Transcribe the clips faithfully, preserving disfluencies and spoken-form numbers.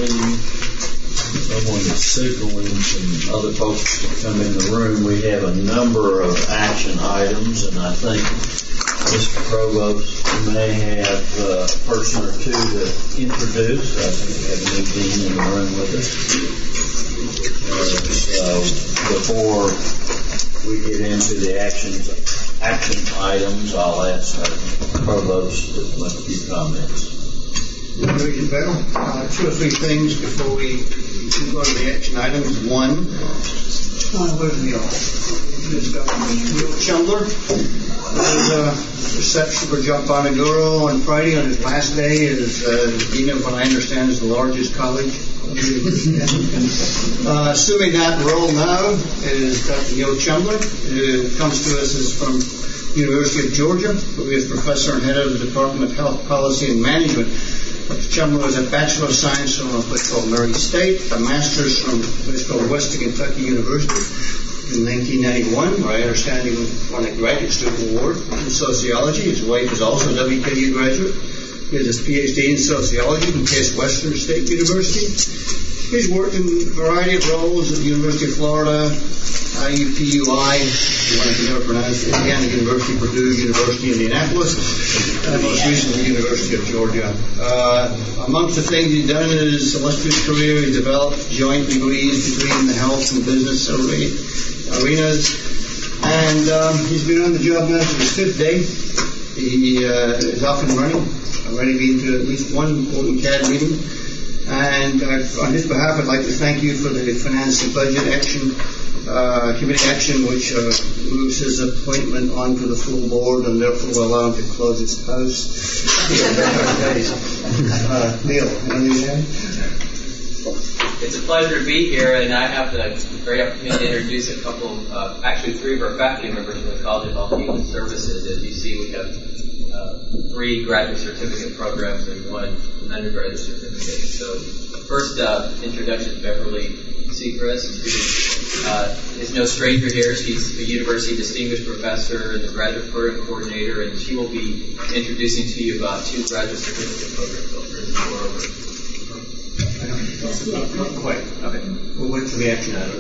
afternoon. Someone is signaling some other folks to come in the room. We have a number of action items, and I think Mister Provost may have uh, a person or two to introduce. I think we have a new dean in the room with us. Uh, so before we get into the actions, action items, I'll ask our Provost to make a few comments. Very well. Uh, two or three things before we go to the action items. One, uh, where's Neil? Neil Chandler. There's a reception for John Bonaguro on Friday on his last day as uh, dean of what I understand is the largest college. uh, assuming that role now is Doctor Neil Chandler, who comes to us is from University of Georgia, who is professor and head of the Department of Health Policy and Management. Doctor Chandler was a Bachelor of Science from a place called Murray State, a Master's from a place called Western Kentucky University in nineteen ninety-one, where I understand he won a graduate student award in sociology. His wife is also a W K U graduate. He has his P H D in sociology from Case Western State University. He's worked in a variety of roles at the University of Florida, I U P U I, if you want to never pronounce it, Indiana University, Purdue University, Indianapolis, and most recently the University of Georgia. Uh, amongst the things he's done in his illustrious career, he developed joint degrees between the health and business arenas, and um, he's been on the job now for his fifth day. He uh, is off and running, already been to at least one important C A D meeting. And I've, on his behalf, I'd like to thank you for the Finance and Budget Action uh, Committee action, which uh, moves his appointment onto the full board and therefore will allow him to close his house. uh, Neil, anything? It's a pleasure to be here, and I have the great opportunity to introduce a couple, uh, actually three of our faculty members from the College of Health and Human Services. As you see, we have uh, three graduate certificate programs and one undergraduate certificate. So first uh, introduction to Beverly Seacrest, who uh, is no stranger here. She's a university distinguished professor and the graduate program coordinator, and she will be introducing to you about two graduate certificate programs over in the over. Not quite. Okay. We'll wait for the action item.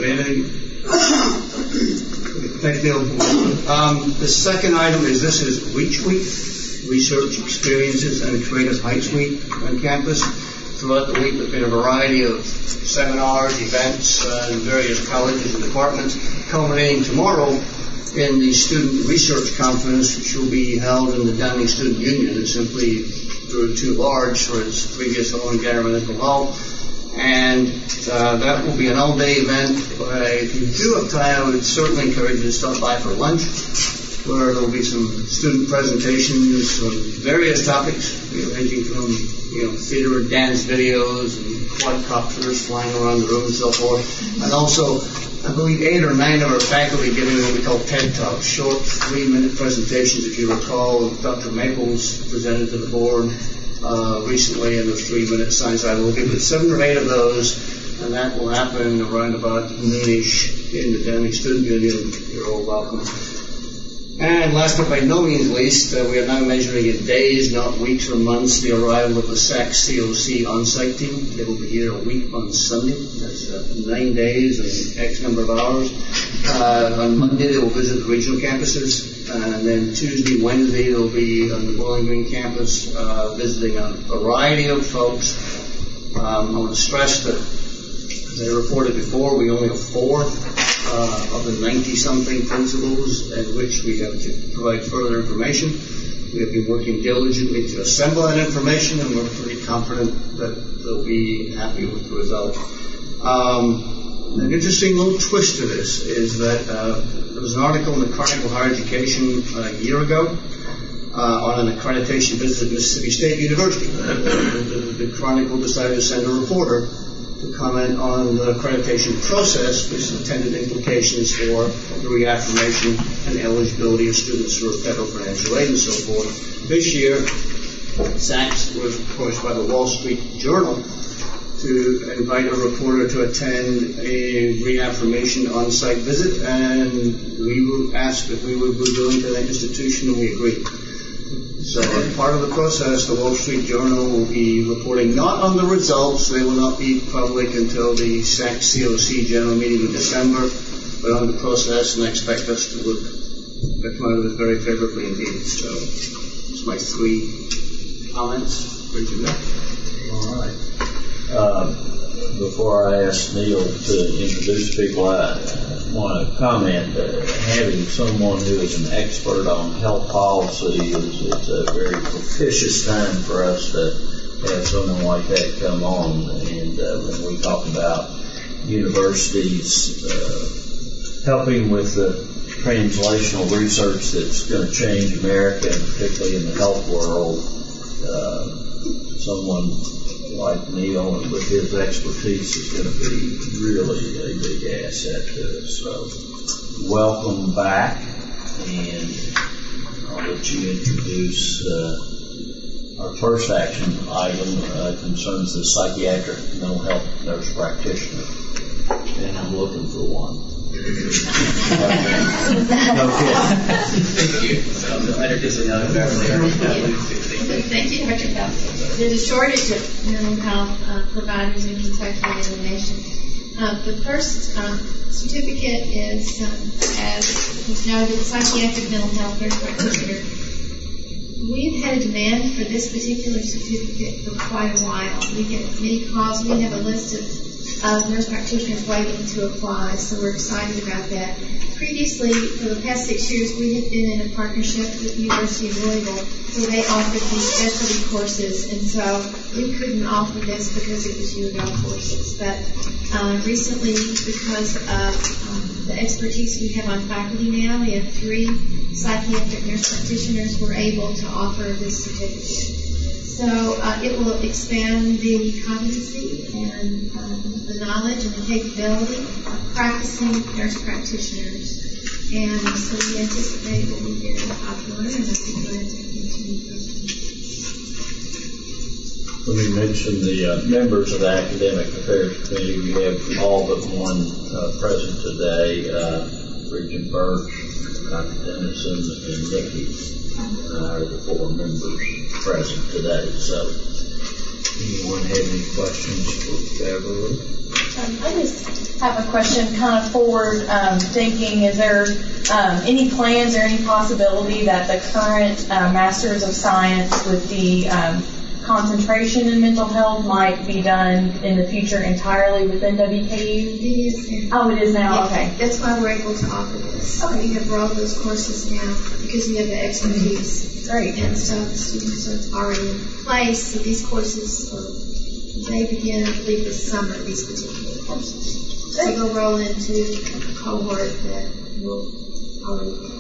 Thanks, Neil. Um, the second item is this is Reach Week, Research Experiences and Creative Heights Week on campus. Throughout the week, there's been a variety of seminars, events, uh, in various colleges and departments, culminating tomorrow in the Student Research Conference, which will be held in the Downing Student Union. It simply grew too large for its previous home in Governmental Hall. And uh, that will be an all-day event. Uh, if you do have time, I would certainly encourage you to stop by for lunch, where there will be some student presentations on various topics, ranging from you know theater and dance videos and quadcopters flying around the room and so forth. And also, I believe eight or nine of our faculty giving what we call TED Talks, short three-minute presentations. If you recall, Doctor Maples presented to the board Uh, recently in the three-minute science I will give it seven or eight of those, and that will happen around about noonish in the Downing Student Union. You're all welcome. And last but by no means least, uh, we are now measuring in days, not weeks or months, the arrival of the S A C C O C on-site team. They will be here a week on Sunday. That's uh, nine days and X number of hours. Uh, on Monday, they will visit the regional campuses. And then Tuesday, Wednesday, they'll be on the Bowling Green campus uh, visiting a variety of folks. Um, I want to stress that, as I reported before, we only have four uh, of the ninety-something principals in which we have to provide further information. We have been working diligently to assemble that information, and we're pretty confident that they'll be happy with the result. Um, An interesting little twist to this is that uh, there was an article in the Chronicle of Higher Education uh, a year ago uh, on an accreditation visit at Mississippi State University. the, the Chronicle decided to send a reporter to comment on the accreditation process, which intended implications for the reaffirmation and eligibility of students for federal financial aid and so forth. This year, S A C was approached by the Wall Street Journal to invite a reporter to attend a reaffirmation on-site visit, and we were asked if we would be willing to that institution, and we agreed. So as part of the process, the Wall Street Journal will be reporting not on the results. They will not be public until the C O C general meeting in December, but on the process, and I expect us to look at it very favorably indeed. So it's my three comments. Where'd you go? All right. Uh, before I ask Neil to introduce people, I want to comment that having someone who is an expert on health policy is it's a very propitious time for us to have someone like that come on. And uh, when we talk about universities uh, helping with the translational research that's going to change America, and particularly in the health world, uh, someone like Neil and with his expertise is going to be really a big asset to us. So welcome back, and I'll let you introduce uh, our first action item uh, concerns the psychiatric mental health nurse practitioner, and I'm looking for one. Thank you. So I'll introduce another Beverly. Thank you, Doctor Bell. There's a shortage of mental health uh, providers in Kentucky and in the nation. Uh, the first uh, certificate is, um, as was noted, psychiatric mental health nurse practitioner. We've had a demand for this particular certificate for quite a while. We get many calls. We have a list of Uh, nurse practitioners waiting to apply, so we're excited about that. Previously, for the past six years, we have been in a partnership with the University of Louisville where they offered these specialty courses, and so we couldn't offer this because it was U of L courses. But uh, recently, because of um, the expertise we have on faculty now, we have three psychiatric nurse practitioners, we're able to offer this certificate. So uh, it will expand the competency and um, the knowledge and the capability of practicing nurse practitioners. And so we anticipate it will be very popular, and we'll be glad to continue those. Let me mention the uh, members of the Academic Affairs Committee. We have all but one uh, present today, uh, Regent Birch, Doctor Dennison, and Nikki uh, are the four members present today. So, anyone have any questions for Beverly? Um, I just have a question kind of forward um, thinking. Is there um, any plans or any possibility that the current uh, Masters of Science with the um, concentration in mental health might be done in the future entirely within W K U? It is. Oh, it is now? Yeah, okay. That's why we're able to offer this. Okay. We have rolled those courses now because we have the expertise. Great. And so the students are already in place. So these courses, are, they begin, I believe, this summer, these particular courses. So they'll roll into a cohort that will already be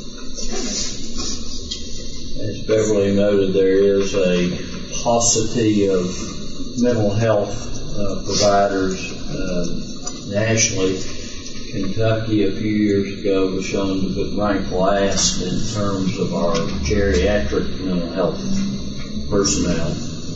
As Beverly noted, there is a paucity of mental health uh, providers uh, nationally. Kentucky a few years ago was shown to be ranked last in terms of our geriatric mental health personnel.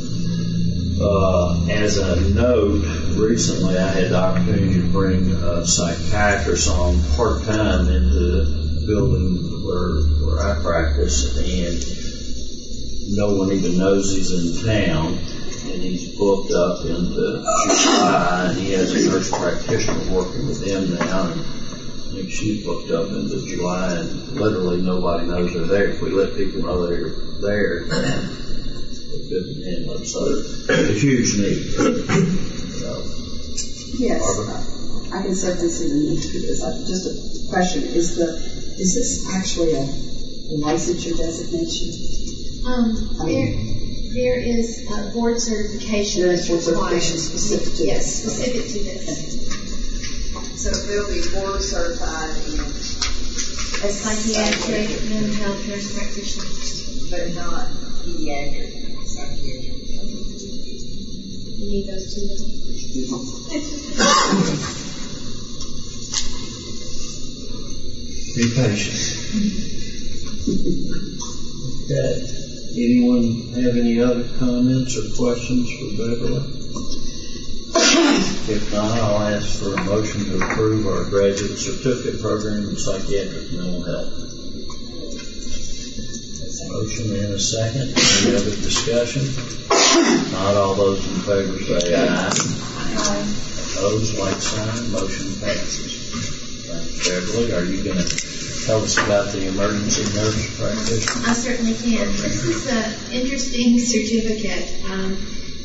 Uh, as a note, recently I had the opportunity to bring a psychiatrist on part-time into the building where, where I practice, and no one even knows he's in town. And he's booked up into July, and he has a nurse practitioner working with him now, and I think she's booked up into July, and literally nobody knows they're there. If we let people know they're there, they couldn't handle it. So it's a huge need. So, yes, Barbara? I can certainly see the need for this. Uh, just a question: Is the is this actually a, a licensure designation? Um, I mean, there, there is a board certification. There is board that's required. certification specific to yes, this. specific to this. So they'll be board certified in As psychiatric mental health nurse practitioners. but not pediatric psychiatric. You need those two. Be patient. Okay. Anyone have any other comments or questions for Beverly? If not, I'll ask for a motion to approve our graduate certificate program in psychiatric mental health. Motion and a second. Any other discussion? Not all those in favor say aye. Aye. Opposed, like sign. Motion passes. Thanks, Beverly. Are you going to tell us about the emergency nurse practitioner? I certainly can. This is an interesting certificate. Um,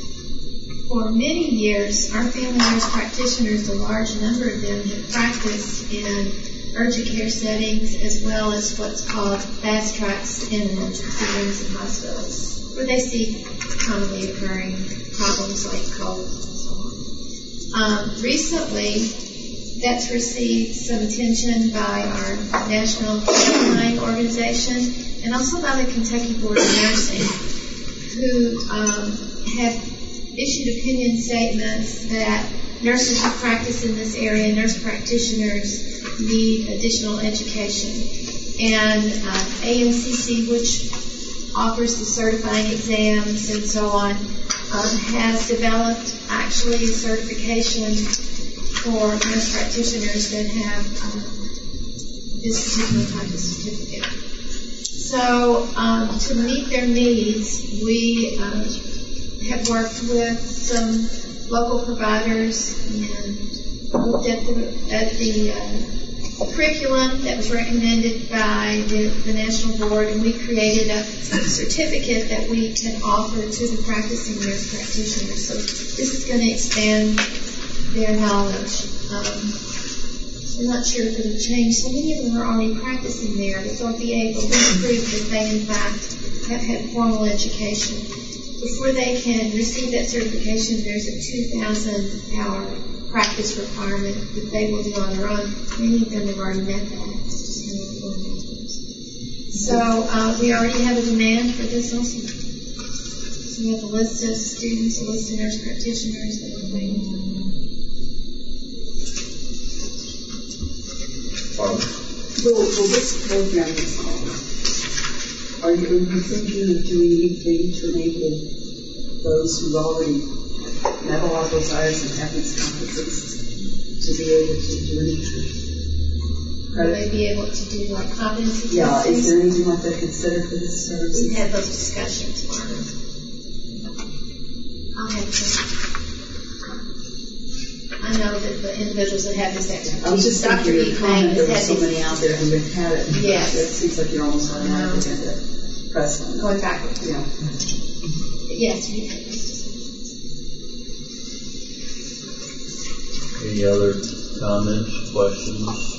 for many years, our family nurse practitioners, a large number of them, have practiced in urgent care settings as well as what's called fast tracks in emergency rooms and hospitals, where they see commonly occurring problems like colds and so on. Um, recently, that's received some attention by our National Frontline Organization and also by the Kentucky Board of Nursing, who um, have issued opinion statements that nurses who practice in this area, nurse practitioners, need additional education. And uh, A N C C, which offers the certifying exams and so on, um, has developed actually a certification for nurse practitioners that have um, this particular type of certificate. So um, to meet their needs, we um, have worked with some local providers and looked at the, at the uh, curriculum that was recommended by the, the National Board, and we created a certificate that we can offer to the practicing nurse practitioners. So this is going to expand their knowledge. Um, I'm not sure if it'll change. So many of them are already practicing there, but they'll be able to prove that they, in fact, have had formal education. Before they can receive that certification, there's a two thousand hour practice requirement that they will do on their own. Many of them have already met that. It's just going to be formal. So uh, we already have a demand for this also. So we have a list of students, a list of nurse practitioners that are waiting. Well, well, this program is on. Are you, are you thinking of doing anything to enable those who already have a lot of those eyes and have these competencies to be able to do anything? Will they be able to do like competency Yeah, testing? is there anything like that considered for this service? We've had those discussions, Margaret. I'll have to. I know that the individuals that have this expertise. I was just Doctor thinking your comment, there were has so had many these- out there who have had it. Yes. It seems like you're almost automatic at the press one. Going backwards. Yeah. Yes, we've had those discussions. Any other comments, questions?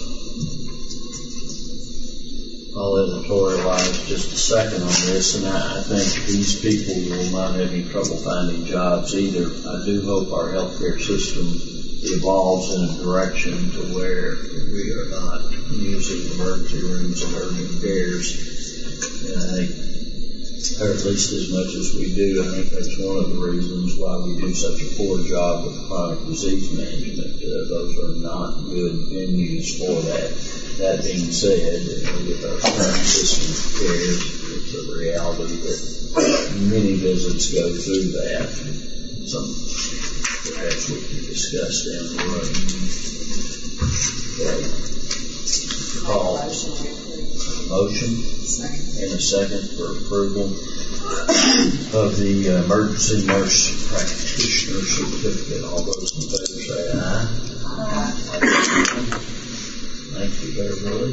I'll editorialize just a second on this, and I, I think these people will not have any trouble finding jobs either. I do hope our healthcare system evolves in a direction to where we are not using emergency rooms and urgent cares. And I think, or at least as much as we do, I think that's one of the reasons why we do such a poor job with chronic disease management. Uh, those are not good venues for that. That being said, with our current system of care, it's a reality that many visits go through that. Some perhaps we can discuss down the road. Okay. Call motion and a second for approval of the uh, emergency nurse practitioner certificate. All those in favor say aye. Aye. Thank you, Beverly.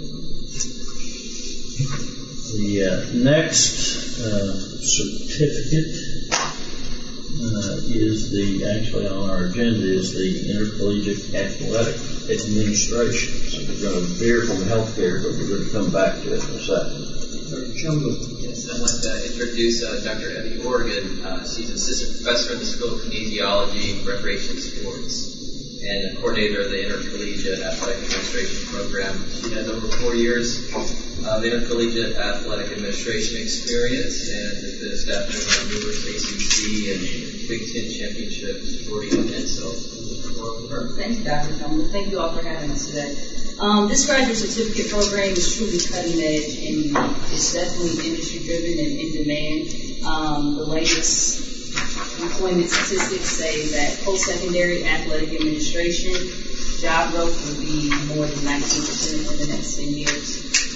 The uh, next uh, certificate uh, is the, actually on our agenda is the Intercollegiate Athletic Administration. So we're going to veer from healthcare, but we're going to come back to it in a second. Yes, I'd like to introduce uh, Doctor Evie Organ. Uh, she's an assistant professor in the School of Kinesiology, Recreation Sports, and a coordinator of the Intercollegiate Athletic Administration Program. She has over four years of intercollegiate athletic administration experience and has been a staff member on numerous A C C and Big Ten championship sporting events. So, thank you, Doctor Jones. Thank you all for having us today. Um, this graduate certificate program is truly cutting edge and it's definitely industry driven and in demand. Um, the latest employment statistics say that post-secondary athletic administration job growth will be more than nineteen percent in the next ten years.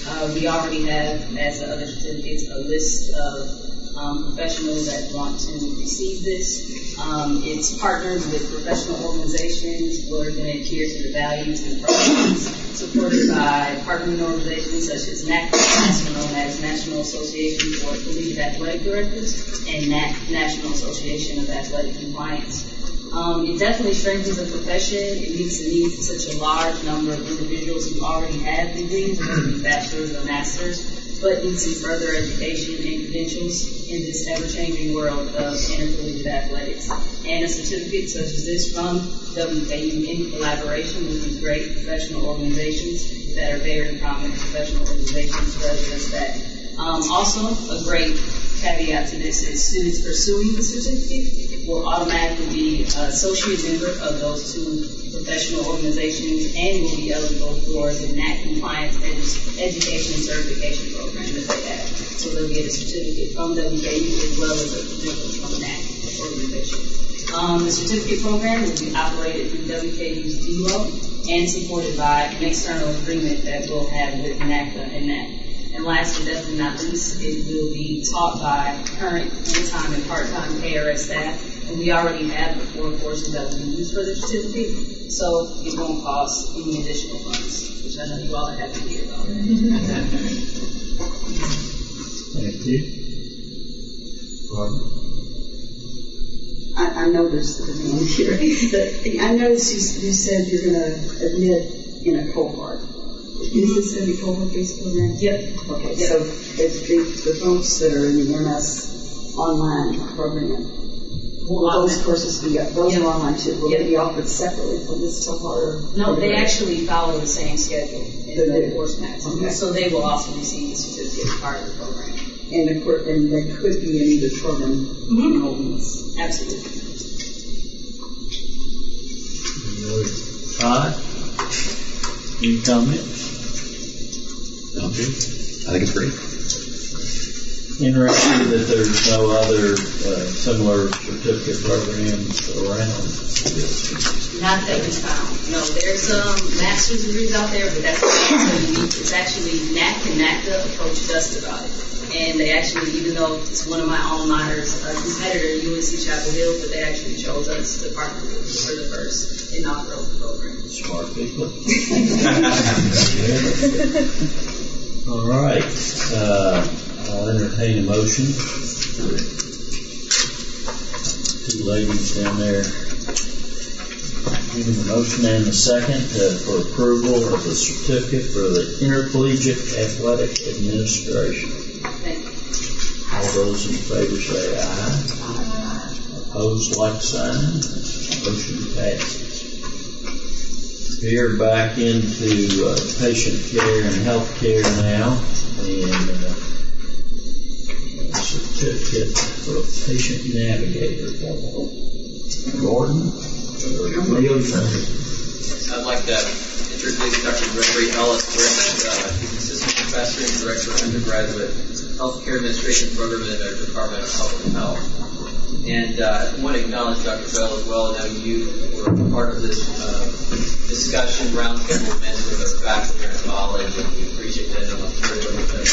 Uh, we already have, as the other certificates, a list of um, professionals that want to receive this. Um, it's partnered with professional organizations who are going to adhere to the values and programs, supported by partnering organizations such as N A C, also known as National Association for Collegiate Athletic Directors, and N A C, National Association of Athletic Compliance. Um, it definitely strengthens the profession. It meets the needs of such a large number of individuals who already have degrees, whether it be bachelor's or master's, but need some further education and credentials in this ever-changing world of intercollegiate athletics. And a certificate such as this from W K U in collaboration with these great professional organizations that are very prominent professional organizations does just that. Um, also, a great caveat to this is students pursuing the certificate will automatically be an associate member of those two professional organizations and will be eligible for the N A C compliance edu- education and certification program that they have. So they'll get a certificate from W K U as well as a credential from the N A C organization. Um, the certificate program will be operated through W K U's D L O and supported by an external agreement that we'll have with NACA and N A C. And last but definitely not least, it will be taught by current full-time and part-time K R S staff. And we already have the four courses that we use for the certificate, so it won't cost any additional funds, which I know you all are happy to hear about. Thank you. Robert? I, I know there's the name here. But I noticed you, you said you're going to admit in a cohort. Is this a cohort-based program? Yep. Okay, Yep. so if the, the folks that are in the M S online program, will those courses be, those Yep. are online too, will Yep. they be offered separately from this cohort? No, they actually follow the same schedule in They the do. course maps. Okay. So they will also receive the certificate as part of the program. And of course, and there could be in either program Mm-hmm. enrollments. Absolutely. Todd? Any comments? No, good. I think it's great. Interesting that there's no other uh, similar certificate programs around. Not that we found. No, there's some master's degrees out there, but that's not so unique. It's actually N A C and NACA approached us about it. And they actually, even though it's one of my alma mater's uh, competitor, U N C Chapel Hill, but they actually chose us to partner with for the first inaugural program. Smart people. All right. Uh, I'll entertain a motion. Two ladies down there giving the motion and the second uh, for approval of the certificate for the Intercollegiate Athletic Administration. Thank you. All those in favor say aye. Aye. Opposed, like sign. Motion passes. We're back into uh, patient care and health care now, and uh, a certificate for a patient navigator. Gordon? I'd like to introduce Doctor Gregory Ellis, uh, he's assistant professor and director of undergraduate healthcare administration program in the Department of Public Health. And uh, I want to acknowledge Doctor Bell as well. I know you were part of this uh, discussion, roundtable event with our faculty here in college, and we appreciate that. I'm very much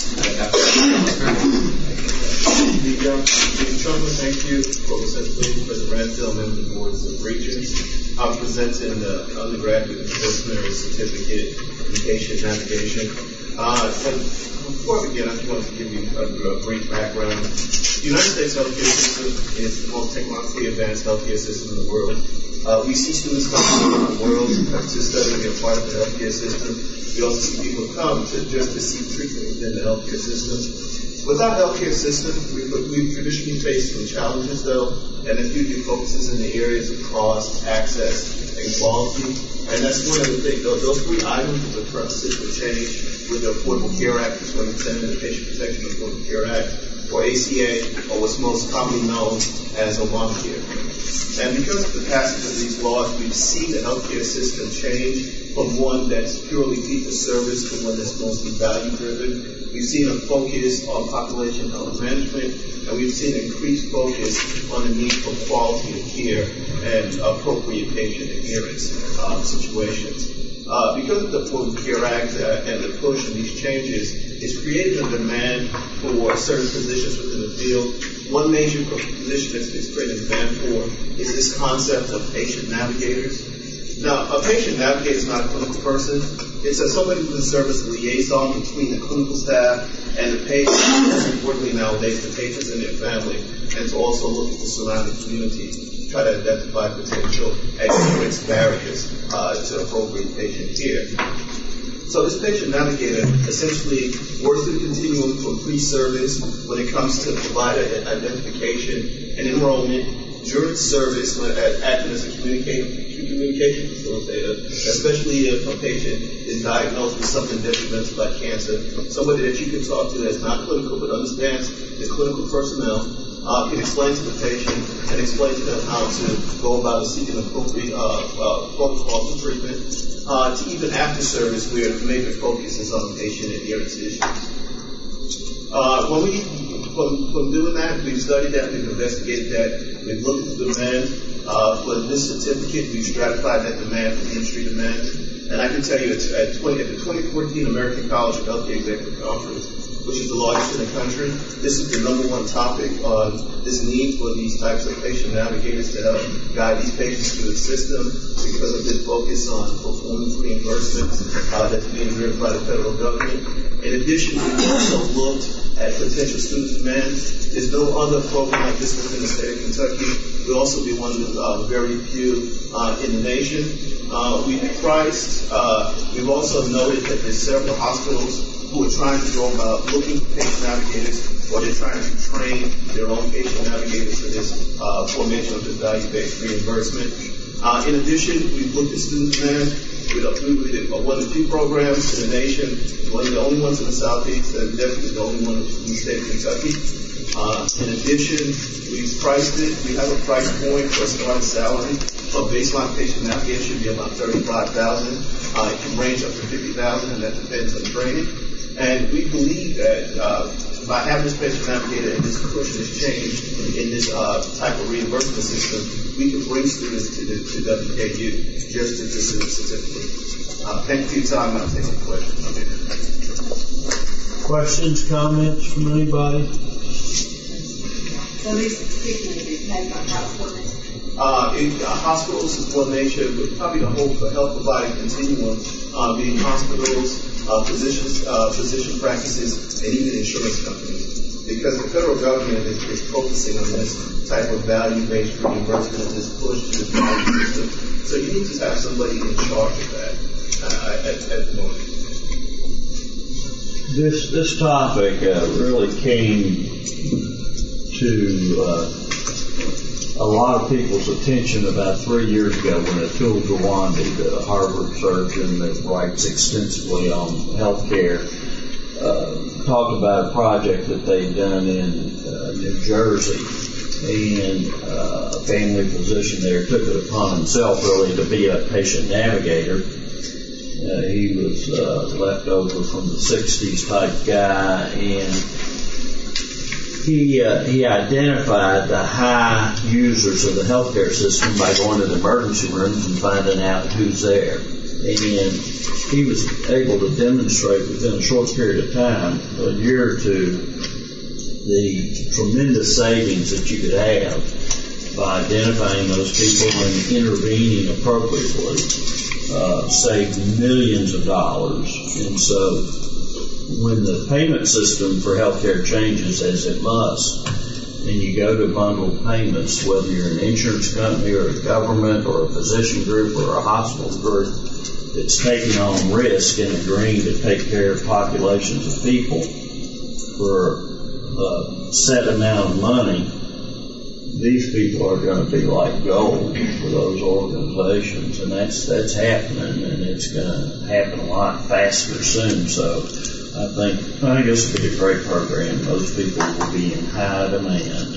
The gentleman, thank you, Professor President Ranfield, members of the boards of regents. I'm presenting the undergraduate postgraduate certificate in patient navigation. Uh, and before I begin, I just wanted to give you a, a brief background. The United States healthcare system is the most technologically advanced healthcare system in the world. Uh, we see students come from around the world to study and be a part of the healthcare system. We also see people come to just to seek treatment within the healthcare system. With our healthcare system, we, we've traditionally faced some challenges, though, and it usually focuses in the areas of cost, access, and quality. And that's one of the things. Those, those three items of the prerequisite for change with the Affordable Care Act, which was intended the Patient Protection Affordable Care Act, or A C A, or what's most commonly known as Obamacare. And because of the passage of these laws, we've seen the healthcare system change from one that's purely fee-for-service to one that's mostly value-driven. We've seen a focus on population health management, and we've seen an increased focus on the need for quality of care and appropriate patient adherence um, situations. Uh, because of the Affordable Care Act uh, and the push and these changes, it's created a demand for certain positions within the field. One major position that's it's created a demand for is this concept of patient navigators. Now, a patient navigator is not a clinical person. It's a, somebody who can serve as a liaison between the clinical staff and the patient, and most importantly nowadays, the patients and their family, and to also look at the surrounding community to try to identify potential exit barriers uh, to appropriate patient care. So this patient navigator essentially works through the continuum from pre-service when it comes to provider identification and enrollment, during service when acting as a communication communication facilitator, especially if a patient is diagnosed with something detrimental like cancer, somebody that you can talk to that's not clinical but understands the clinical personnel, uh, can explain to the patient and explain to them how to go about seeking appropriate uh, uh, protocols for treatment, uh, to even after service where the major focus is on patient adherence issues. Uh, when we, from, from doing that, we've studied that, we've investigated that, we've looked at the demand uh, for this certificate, we've stratified that demand from industry demand, and I can tell you it's at, twenty, at the twenty fourteen American College of Healthcare Executive Conference, which is the largest in the country, this is the number one topic on this need for these types of patient navigators to help guide these patients through the system because of this focus on performance reimbursements uh, that's being driven by the federal government. In addition, we've also looked at potential student demand. There's no other program like this within the state of Kentucky. We'll also be one of the uh, very few uh, in the nation. Uh, we've priced, uh, we've also noted that there's several hospitals who are trying to go about looking for patient navigators, or they're trying to train their own patient navigators for this uh, formation of this value-based reimbursement. Uh, in addition, we've looked at student demand. We're one of the few programs in the nation, one of the only ones in the Southeast, and definitely the only one in the state of Kentucky. Uh, in addition, we've priced it. We have a price point for a starting salary. A baseline patient navigator should be about thirty-five thousand dollars. Uh, it can range up to fifty thousand dollars, and that depends on training. And we believe that uh, by having this patient navigator and this push, this change in, in this uh, type of reimbursement system, we can bring students to, the, to W K U just to pursue the certificate. Uh, thank you for your time. I'll take some questions. Questions, comments from anybody? So this particularly depends on hospitals? Uh, in, uh, hospitals is one nature, but probably the whole health providing continuum, uh, being hospitals, uh, physicians, uh, physician practices, and even insurance companies. Because the federal government is, is focusing on this type of value-based reimbursement and this push to this value system. So you need to have somebody in charge of that uh, at, at the moment. This this topic uh, really came to uh, a lot of people's attention about three years ago when Atul Gawande, the Harvard surgeon that writes extensively on healthcare, uh, talked about a project that they'd done in uh, New Jersey, and uh, a family physician there took it upon himself really to be a patient navigator. Uh, he was uh, left over from the sixties type guy, and He uh, he identified the high users of the healthcare system by going to the emergency rooms and finding out who's there. And he was able to demonstrate within a short period of time, a year or two, the tremendous savings that you could have by identifying those people and intervening appropriately, uh, saved millions of dollars. And so when the payment system for healthcare changes, as it must, and you go to bundled payments, whether you're an insurance company or a government or a physician group or a hospital group that's taking on risk and agreeing to take care of populations of people for a set amount of money, these people are going to be like gold for those organizations, and that's that's happening, and it's going to happen a lot faster soon. So I think I think this will be a great program. Those people will be in high demand.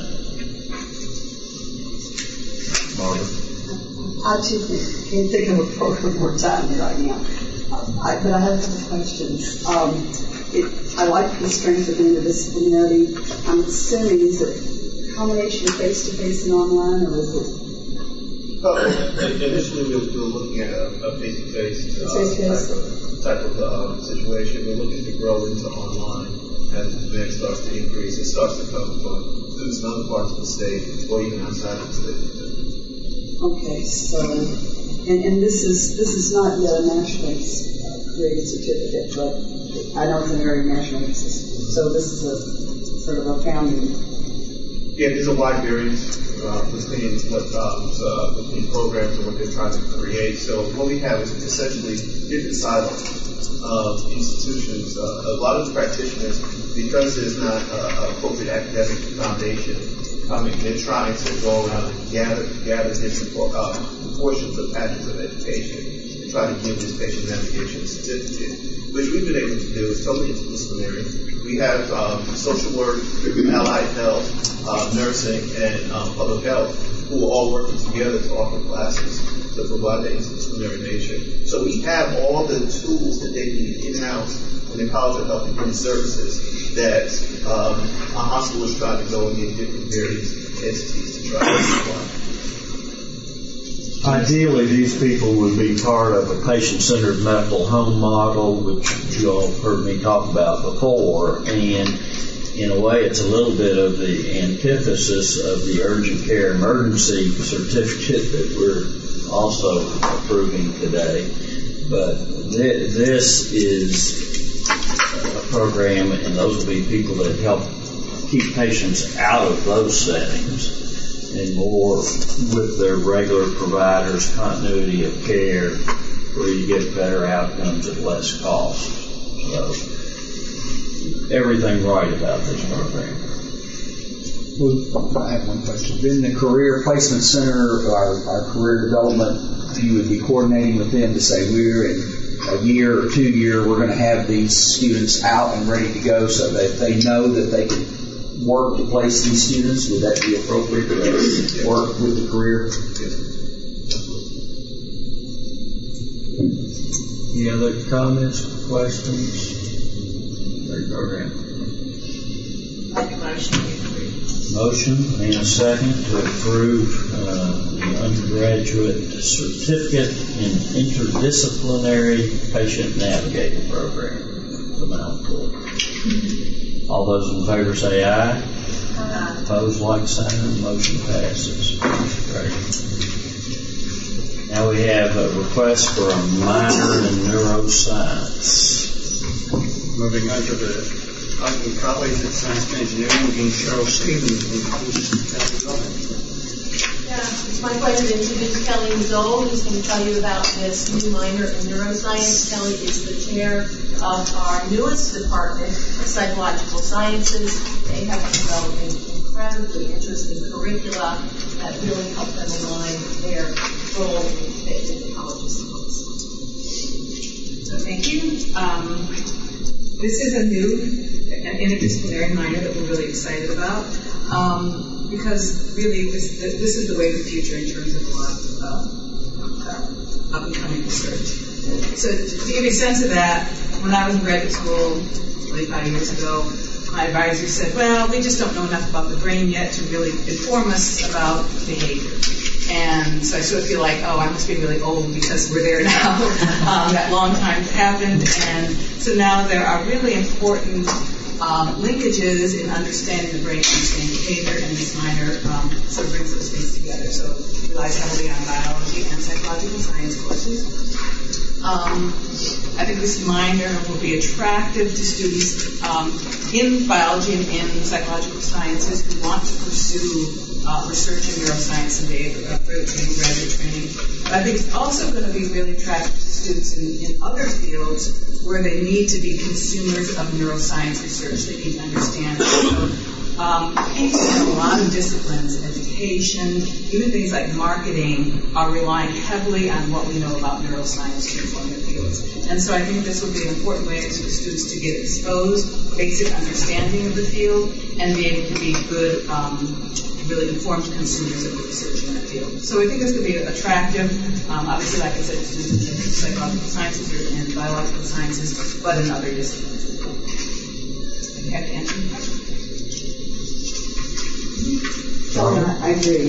Margaret? I just can't think of a program more timely right now. I, but I have a couple questions. Um, it, I like the strength of interdisciplinarity. I'm assuming is it a combination of face-to-face and online, or is it Well, initially we were, we were looking at a, a face-to-face uh, type of, type of uh, situation. We're looking to grow into online as the demand starts to increase. It starts to come from students in other parts of the state or even outside of the state. Okay, so, and, and this is this is not yet a nationally uh, created certificate, but I know it's an area nationally existing. So this is a sort of a founding. Yeah, there's a wide variance uh, between what um, uh, between programs and what they're trying to create. So what we have is essentially different silos of institutions. Uh, a lot of the practitioners, because there's not an appropriate academic foundation coming, they're trying to go around and gather gather different uh, portions of patterns of education and try to give this patient navigation certificate, which we've been able to do. It's totally interdisciplinary. We have um, social work, allied health, uh, nursing, and um, public health, who are all working together to offer classes to provide the interdisciplinary nature. So we have all the tools that they need in-house in the College of Health and Human Services that um, our hospital is trying to go and get different various entities to try to apply. Ideally, these people would be part of a patient-centered medical home model, which you all heard me talk about before, and in a way it's a little bit of the antithesis of the urgent care emergency certificate that we're also approving today. But th- this is a program, and those will be people that help keep patients out of those settings and more with their regular providers, continuity of care, where you get better outcomes at less cost. So, everything right about this program. Well, I have one question. In the Career Placement Center, our, our career development, you would be coordinating with them to say, we're in a year or two year, we're going to have these students out and ready to go, so that they know that they can work to place these students. Would that be appropriate to work with the career? Any other comments, questions? Great program. Make a motion. Motion and a second to approve uh, the undergraduate certificate in interdisciplinary patient navigator program, the Mount Court. All those in favor say aye. Aye. Opposed, like sign. Motion passes. Great. Now we have a request for a minor in neuroscience. Moving on to the Ogden College of Science and Engineering, Dean Cheryl Stevens will introduce Kelly Zoll. Yeah, it's my pleasure to introduce Kelly Zoll, who's going to tell you about this new minor in neuroscience. Kelly is the chair of our newest department of psychological sciences. They have developed incredibly interesting curricula that really help them align their role and fit with the college's needs. Thank you. Um, this is a new an interdisciplinary minor that we're really excited about, um, because really this, this is the way of the future in terms of a lot of uh, uh, up-and-coming research. So to give you a sense of that, when I was in graduate school twenty-five years ago, my advisor said, well, we just don't know enough about the brain yet to really inform us about behavior. And so I sort of feel like, oh, I must be really old because we're there now. um, that long time happened. And so now there are really important um, linkages in understanding the brain, understanding behavior, and this minor um, sort of brings those things together. So it relies heavily on biology and psychological science courses. Um, I think this minor will be attractive to students um, in biology and in psychological sciences who want to pursue uh, research in neuroscience and behavior, uh, further training, graduate training. But I think it's also going to be really attractive to students in, in other fields where they need to be consumers of neuroscience research. They need to understand. So, um, people in a lot of disciplines, education, even things like marketing, are relying heavily on what we know about neuroscience to inform their fields. And so I think this will be an important way for students to get exposed, basic understanding of the field, and be able to be good, um, really informed consumers of the research in that field. So I think this could be attractive. Um, obviously, like I said, students in psychological sciences or in biological sciences, but in other disciplines as well. You have to answer the question. Well, I agree. I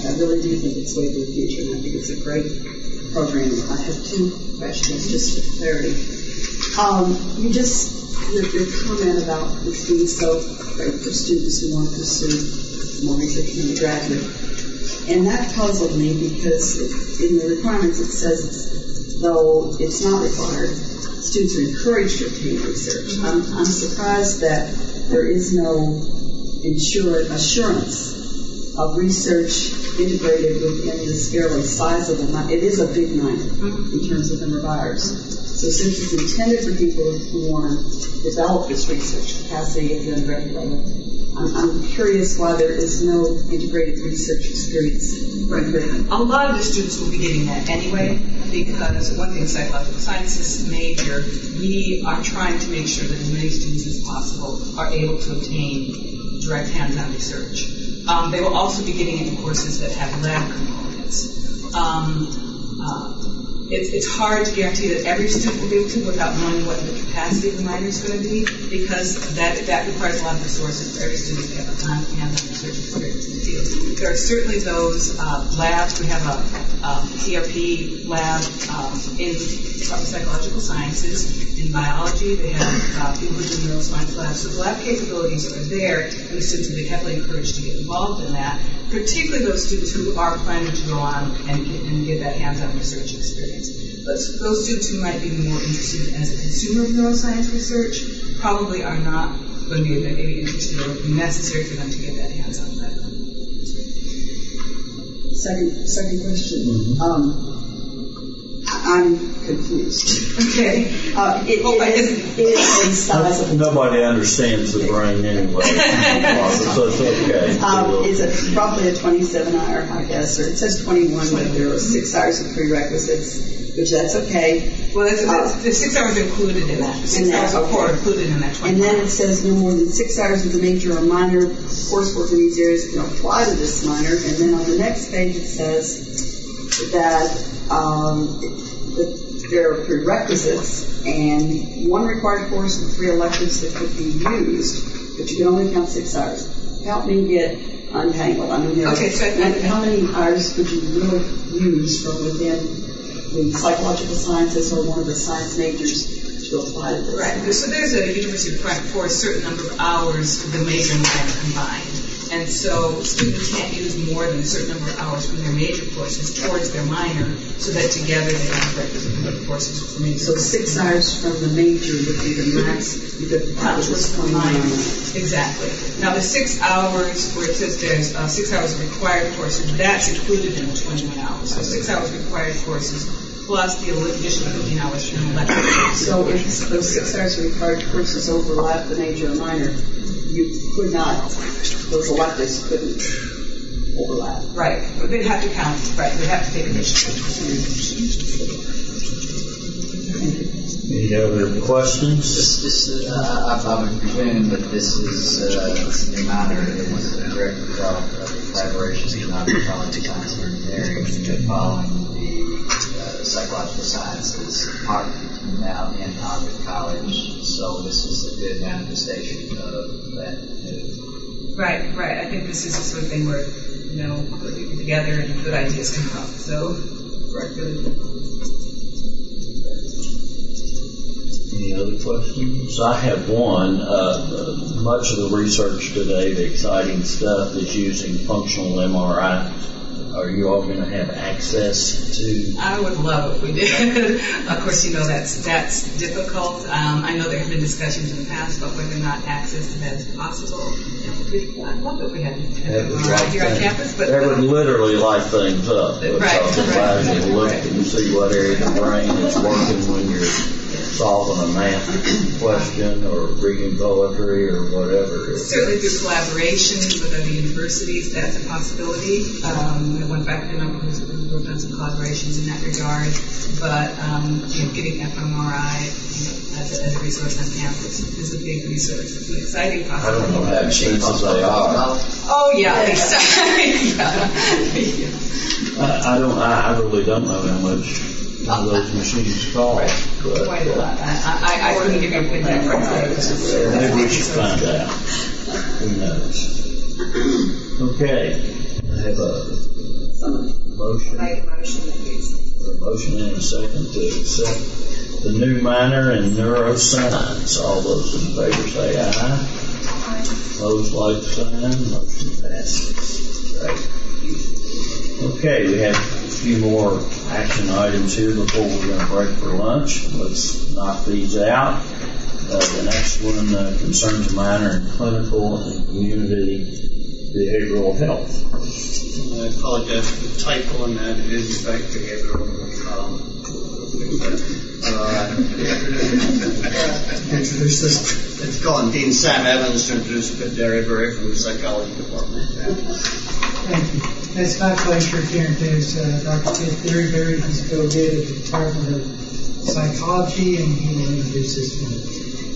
I really do think it's way for the future, and I think it's a great program. I have two questions, just for clarity. Um, you just, your, your comment about this being so great for students who want to pursue more research in undergraduate, and that puzzled me because in the requirements it says it's, though it's not required, students are encouraged to obtain research. I'm, I'm surprised that there is no insure, assurance of research integrated within this fairly sizable, it is a big minor in terms of number of hours. So since it's intended for people who want to develop this research capacity at the undergraduate level, I'm, I'm curious why there is no integrated research experience. Right. A lot of the students will be getting that anyway, because one thing, psychological sciences major, we are trying to make sure that as many students as possible are able to obtain direct hands-on research. Um, they will also be getting into courses that have lab components. Um, uh, It's, it's hard to guarantee that every student will be able to without knowing what the capacity of the minor is going to be, because that that requires a lot of resources for every student to have a hands-on research experience in the field. There are certainly those uh, labs. We have a um, T R P lab um, in psychological sciences. In biology, they have uh, people who do neuroscience labs. So the lab capabilities are there, and the students will be heavily encouraged to get involved in that, particularly those students who are planning to go on and get, and get that hands-on research experience. But those students who might be more interested as a consumer of neuroscience research probably are not going to be maybe interested or necessary for them to get that hands-on lab. Second, second question. Mm-hmm. Um, I'm confused. Okay. Uh, it, oh, it, is, it is a sizable. Nobody understands the brain anyway, so it's okay. Um, it's a, roughly a twenty-seven hour, I guess, or it says twenty-one, but there are six hours of prerequisites, which that's okay. Well, that's, that's, uh, the six hours are included in that. Six and hours that, of core okay. included in that twenty-one. And then it says no more than six hours of the major or minor coursework in these areas can apply to this minor. And then on the next page it says that um, that there are prerequisites and one required course and three electives that could be used, but you can only count six hours. Help me get untangled. I mean, okay, so I, how many hours could you really use from within the psychological sciences or one of the science majors to apply to this? Right. So there's a university requirement for a certain number of hours the major and minor combined. And so students can't use more than a certain number of hours from their major courses towards their minor, so that together they have requisite courses for major. So six hours from the major would be the max you could count towards the minor. Exactly. Now the six hours where it says there's uh, six hours of required courses, that's included in the twenty-one hours. So six hours required courses plus the additional fifteen hours from elective. So if those six hours of required courses overlap the major or minor, you could not, those electives couldn't overlap. Right. But they'd have to count, right, they'd have to take initiative. Any other questions? This, this, uh, I, I would presume that this is, uh, the minor is a direct result of collaboration between college science and engineering following the uh, psychological sciences department now in Harvard College. So this is a good manifestation of that. Uh, right, right. I think this is the sort of thing where, you know, put people together and good ideas come up. So, right, really good. Any other questions? I have one. Uh, much of the research today, the exciting stuff, is using functional M R I. Are you all going to have access to? I would love it if we did. Of course, you know that's that's difficult. Um, I know there have been discussions in the past about whether or not access to that is possible. I'd love it if we had M R I here on campus, but that would literally light things up. Right, right. Allows you to look right. and see what area of the brain is working when you're solving a math question or reading poetry or whatever. Certainly through collaboration with other universities, that's a possibility. Um, we went back to the number who's worked on some collaborations in that regard. But um, you know, getting f M R I you know, as, a, as a resource on campus is a big resource. It's an exciting possibility. I don't know how expensive they are. Oh yeah, exactly. yeah. yeah. I, I don't. I, I really don't know how much how those machines cost. Right. But, Quite a lot. I, I, I couldn't give you a pinpoint price. Maybe we should find out. Who knows? Okay. I have a Motion. Make a motion that we accept. A motion and a second to accept the new minor in neuroscience. All those in favor say aye. Aye. Opposed, like sign. Motion passes. Right. Okay, we have a few more action items here before we're going to break for lunch. Let's knock these out. Uh, the next one uh, concerns a minor in clinical and community behavioral health. I apologize for the typo on that. It is in fact behavioral. Um, uh, introduce this. Let's call him Dean Sam Evans to introduce Pitt Derryberry from the psychology department. Thank you. It's my pleasure to introduce uh, Doctor Pitt Derryberry. He's co-head of the Department of Psychology, and he will introduce this one.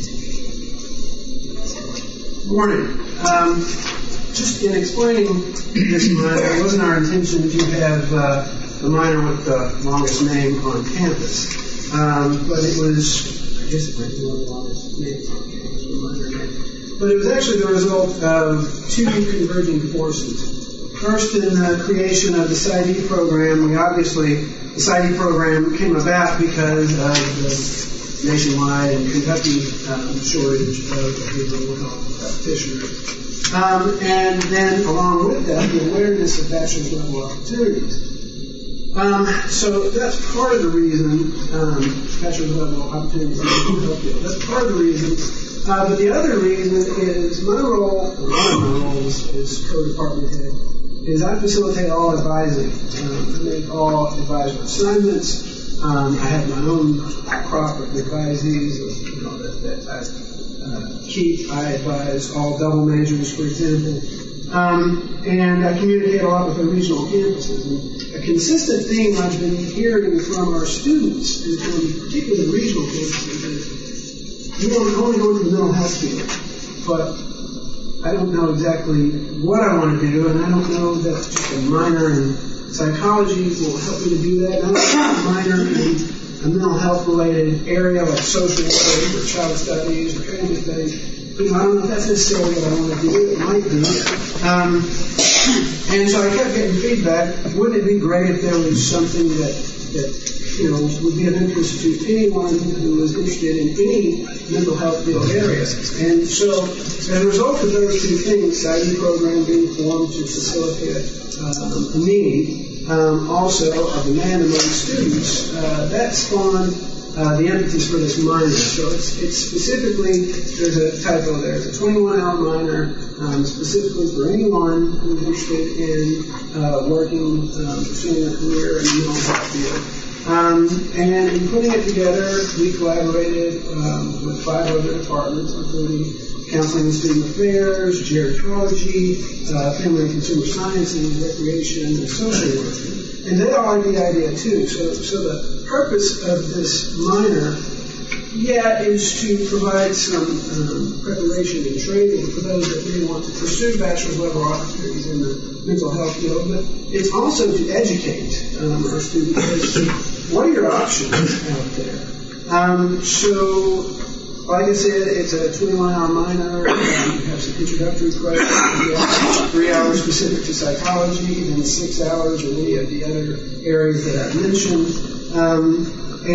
Morning. Um, just in explaining this minor, it wasn't our intention to have uh, the minor with the longest name on campus, um, but it was, I guess it might be one of the longest names on campus, the minor name. But it was actually the result of two converging forces. First, in the creation of the S I D program, we obviously, the S I D program came about because of the nationwide and Kentucky um, shortage of behavioral health practitioners. Um, and then, along with that, the awareness of bachelor's level opportunities. Um, so that's part of the reason, um, bachelor's level opportunities in the mental health field. That's part of the reason. Uh, but the other reason is my role, or one of my roles as co-department head, is I facilitate all advising. Um, I make all advisor assignments. Um, I have my own crop of advisees, you know, that, that I uh, keep. I advise all double majors, for example. Um, and I communicate a lot with our regional campuses. And a consistent theme I've been hearing from our students, and from particularly the regional campuses, is you know, I want to go into the mental health field, but I don't know exactly what I want to do, and I don't know that just a minor in psychology will help me to do that. I don't know a minor in a mental health related area like social work or child studies or family studies. You know, I don't know if that's necessarily what I want to do. It might be. Um, and so I kept getting feedback. Wouldn't it be great if there was something that, that you know, would be of interest to anyone who was interested in any mental health field area? And so, as a result of those two things, the S I D program being formed to facilitate um, a need, um, also a demand among students, uh, that spawned uh, the impetus for this minor. So it's, it's specifically, there's a typo there, it's a twenty-one hour minor, um, specifically for anyone who's interested in uh, working, um, pursuing a career in the mental health field. Um, and in putting it together, we collaborated um, with five other departments, including Counseling and Student Affairs, Gerontology, uh, Family and Consumer Sciences, Recreation, and Social Work. And they all like the idea too. So, so the purpose of this minor, yeah, is to provide some um, preparation and training for those that may want to pursue bachelor's level opportunities in the mental health field, but it's also to educate um, our students as to what are your options out there. Um, so, like I said, it's a twenty-one hour minor. Um, you have some introductory questions, three hours specific to psychology, and six hours in any of the other areas that I've mentioned. Um,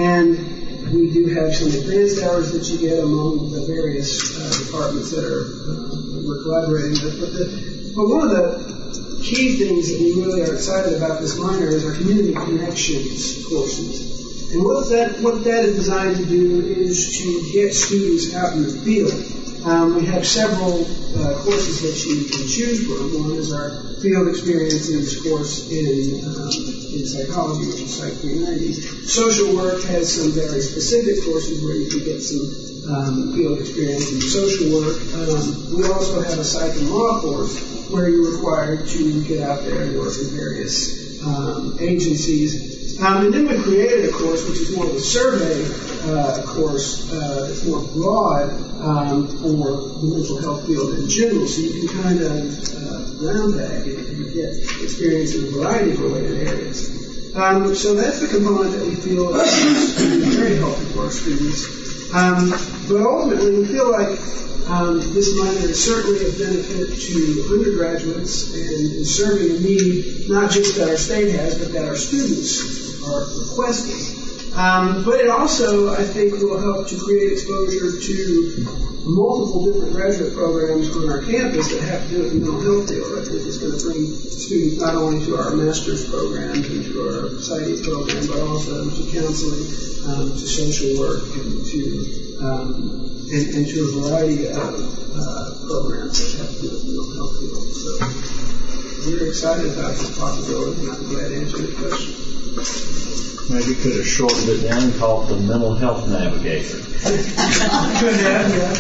and we do have some advanced hours that you get among the various uh, departments that are uh, we're collaborating with. But, the, but one of the key things that we really are excited about this minor is our community connections courses. And what that what that is designed to do is to get students out in the field. Um, we have several uh, courses that you can choose from. One is our field experiences course in um, in psychology, which is Psych three ninety. Social work has some very specific courses where you can get some um, field experience in social work. Um, we also have a psych and law course where you're required to get out there and work in various um, agencies. Um, and then we created a course which is more of a survey uh, course uh, that's more broad um, for the mental health field in general, so you can kind of uh, round bag it and get experience in a variety of related areas. Um, so that's the component that we feel is very helpful for our students. Um, but ultimately, we feel like um, this minor is certainly of benefit to undergraduates and is serving a need not just that our state has, but that our students are requesting. Um, but it also, I think, will help to create exposure to multiple different graduate programs on our campus that have to do with the mental health field. I think it's going to bring students not only to our master's programs and to our psyche program, but also to counseling, um, to social work, and to um, and, and to a variety of uh, programs that have to do with the mental health field. So we're excited about this possibility, and I'm glad to answer the question. Maybe could have shortened it down and called it the Mental Health Navigator. Could have, yeah.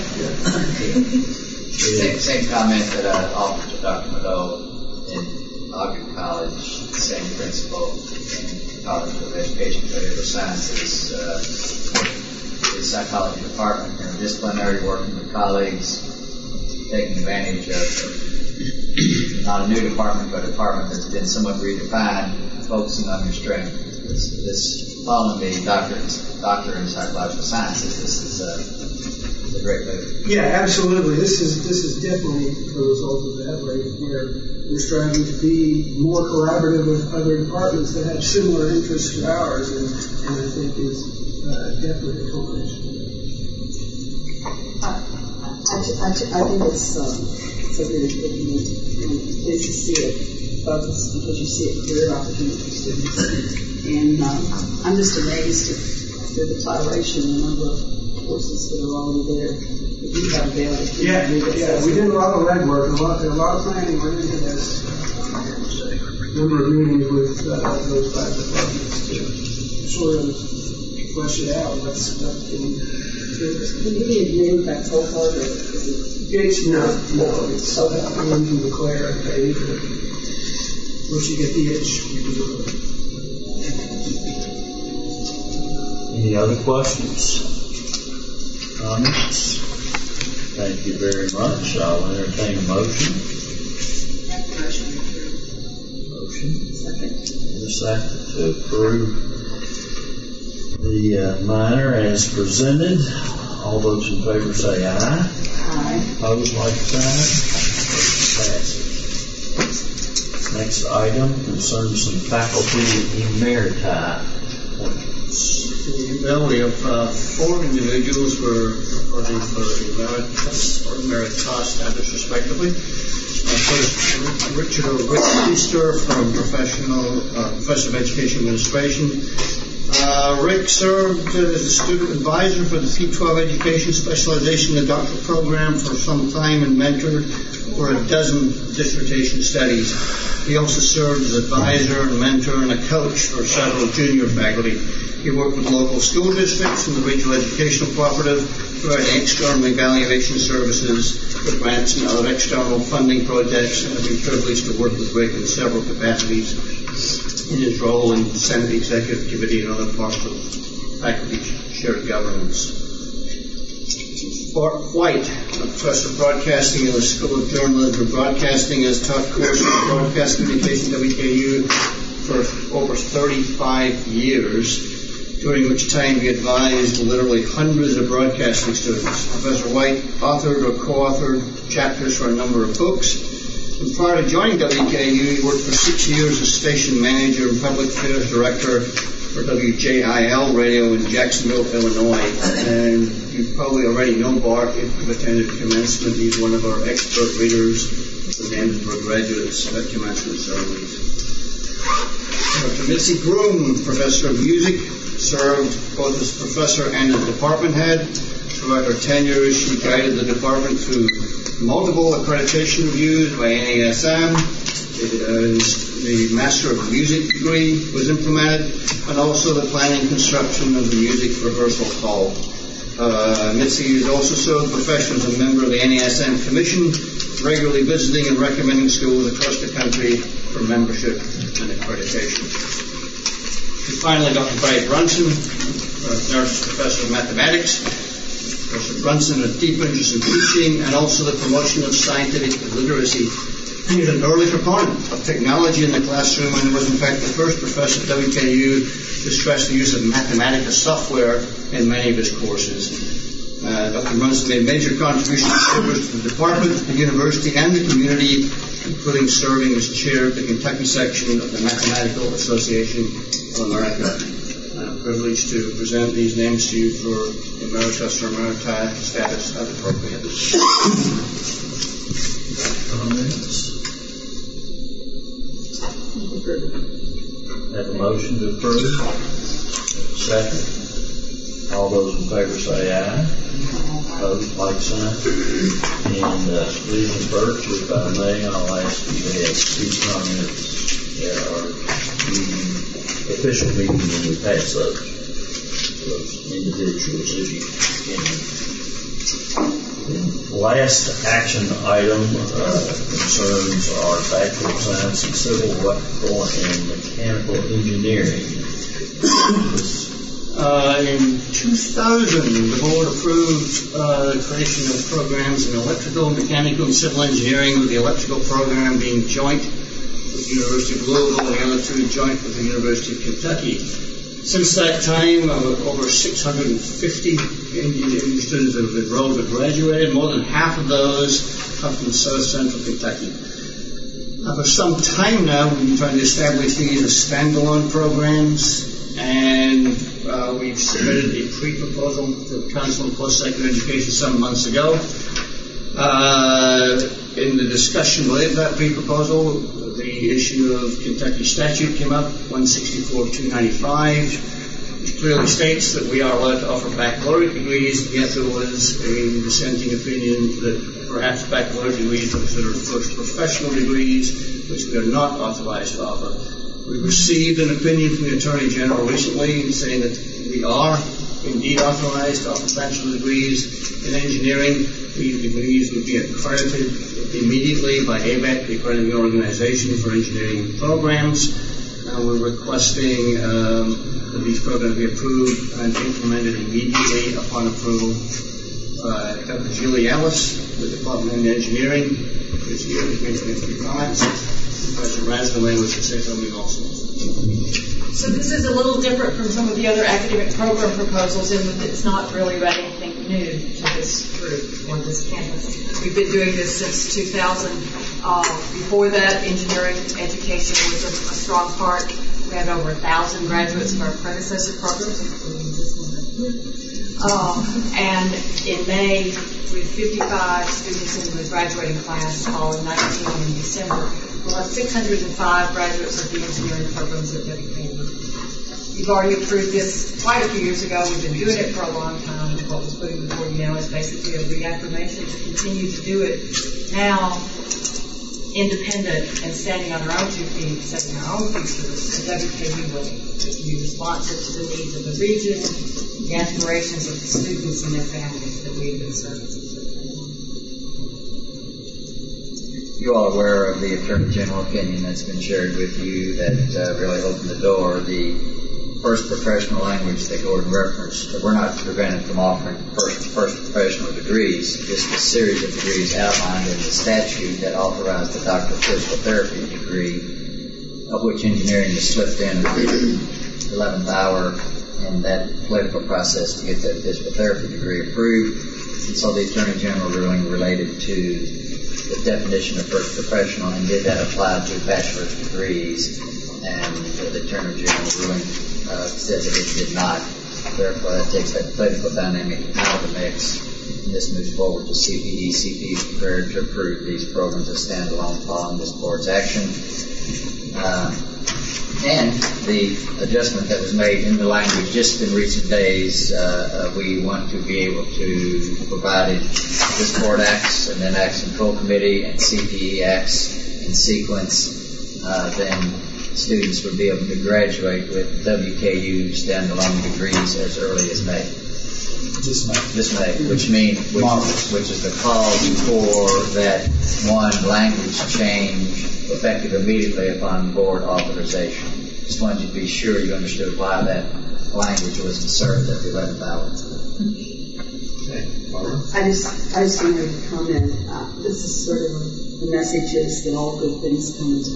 Same, same comment that I offered to Doctor Mado in Ogden College, same principle in College of Education and Behavioral Sciences, uh, the psychology department, interdisciplinary, working with colleagues, taking advantage of not a new department, but a department that's been somewhat redefined, focusing on your strength. This, this following the doctorate, doctor in psychological sciences, this is a, a great move. Yeah, absolutely. This is this is definitely the result of that, right? Where we're striving to be more collaborative with other departments that have similar interests to ours, and, and I think is uh, definitely a culmination. I, I, I, I think it's um, so really good and pleased to see it focused because you see a career opportunity for students. And um, I'm just amazed at the toleration and the number of courses that are already there that we have available. Yeah, yeah, we did a lot of legwork, a lot, a lot of planning went into this. A number of meetings with uh, those five departments to sort of flesh it out. Let's let them do this. Can you be admitted back so far that it's no, no, it's so that one can declare and pay for it. Once you get the itch, you can do it. Any other questions? Comments? Thank you very much. I'll entertain a motion. Motion. Motion. Second. And a second to approve the uh, minor as presented. All those in favor say aye. Aye. Opposed, like sign. Motion passes. Next item concerns some faculty emeriti. The ability of uh, four individuals were reporting for emeritus or emeritus status, respectively. Uh, first, Richard or Rick Easter from professional uh, Professor of Education Administration. Uh, Rick served as a student advisor for the P twelve Education Specialization in the doctoral program for some time and mentored for a dozen dissertation studies. He also served as advisor and mentor and a coach for several junior faculty. He worked with local school districts and the Regional Educational Cooperative, providing external evaluation services for grants and other external funding projects, and I've been privileged to work with Rick in several capacities in his role in Senate Executive Committee and other parts of faculty shared governance. Bart White, a professor of broadcasting in the School of Journalism and Broadcasting, has taught courses in broadcast communication at W K U for over thirty-five years, during which time he advised literally hundreds of broadcasting students. Professor White authored or co-authored chapters for a number of books. And prior to joining W K U, he worked for six years as station manager and public affairs director for W J I L Radio in Jacksonville, Illinois. And you probably already know Bart if you've attended commencement. He's one of our expert readers for the Amesburg graduates at commencement ceremonies. Doctor Mitzi Groom, professor of music, served both as professor and as department head. Throughout her tenure, she guided the department through multiple accreditation reviews by N A S M. The Master of Music degree was implemented, and also the planning and construction of the music rehearsal hall. Uh, Mitzi is also served professionally as a member of the N A S M Commission, regularly visiting and recommending schools across the country for membership and accreditation. And finally, Doctor Barry Brunson, Nurse Professor of Mathematics. Professor Brunson had deep interest in teaching and also the promotion of scientific literacy. He was an early proponent of technology in the classroom and was in fact the first professor at W K U to stress the use of Mathematica software in many of his courses. Uh, Doctor Munson made major contributions to service to the department, the university, and the community, including serving as chair of the Kentucky section of the Mathematical Association of America. I'm privileged to present these names to you for emeritus or emeriti status as appropriate. Comments? Have a motion to approve. Second. All those in favor say aye. Opposed, like sign. And uh, Stephen Birch, if I may, I'll ask you to have two comments at our meeting, official meeting when we pass those, those individuals if you can. The last action item uh, concerns our Bachelor of Science in Civil, Electrical, and Mechanical Engineering. Uh, in two thousand, the board approved uh, the creation of programs in electrical, mechanical, and civil engineering, with the electrical program being joint with the University of Louisville and the other two joint with the University of Kentucky. Since that time, uh, over six hundred fifty engineering students have enrolled or graduated. More than half of those come from South Central Kentucky. Uh, for some time now, we've been trying to establish these as standalone programs, and uh, we've submitted a pre-proposal to the Council on Post-Secondary Education some months ago. Uh, in the discussion related to that pre-proposal, the issue of Kentucky statute came up, one sixty-four two ninety-five, which clearly states that we are allowed to offer baccalaureate degrees, yet there was a dissenting opinion that perhaps baccalaureate degrees are considered first professional degrees, which we are not authorized to offer. We received an opinion from the Attorney General recently saying that we are indeed authorized to offer bachelor degrees in engineering. These degrees would be accredited immediately by A B E C, the accrediting organization for engineering programs. And we're requesting um, that these programs be approved and implemented immediately upon approval by Doctor Julie Ellis, the Department of Engineering, who's here to make a few comments. Professor Raslin was to say something also. So this is a little different from some of the other academic program proposals in that it's not really about anything new to this group or this campus. We've been doing this since two thousand. Uh, before that, engineering education was a, a strong part. We had over a thousand graduates of our predecessor programs, including this one right here. Um, and in May, we had fifty-five students in the graduating class, following nineteen in December. We'll have six hundred five graduates of the engineering programs at W K U. You've already approved this quite a few years ago. We've been doing it for a long time. What was put before you now is basically a reaffirmation to continue to do it now, independent and standing on our own two feet, setting our own future the W K U way, to be responsive to the needs of the region, the aspirations of the students and their families that we've been serving. You all are aware of the Attorney General opinion that's been shared with you that uh, really opened the door. The first professional language that Gordon referenced, we're not prevented from offering first, first professional degrees. Just a series of degrees outlined in the statute that authorized the Doctor of Physical Therapy degree, of which engineering is slipped in at the eleventh hour in that political process to get that physical therapy degree approved. And so the Attorney General ruling related to the definition of first professional and did that apply to bachelor's degrees, and uh, the Attorney General ruling uh, said that it did not. Therefore, that takes that political dynamic out of the mix, and this moves forward to C P D. C P D is prepared to approve these programs as standalone following this board's action. Uh, and the adjustment that was made in the language just in recent days, uh, uh, we want to be able to, provided this board acts and then acts in full committee and C P E acts in sequence, uh, then students would be able to graduate with W K U standalone degrees as early as May. This May. This May, which means which, which is the cause for that one language change effective immediately upon board authorization. Just wanted you to be sure you understood why that language was inserted at the eleventh hour. I just, I just wanted to comment. Uh, this is sort of the message is that all good things come in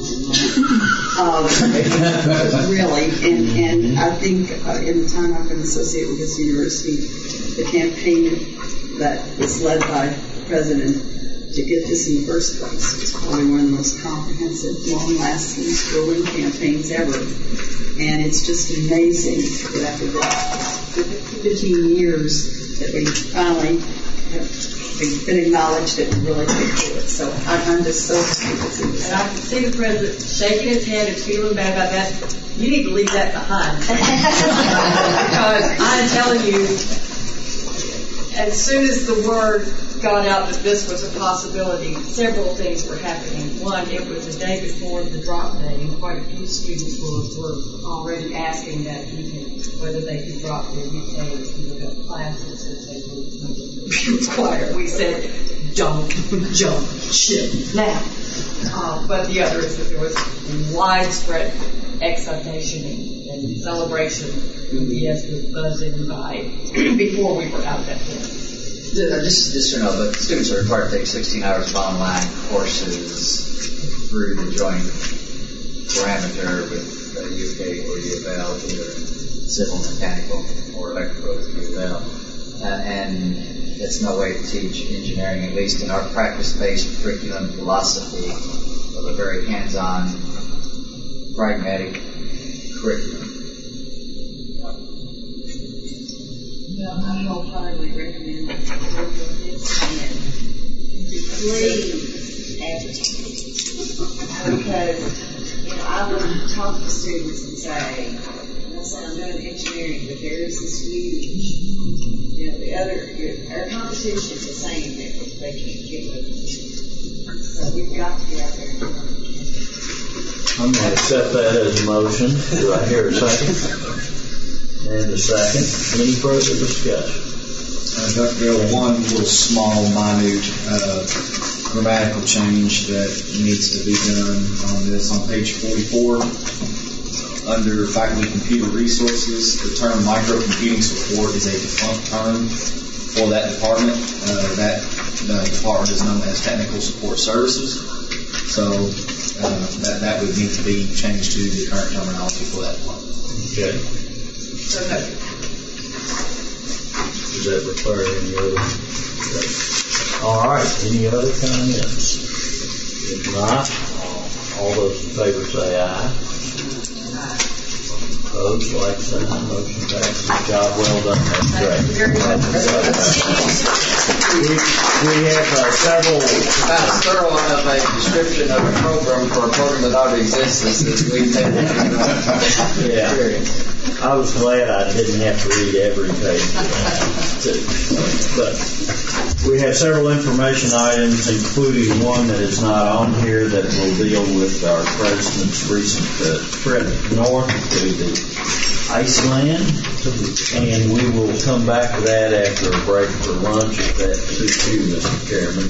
time. um, really, and and I think uh, in the time I've been associated with this university, the campaign that was led by the President to get this in the first place. It's probably one of the most comprehensive, long-lasting schooling campaigns ever. And it's just amazing that after the fifteen years that we finally have been acknowledged that we really take to it. So I'm just so happy to see this. And I can see the President shaking his head and feeling bad about that. You need to leave that behind. Because I'm telling you, as soon as the word got out that this was a possibility, several things were happening. One, it was the day before the drop day, and quite a few students were, were already asking that evening whether they could drop their U K to look up classes as they were going to require. We said, don't jump ship now. Uh, but the other is that there was widespread excitation and, and celebration. The S was buzzing by before we were out that day. Just, just so you know, but students are required to take sixteen hours of online courses through the joint parameter with uh, U K or U of L, either civil, mechanical, or electrical at U of L. Uh, and it's no way to teach engineering, at least in our practice-based curriculum philosophy of a very hands-on, pragmatic curriculum. Well, I wholeheartedly recommend that you work with this and please advertise. Because, you know, I would talk to students and say, listen, I'm doing engineering, but there is this huge, you know, the other, our competition is the same there, but they can't get with it. So we've got to get out there and work. I'm going to accept that as a motion. Do I hear a second? And a second. Any further discussion? Uh, Doctor Bell, one little small, minute uh, grammatical change that needs to be done on this. On page forty-four, under faculty computer resources, the term microcomputing support is a defunct term for that department. Uh, that the department is known as technical support services. So uh, that, that would need to be changed to the current terminology for that department. Okay. Okay. Does that require any other? Okay. All right. Any other comments? If not, all those in favor say aye. Opposed, like sign. Motion passes. Job well done. That's great. we, we have uh, several. About as thorough of a description of a program for a program that already exists as we've had uh, yeah. experience. I was glad I didn't have to read every page. But we have several information items, including one that is not on here that will deal with our president's recent uh, trip north to the Iceland. And we will come back to that after a break for lunch if that suits you, Mister Chairman.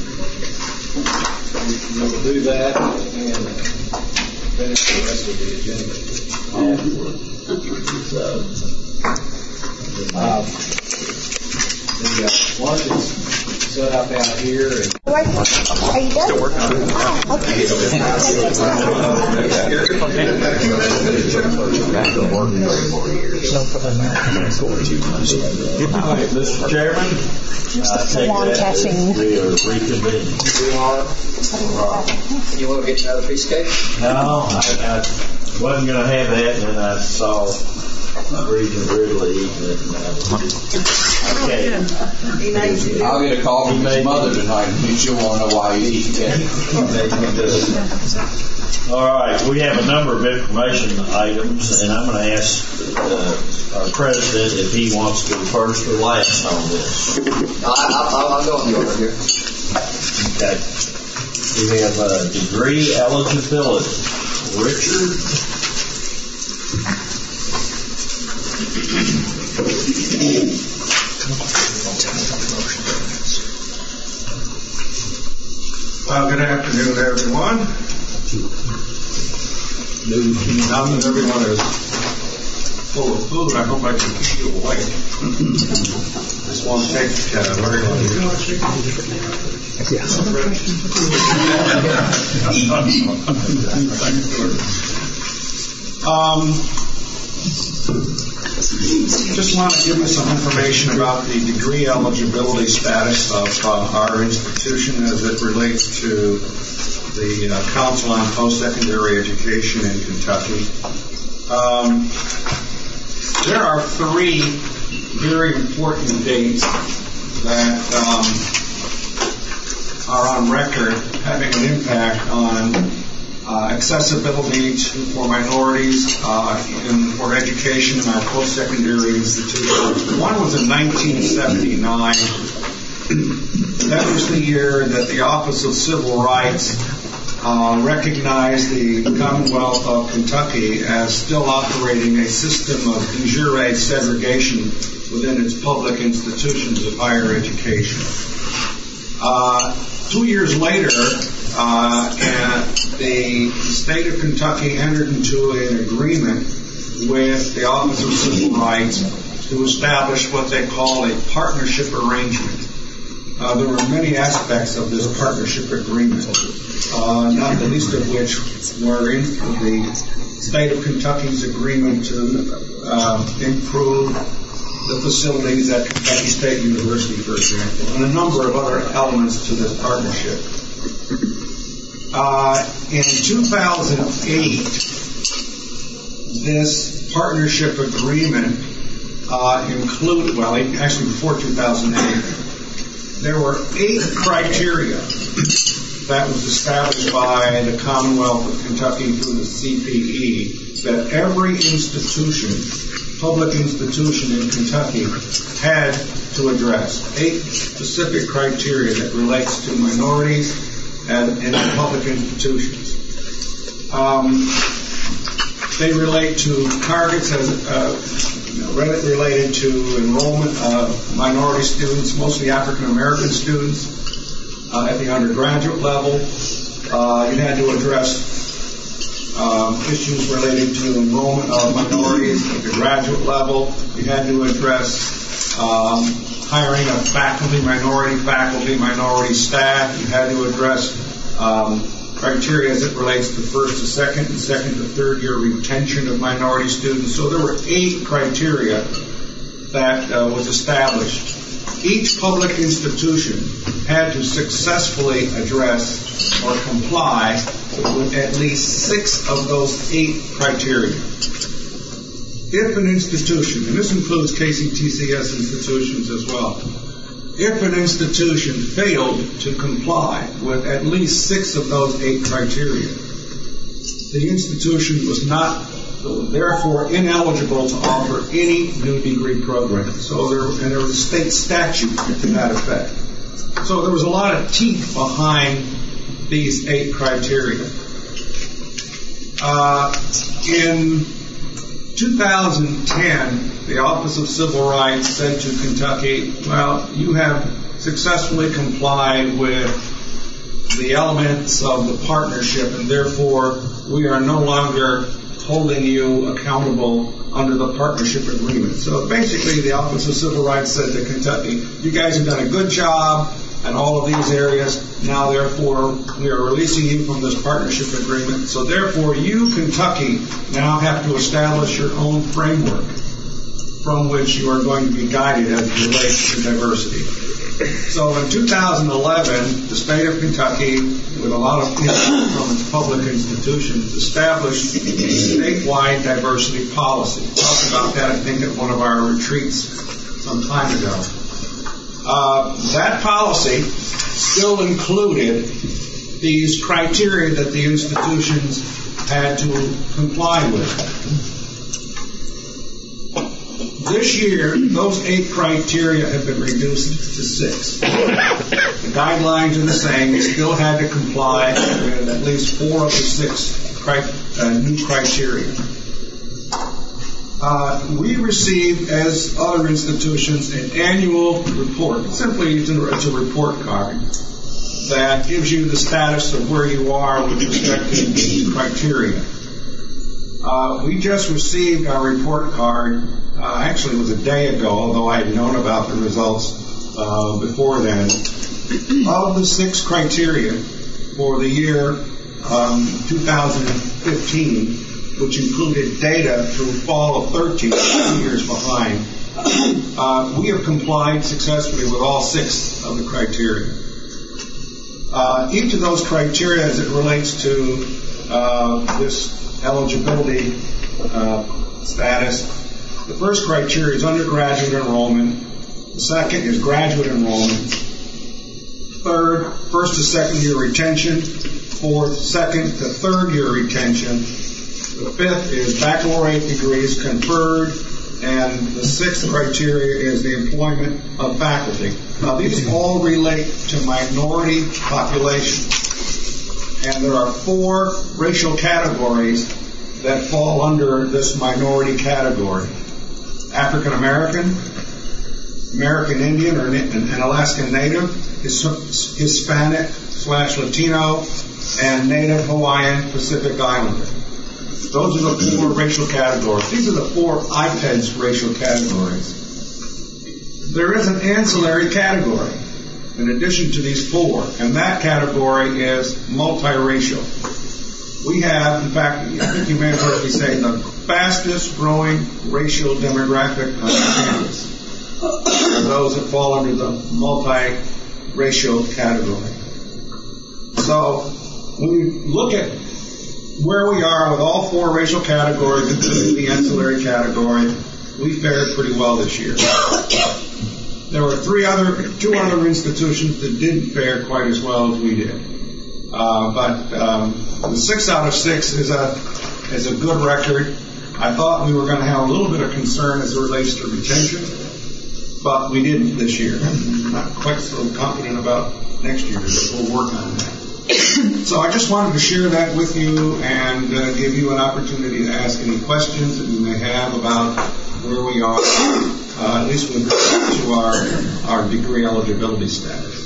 We will do that and finish the rest of the agenda afterwards. So, uh, the uh, lunch is set up out here. And Are you done? Still working on it. Oh, okay. Mister Chairman, I take that we are reconvening. We are. Right. You want to get another piece of cake? No, I, I wasn't going to have that, and then I saw Regent Ridley eating it. Okay. I'll get a call from his mother tonight, and she'll want to know why he eats it. All right, we have a number of information items, and I'm going to ask uh, our president if he wants to go first or last on this. No, I, I'll, I'll go on the order here. Okay. We have uh, degree eligibility. Richard. Well, good afternoon, everyone. Now that everyone is full of food, I hope I can keep you awake. Just want to take uh, very Yes. um, Just want to give you some information about the degree eligibility status of uh, our institution as it relates to the uh, Council on Post-Secondary Education in Kentucky. Um, there are three very important dates that um, are on record having an impact on uh, accessibility to, for minorities uh, in, for education in our post-secondary institutions. One was in nineteen seventy-nine. That was the year that the Office of Civil Rights uh, recognized the Commonwealth of Kentucky as still operating a system of de jure segregation within its public institutions of higher education. Uh, two years later, uh, the state of Kentucky entered into an agreement with the Office of Civil Rights to establish what they call a partnership arrangement. Uh, there were many aspects of this partnership agreement, uh, not the least of which were in the state of Kentucky's agreement to uh, improve the facilities at Kentucky State University, for example, and a number of other elements to this partnership. Uh, in two thousand eight, this partnership agreement uh, included, well, actually before two thousand eight, there were eight criteria that was established by the Commonwealth of Kentucky through the C P E that every institution, public institution in Kentucky, had to address. Eight specific criteria that relates to minorities and in public institutions. Um, they relate to targets as uh, you know, related to enrollment of minority students, mostly African American students, uh, at the undergraduate level. Uh, you had to address um, issues related to enrollment of minorities at the graduate level. You had to address um, hiring of faculty, minority faculty, minority staff. You had to address um, criteria as it relates to first to second and second to third year retention of minority students. So there were eight criteria that uh, was established. Each public institution had to successfully address or comply with at least six of those eight criteria. If an institution, and this includes K C T C S institutions as well, if an institution failed to comply with at least six of those eight criteria, the institution was not, therefore, ineligible to offer any new degree program. So there, and there was a state statute to that effect. So there was a lot of teeth behind these eight criteria. Uh, in two thousand ten, the Office of Civil Rights said to Kentucky, well, you have successfully complied with the elements of the partnership, and therefore we are no longer holding you accountable under the partnership agreement. So basically the Office of Civil Rights said to Kentucky, you guys have done a good job in all of these areas. Now, therefore, we are releasing you from this partnership agreement. So therefore, you, Kentucky, now have to establish your own framework from which you are going to be guided as it relates to diversity. So in two thousand eleven, the state of Kentucky, with a lot of input from its public institutions, established a statewide diversity policy. We talked about that, I think, at one of our retreats some time ago. Uh, that policy still included these criteria that the institutions had to comply with. This year, those eight criteria have been reduced to six. The guidelines are the same. You still had to comply with at least four of the six cri- uh, new criteria. Uh, we receive, as other institutions, an annual report. Simply, it's a, it's a report card that gives you the status of where you are with respect to the criteria. Uh, we just received our report card. Uh, actually, it was a day ago, although I had known about the results uh, before then. Of the six criteria for the year um, two thousand fifteen, which included data through fall of thirteen, two years behind, uh, we have complied successfully with all six of the criteria. Uh, each of those criteria as it relates to uh, this eligibility uh, status, the first criteria is undergraduate enrollment. The second is graduate enrollment. Third, first to second year retention. Fourth, second to third year retention. The fifth is baccalaureate degrees conferred. And the sixth criteria is the employment of faculty. Now, these all relate to minority population. And there are four racial categories that fall under this minority category. African American, American Indian or an Alaskan Native, Hispanic slash Latino, and Native Hawaiian Pacific Islander. Those are the four racial categories. These are the four I P E D S racial categories. There is an ancillary category in addition to these four, and that category is multiracial. We have, in fact, I think you may have heard me say, the fastest growing racial demographic on campus are those that fall under the multiracial category. So when you look at where we are with all four racial categories, including the ancillary category, we fared pretty well this year. There were three other, two other institutions that didn't fare quite as well as we did. Uh, but um, the six out of six is a is a good record. I thought we were going to have a little bit of concern as it relates to retention, but we didn't this year. I'm not quite so confident about next year, but we'll work on that. So I just wanted to share that with you and uh, give you an opportunity to ask any questions that you may have about where we are, uh, at least with respect to our, our degree eligibility status.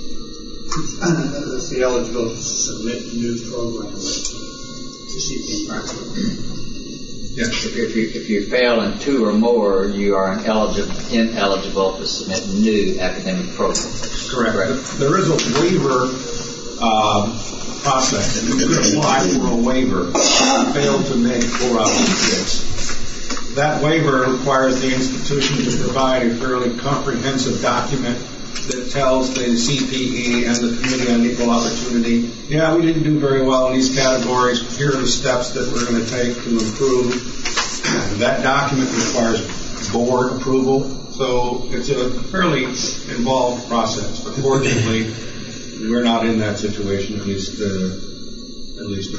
That's the eligibility to submit new programs to C P E. Yes. If, if, you, if you fail in two or more, you are ineligible, ineligible to submit new academic programs. Correct. Correct. There is a waiver Um, process, and you could apply for a waiver if you fail to make four out of six. That waiver requires the institution to provide a fairly comprehensive document that tells the C P E and the Committee on Equal Opportunity, yeah, we didn't do very well in these categories. Here are the steps that we're going to take to improve. That document requires board approval, so it's a fairly involved process. But fortunately, we're not in that situation, at least, uh, at least.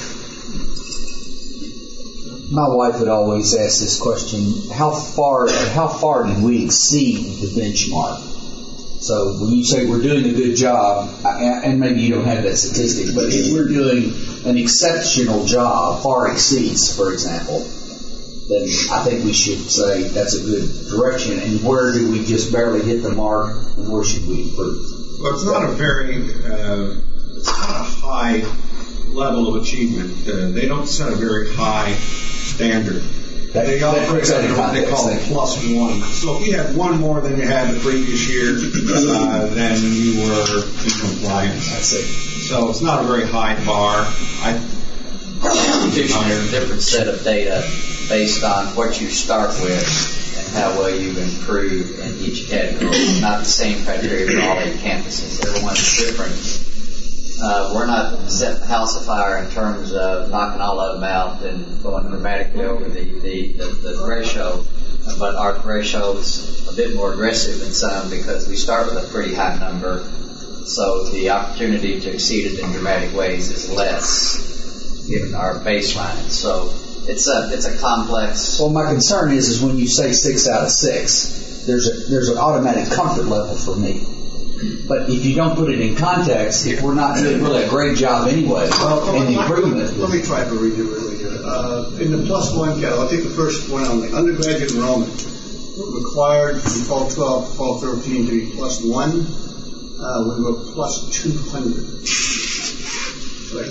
My wife would always ask this question: How far, how far did we exceed the benchmark? So when you say we're doing a good job, and maybe you don't have that statistic, but if we're doing an exceptional job, far exceeds, for example, then I think we should say that's a good direction. And where do we just barely hit the mark, and where should we improve? Well, it's not a very, uh, it's not a high level of achievement. Uh, they don't set a very high standard. That, they that operate under what they call a plus one. So if you had one more than you had the previous year, uh, then you were in compliance. That's it. So it's not a very high bar. I Competition is a different set of data based on what you start with and how well you improve in each category. It's not the same criteria for all eight campuses. Everyone's different. Uh, we're not setting the house afire in terms of knocking all of them out and going dramatically over the, the, the, the ratio, but our ratio is a bit more aggressive than some because we start with a pretty high number, so the opportunity to exceed it in dramatic ways is less given our baseline. So it's a it's a complex. Well, my concern is is when you say six out of six, there's a there's an automatic comfort level for me. But if you don't put it in context, if we're not doing really a great job anyway, well, in the improvement. Let me try to read it really good. Uh, in the plus one category, I'll take the first one on the undergraduate enrollment. Required from fall twelve to fall thirteen to be plus one. Uh, we were plus two hundred. So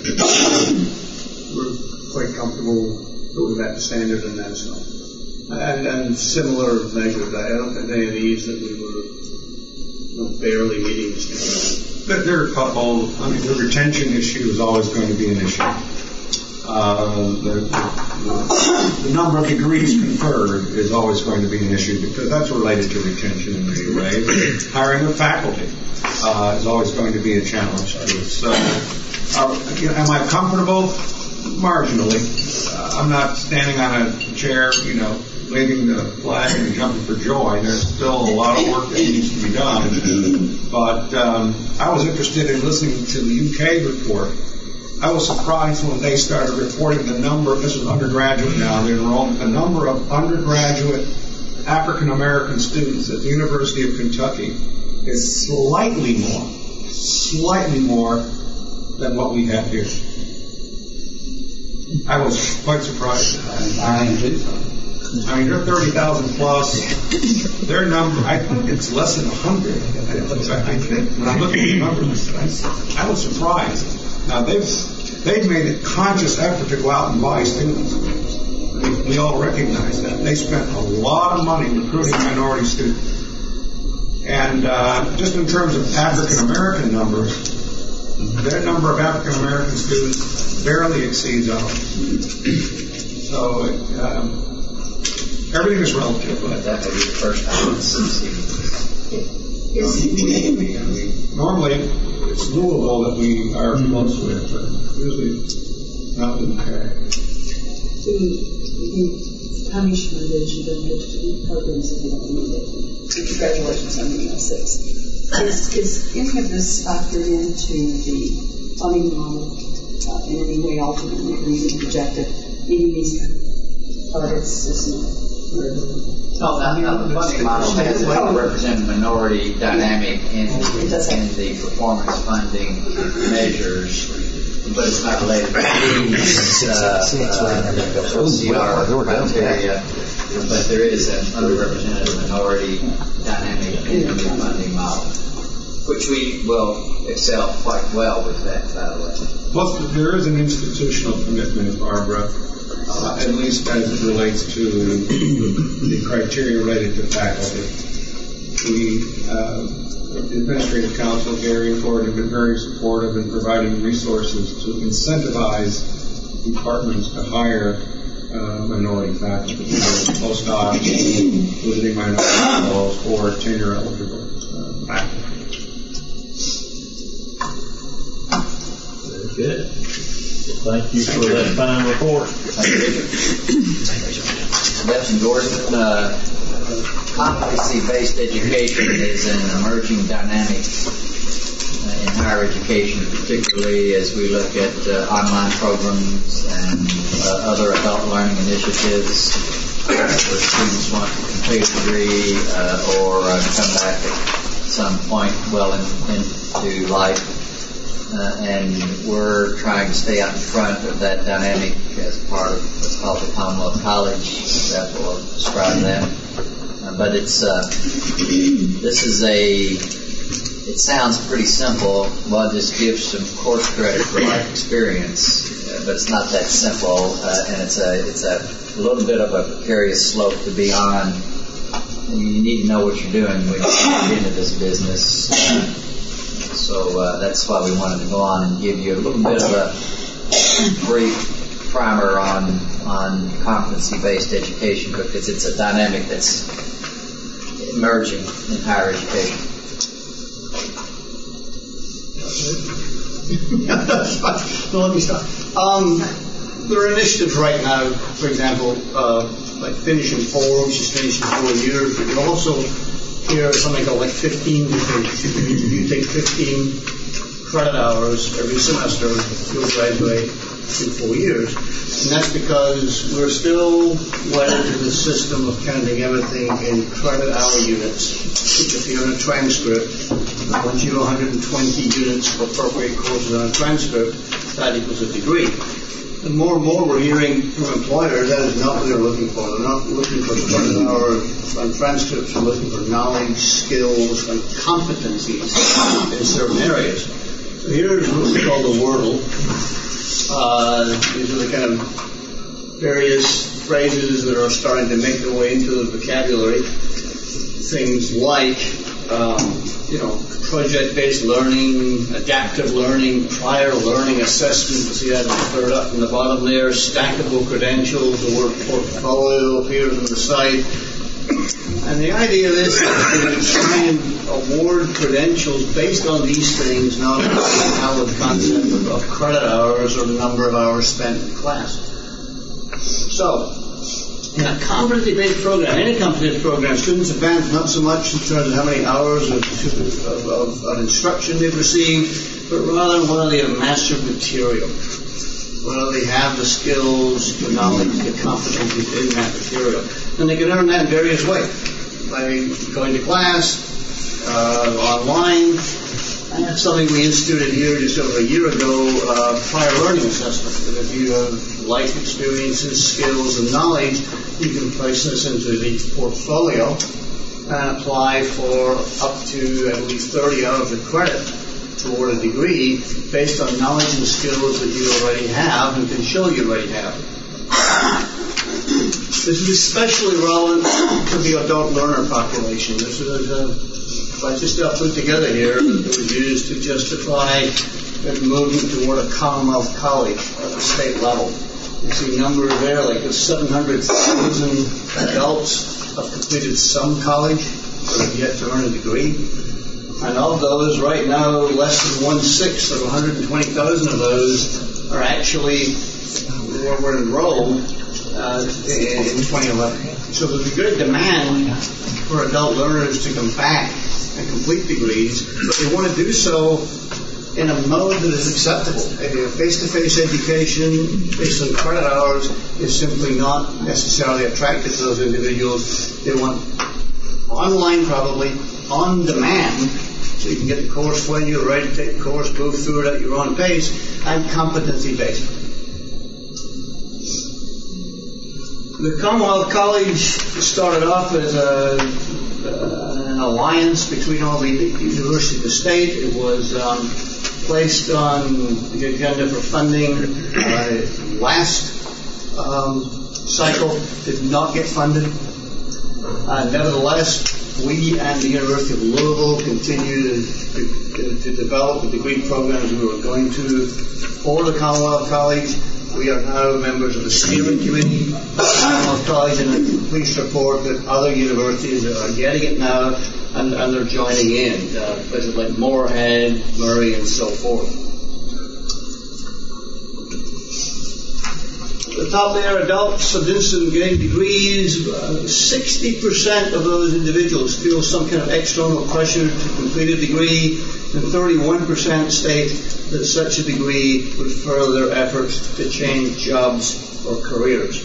we're quite comfortable with that standard and then so. And, and similar measures. I don't think any of these that we were barely meeting the standard. But there are a couple. I mean, the retention issue is always going to be an issue. uh, the, the, the number of degrees conferred is always going to be an issue because that's related to retention in many ways. Hiring of faculty uh, is always going to be a challenge too. So, uh, you know, am I comfortable? Marginally. Uh, I'm not standing on a chair, you know, waving the flag and jumping for joy. There's still a lot of work that needs to be done. But um, I was interested in listening to the U K report. I was surprised when they started reporting the number, this is undergraduate now, the enrollment, the number of undergraduate African American students at the University of Kentucky is slightly more, slightly more than what we have here. I was quite surprised. I am too. I mean, they're thirty thousand plus. Their number, I think it's less than one hundred. I think, when I'm looking at the numbers, I was surprised. Now, they've, they've made a conscious effort to go out and buy students. We, we all recognize that. They spent a lot of money recruiting minority students. And uh, just in terms of African American numbers, their number of African American students barely exceeds ours. So, um, everything is relative, but that may be the first time it's succeeded. I mean, normally, it's Louisville that we are close with, but usually not in the area. The punishment is you don't get to do programs if you don't need it. So congratulations on being six. Is, is any of this factored into the funding model uh, in any way ultimately or even projected? Meeting these targets is No, no, no, the funding model has to represent minority dynamic in the, in the performance funding measures, but it's not related to these uh, uh, C R criteria, but there is an underrepresented minority dynamic in the funding model, which we will excel quite well with that, by the way. Well, there is an institutional commitment, Barbara, Uh, at least as it relates to the criteria related to faculty. We, uh, the Administrative Council, Gary and Gordon, have been very supportive in providing resources to incentivize departments to hire uh, minority faculty, either postdocs, visiting minority fellows, or tenure eligible uh, faculty. Very good. Thank you for that fine report. That's endorsement. Uh, competency-based education is an emerging dynamic uh, in higher education, particularly as we look at uh, online programs and uh, other adult learning initiatives where students want to complete a degree uh, or uh, come back at some point well in, into life. Uh, and we're trying to stay out in front of that dynamic as part of what's called the Commonwealth College. That will describe that. Uh, but it's uh, this is a. It sounds pretty simple. Well, just give some course credit for life experience, uh, but it's not that simple. Uh, and it's a it's a little bit of a precarious slope to be on. You need to know what you're doing when you get into this business. Uh, So uh, that's why we wanted to go on and give you a little bit of a brief primer on on competency-based education, because it's a dynamic that's emerging in higher education. So let me start. Um, there are initiatives right now, for example, uh, like finishing four, which is finishing four years, but you also hear something called like fifteen degrees. You take fifteen credit hours every semester, you'll graduate in four years. And that's because we're still wedded to the system of counting everything in credit hour units. If you're on a transcript, once you have one hundred twenty units of appropriate courses on a transcript, that equals a degree. And more and more we're hearing from employers that is not what they're looking for. They're not looking for credit hour on transcripts. They're looking for knowledge, skills, and competencies in certain areas. So here's what we call the Wordle. Uh, these are the kind of various phrases that are starting to make their way into the vocabulary. Things like um, you know, project-based learning, adaptive learning, prior learning assessment. You see that third up from the bottom there. Stackable credentials. The word portfolio appears on the site. And the idea of this is to try and award credentials based on these things, not on the concept of, of credit hours or the number of hours spent in class. So, in a competency-based program, any competency program, students advance not so much in terms of how many hours of, of, of, of instruction they've received, but rather whether they have mastered material, whether they have the skills, the knowledge, the competencies in that material. And they can earn that in various ways, by going to class, uh, online. And that's something we instituted here just over a year ago, uh, prior learning assessment. That if you have life experiences, skills, and knowledge, you can place this into the portfolio and apply for up to at least thirty hours of credit toward a degree based on knowledge and skills that you already have and can show you already have. This is especially relevant to the adult learner population. This is a bunch of stuff put together here that was used to justify the movement toward a Commonwealth college at the state level. You see numbers there, like seven hundred thousand adults have completed some college but have yet to earn a degree. And of those, right now, less than one-sixth of one hundred twenty thousand of those are actually were, were enrolled uh, in, in twenty eleven. So there's a good demand for adult learners to come back and complete degrees, but they want to do so in a mode that is acceptable. Face-to-face education based on credit hours is simply not necessarily attractive to those individuals. They want online, probably, on demand, so you can get the course when you're ready to take the course, move through it at your own pace, and competency-based. The Commonwealth College started off as a, uh, an alliance between all the universities of the state. It was um, placed on the agenda for funding uh, last um, cycle, did not get funded. Uh, nevertheless, we and the University of Louisville continue to, to, to develop the degree programs we were going to for the Commonwealth College. We are now members of the steering committee of the Commonwealth College, and I'm pleased to report that other universities are getting it now, and, and they're joining in, uh, places like Moorhead, Murray, and so forth. The top there, adults of interested in getting degrees, uh, sixty percent of those individuals feel some kind of external pressure to complete a degree, and thirty-one percent state that such a degree would further their efforts to change jobs or careers.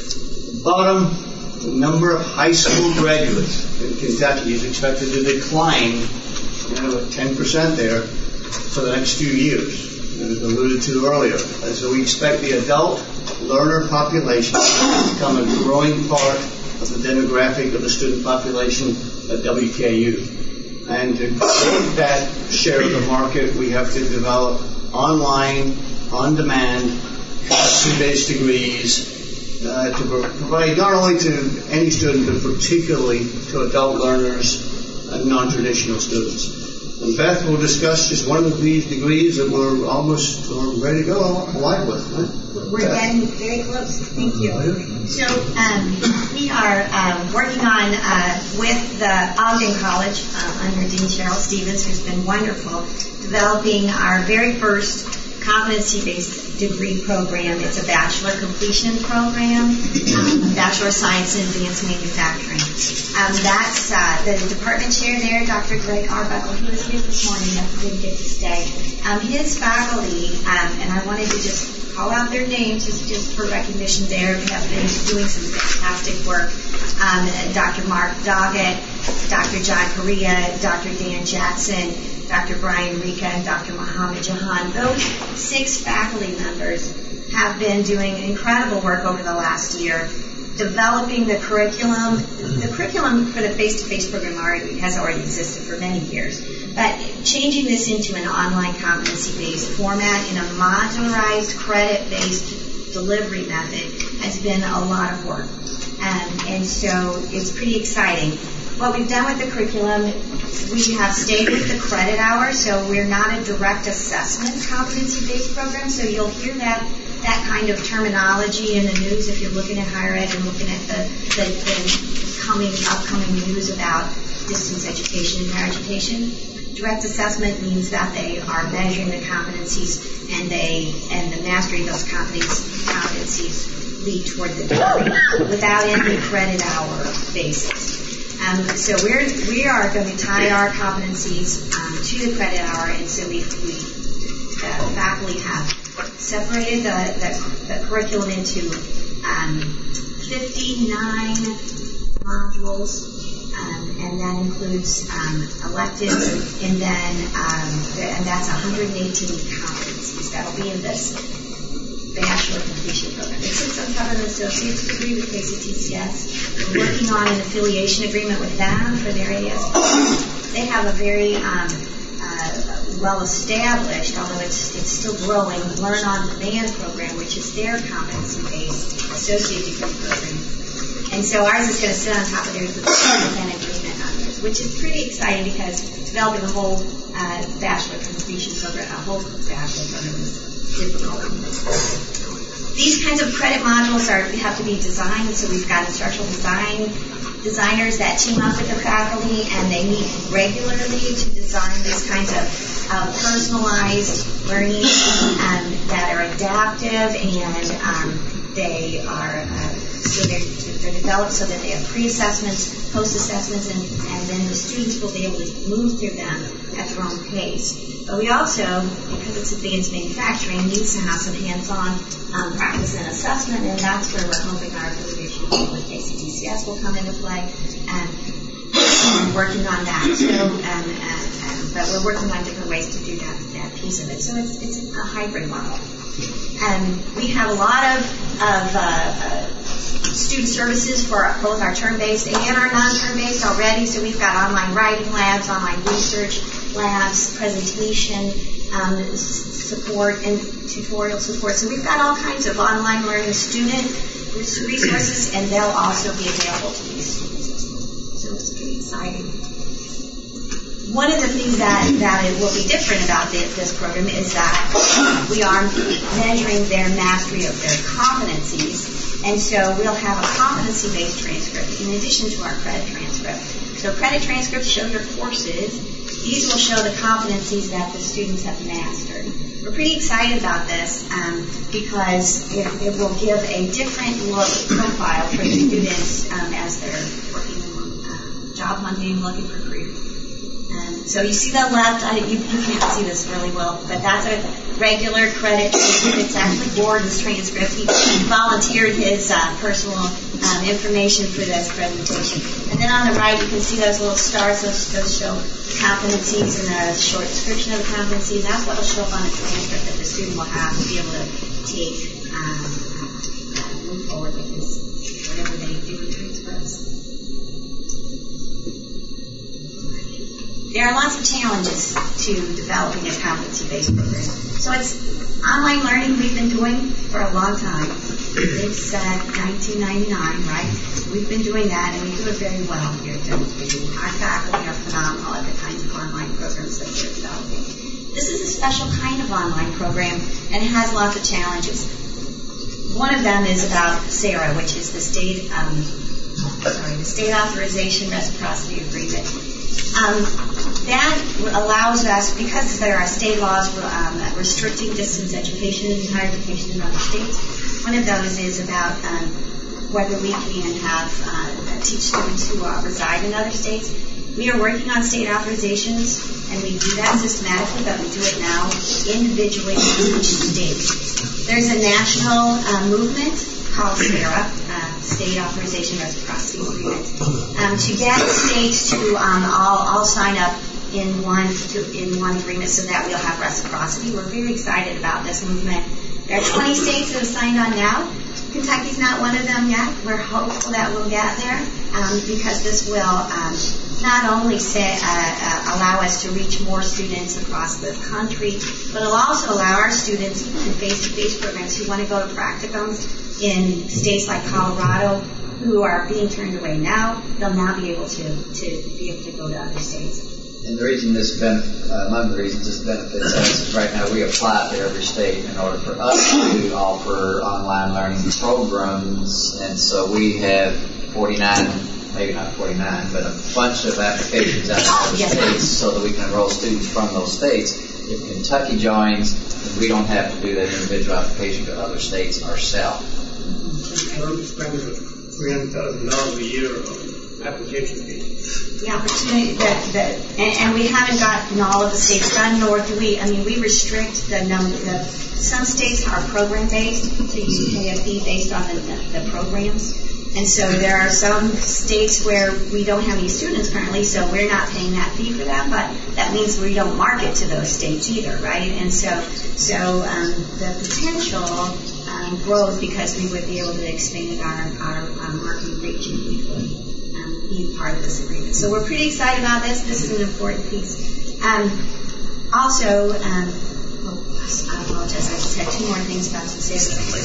Bottom, the number of high school graduates in Kentucky is expected to decline, you know, at ten percent there for the next few years, as alluded to earlier. And so we expect the adult learner population to become a growing part of the demographic of the student population at W K U. And to create that share of the market, we have to develop online, on-demand, competency-based degrees uh, to provide not only to any student, but particularly to adult learners and non-traditional students. And Beth will discuss just one of these degrees that we're almost or ready to go live with. Right? We're getting very close. Thank you. So um, we are uh, working on uh, with the Ogden College uh, under Dean Cheryl Stevens, who's been wonderful, developing our very first competency-based degree program. It's a bachelor completion program, um, Bachelor of Science in Advanced Manufacturing. Um, that's uh, the department chair there, Doctor Greg Arbuckle. He was here this morning, but didn't get to stay. Um, his faculty, um, and I wanted to just call out their names just, just for recognition there, have been doing some fantastic work. Um, Doctor Mark Doggett, Doctor John Correa, Doctor Dan Jackson, Doctor Brian Rika, and Doctor Mohammed Jahan. Those six faculty members have been doing incredible work over the last year, developing the curriculum. The curriculum for the face-to-face program already has already existed for many years, but changing this into an online competency-based format in a modularized, credit-based delivery method has been a lot of work. Um, and so it's pretty exciting. what we've done with the curriculum, we have stayed with the credit hour, so we're not a direct assessment competency-based program, so you'll hear that that kind of terminology in the news if you're looking at higher ed and looking at the, the, the coming, upcoming news about distance education and higher education. Direct assessment means that they are measuring the competencies and they and the mastery of those competencies, competencies lead toward the degree without any credit hour basis. Um, so we're we are going to tie our competencies um, to the credit hour, and so we we uh, faculty have separated the, the, the curriculum into um, fifty-nine modules. Um, and that includes um, electives, and then um, the, and that's one hundred eighteen competencies that'll be in this bachelor completion program. It sits on top of an associate's degree with K C T C S. We're working on an affiliation agreement with them for their A S P. They have a very um, uh, well-established, although it's it's still growing, Learn on Demand program, which is their competency-based associate degree program. And so ours is going to sit on top of theirs with an agreement on theirs, which is pretty exciting because developing a whole uh, bachelor completion program, a whole bachelor program is difficult. These kinds of credit modules are have to be designed, so we've got instructional design designers that team up with the faculty, and they meet regularly to design these kinds of uh, personalized learning um, that are adaptive, and um, they are uh, so they're, they're developed so that they have pre-assessments, post-assessments, and, and then the students will be able to move through them at their own pace. But we also, because it's advanced manufacturing, needs to have some hands-on um, practice and assessment, and that's where we're hoping our affiliation with K C T C S will come into play, and we're working on that. So, um, and, and, but we're working on different ways to do that, that piece of it. So it's, it's a hybrid model. And we have a lot of, of uh, uh, student services for both our term-based and our non-term-based already. So we've got online writing labs, online research labs, presentation um, support, and tutorial support. So we've got all kinds of online learning student resources, and they'll also be available to these students. So it's pretty exciting. One of the things that, that it will be different about this, this program is that we are measuring their mastery of their competencies, and so we'll have a competency-based transcript in addition to our credit transcript. So credit transcripts show your courses. These will show the competencies that the students have mastered. We're pretty excited about this um, because it, it will give a different look profile for the students um, as they're working on uh, job hunting, looking for careers. Um, so you see the left, I, you, you can't see this really well, but that's a regular credit transcript. It's actually Gordon's transcript. He volunteered his uh, personal um, information for this presentation. And then on the right, you can see those little stars. Those, those show competencies and a short description of the competencies. That's what will show up on the transcript that the student will have to be able to take, um, uh, move forward with his, whatever they do with transcripts. There are lots of challenges to developing a competency-based program. So it's online learning we've been doing for a long time. It's uh, nineteen ninety-nine, right? We've been doing that, and we do it very well here at W K U. Our faculty are phenomenal at the kinds of online programs that we're developing. This is a special kind of online program, and it has lots of challenges. One of them is about SARA, which is the state, um, sorry, the state authorization reciprocity agreement. Um, that allows us, because there are state laws um, restricting distance education and higher education in other states, one of those is about um, whether we can have uh, teach students who uh, reside in other states. We are working on state authorizations, and we do that systematically, but we do it now individually in each state. There's a national uh, movement called SARA, uh, State Authorization Reciprocity Agreement, um, to get states to um, all, all sign up in one to, in one agreement so that we'll have reciprocity. We're very excited about this movement. There are twenty states that have signed on now. Kentucky's not one of them yet. We're hopeful that we'll get there um, because this will um, not only say, uh, uh, allow us to reach more students across the country, but it'll also allow our students in face-to-face programs who want to go to practicums in states like Colorado, who are being turned away now, they'll now be able to, to be able to go to other states. And the reason this benef- uh, among the reasons this benefits us is right now we apply to every state in order for us to offer online learning programs, and so we have forty-nine, maybe not forty-nine, but a bunch of applications out of other Yes. states so that we can enroll students from those states. If Kentucky joins, then we don't have to do that individual application to other states ourselves. We're spending three hundred thousand dollars a year on application fees. The opportunity that, that and, and we haven't gotten all of the states done, nor do we. I mean, we restrict the number. The, some states are program based, so you pay a fee based on the, the, the programs. And so there are some states where we don't have any students currently, so we're not paying that fee for them. But that means we don't market to those states either, right? And so, so um, the potential um, grows because we would be able to expand our our um, marketing reach and we would be part of this agreement. So we're pretty excited about this. This is an important piece. Um, also, um, oh, I apologize. I just had two more things about to say.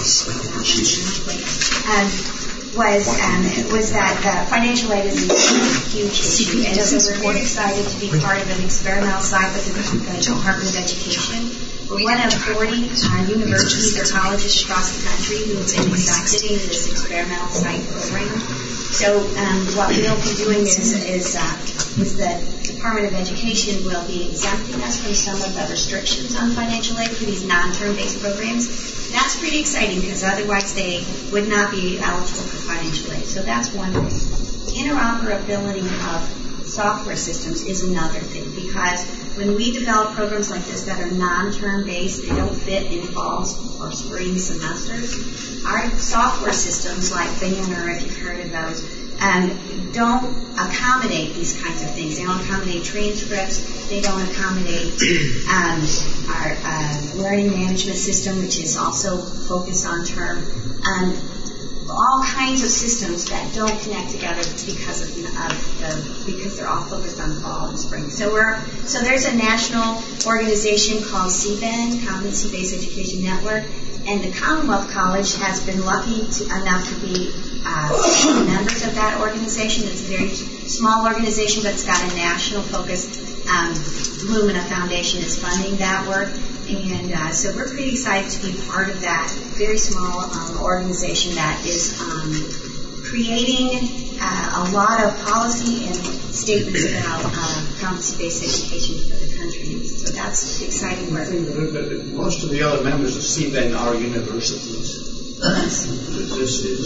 Um, was um, was that uh, financial aid is a huge issue, and so we're very excited to be part of an experimental site with the Department of Education. We're one of forty uh, universities or colleges across the country who have been accepted into this experimental site program. So um, what we'll be doing is is, uh, is the Department of Education will be exempting us from some of the restrictions on financial aid for these non-term based programs. That's pretty exciting because otherwise they would not be eligible for financial aid. So that's one thing. Interoperability of software systems is another thing because when we develop programs like this that are non-term based, they don't fit in fall or spring semesters. Our software systems like Banner, if you've heard of those, um, don't accommodate these kinds of things. They don't accommodate transcripts. They don't accommodate um, our uh, learning management system, which is also focused on term. Um, all kinds of systems that don't connect together because of, of the because they're all focused on fall and spring. So we're so there's a national organization called C B E N, Competency Based Education Network, and the Commonwealth College has been lucky to, enough to be uh, members of that organization. It's a very small organization, but it's got a national focus. Um, Lumina Foundation is funding that work. And uh, so we're pretty excited to be part of that very small um, organization that is um, creating uh, a lot of policy and statements about uh, competency-based education for the country. So that's exciting work. Most of the other members of C B E N are universities. Yes. This is